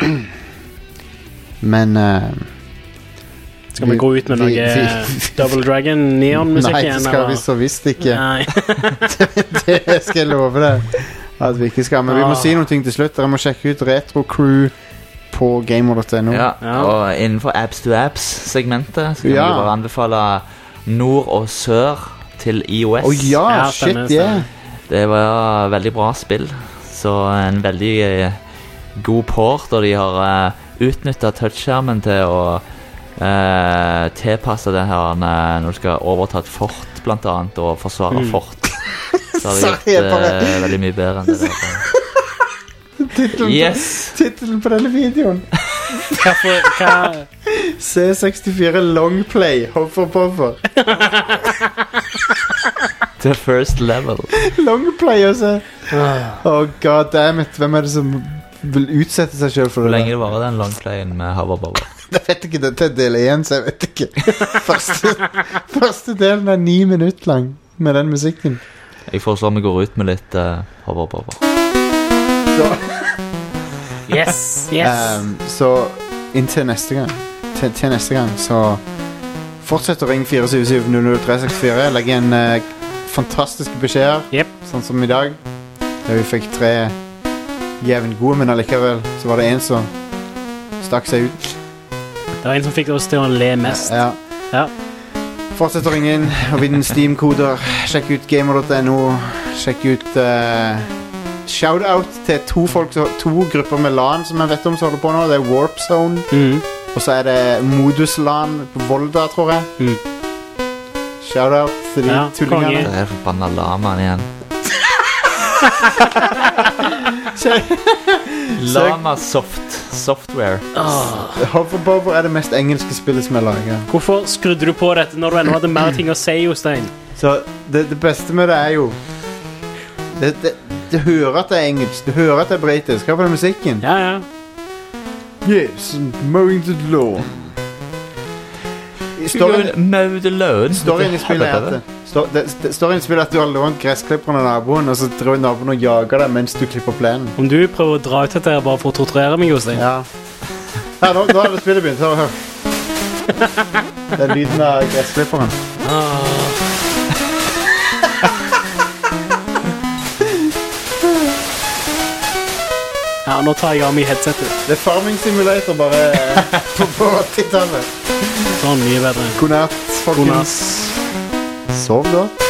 men uh, Skal vi gå ut med vi- noe vi- Double Dragon Neon-musikk Nei, igjen? det skal eller? vi så visst ikke. Nei. Det skal jeg love deg at vi ikke skal. Men vi må Ah. si noe til slutt. Dere må sjekke ut Retro Crew på gamer punktum no. Ja, Ja. og innenfor Apps to Apps-segmentet så kan Ja. vi bare anbefale nord og sør til iOS. Å ja, Ja, shit, stemmer, yeah. Det var veldig bra spill. Så en veldig eh, god port, og de har uh, utnyttet touchskjermen til å uh, tilpasse det her eh, når du skal overta et fort, blant annet, og forsvare Mm. fort. Så har de Sorry, gjort jeg bare- eh, veldig mye bedre enn det der. Tittelen Yes! på, tittelen på denne videoen. Hva for, hva, C sekstifire Longplay. Hover Power. The first level. Longplay, altså. Oh, god damn it. Hvem er det som vil utsette seg selv for Hvor det? lenge det varer den longplayen med hoverbower? Jeg vet ikke, dette er del én, så jeg vet ikke. Første, første delen er ni minutter lang med den musikken. Jeg foreslår vi går ut med litt uh, hoverbower. Så, yes, yes. um, så inntil neste gang til, til neste gang så fortsett å ringe fire syv syv null null tre seks fire. Legg igjen uh, fantastiske beskjeder, Jep. sånn som i dag. Der vi fikk tre jævlig gode, men allikevel så var det en som stakk seg ut. Det var en som fikk oss til å le mest. Ja. Ja. Fortsett å ringe inn og vinn Steam-koder. Sjekk ut gamer punktum no. Sjekk ut uh, shout-out til to, folk, som- to grupper med LAN som jeg vet om som holder på nå. Det er Warp Zone, Mm. og så er det Modus LAN på Volda, tror jeg. Mm. Shout-out til de Ja, tullingene. konge. Det er forbanna lamaen igjen. Lama Soft Software. Hoverbover er det mest engelske spillet som er laget. Hvorfor skrudde du på dette når du ennå hadde mer ting å si, Jostein? Så det, det beste med det er jo det, det, Du hører at det er engelsk. Du hører at det er britisk. Hør på den musikken. Ja, ja. Yes, mowing to the lawn. Storyen, Maudeløen. storyen i spillet er at det, stor, det, det, storyen i spillet er at du har lånt gressklipperen av naboen, og så driver naboen og jager deg mens du klipper plenen. Om du prøver å dra ut dette her bare for å torturere meg, Jostein. Ja. Her, nå, nå har det spillet begynt. Hør, hør. Det er lyden av gressklipperen. Ja, nå tar jeg av meg headsetet. Det er Farming Simulator bare eh, på, på åttitallet. Sånn, mye bedre. God natt, folkens. God natt. Sov godt.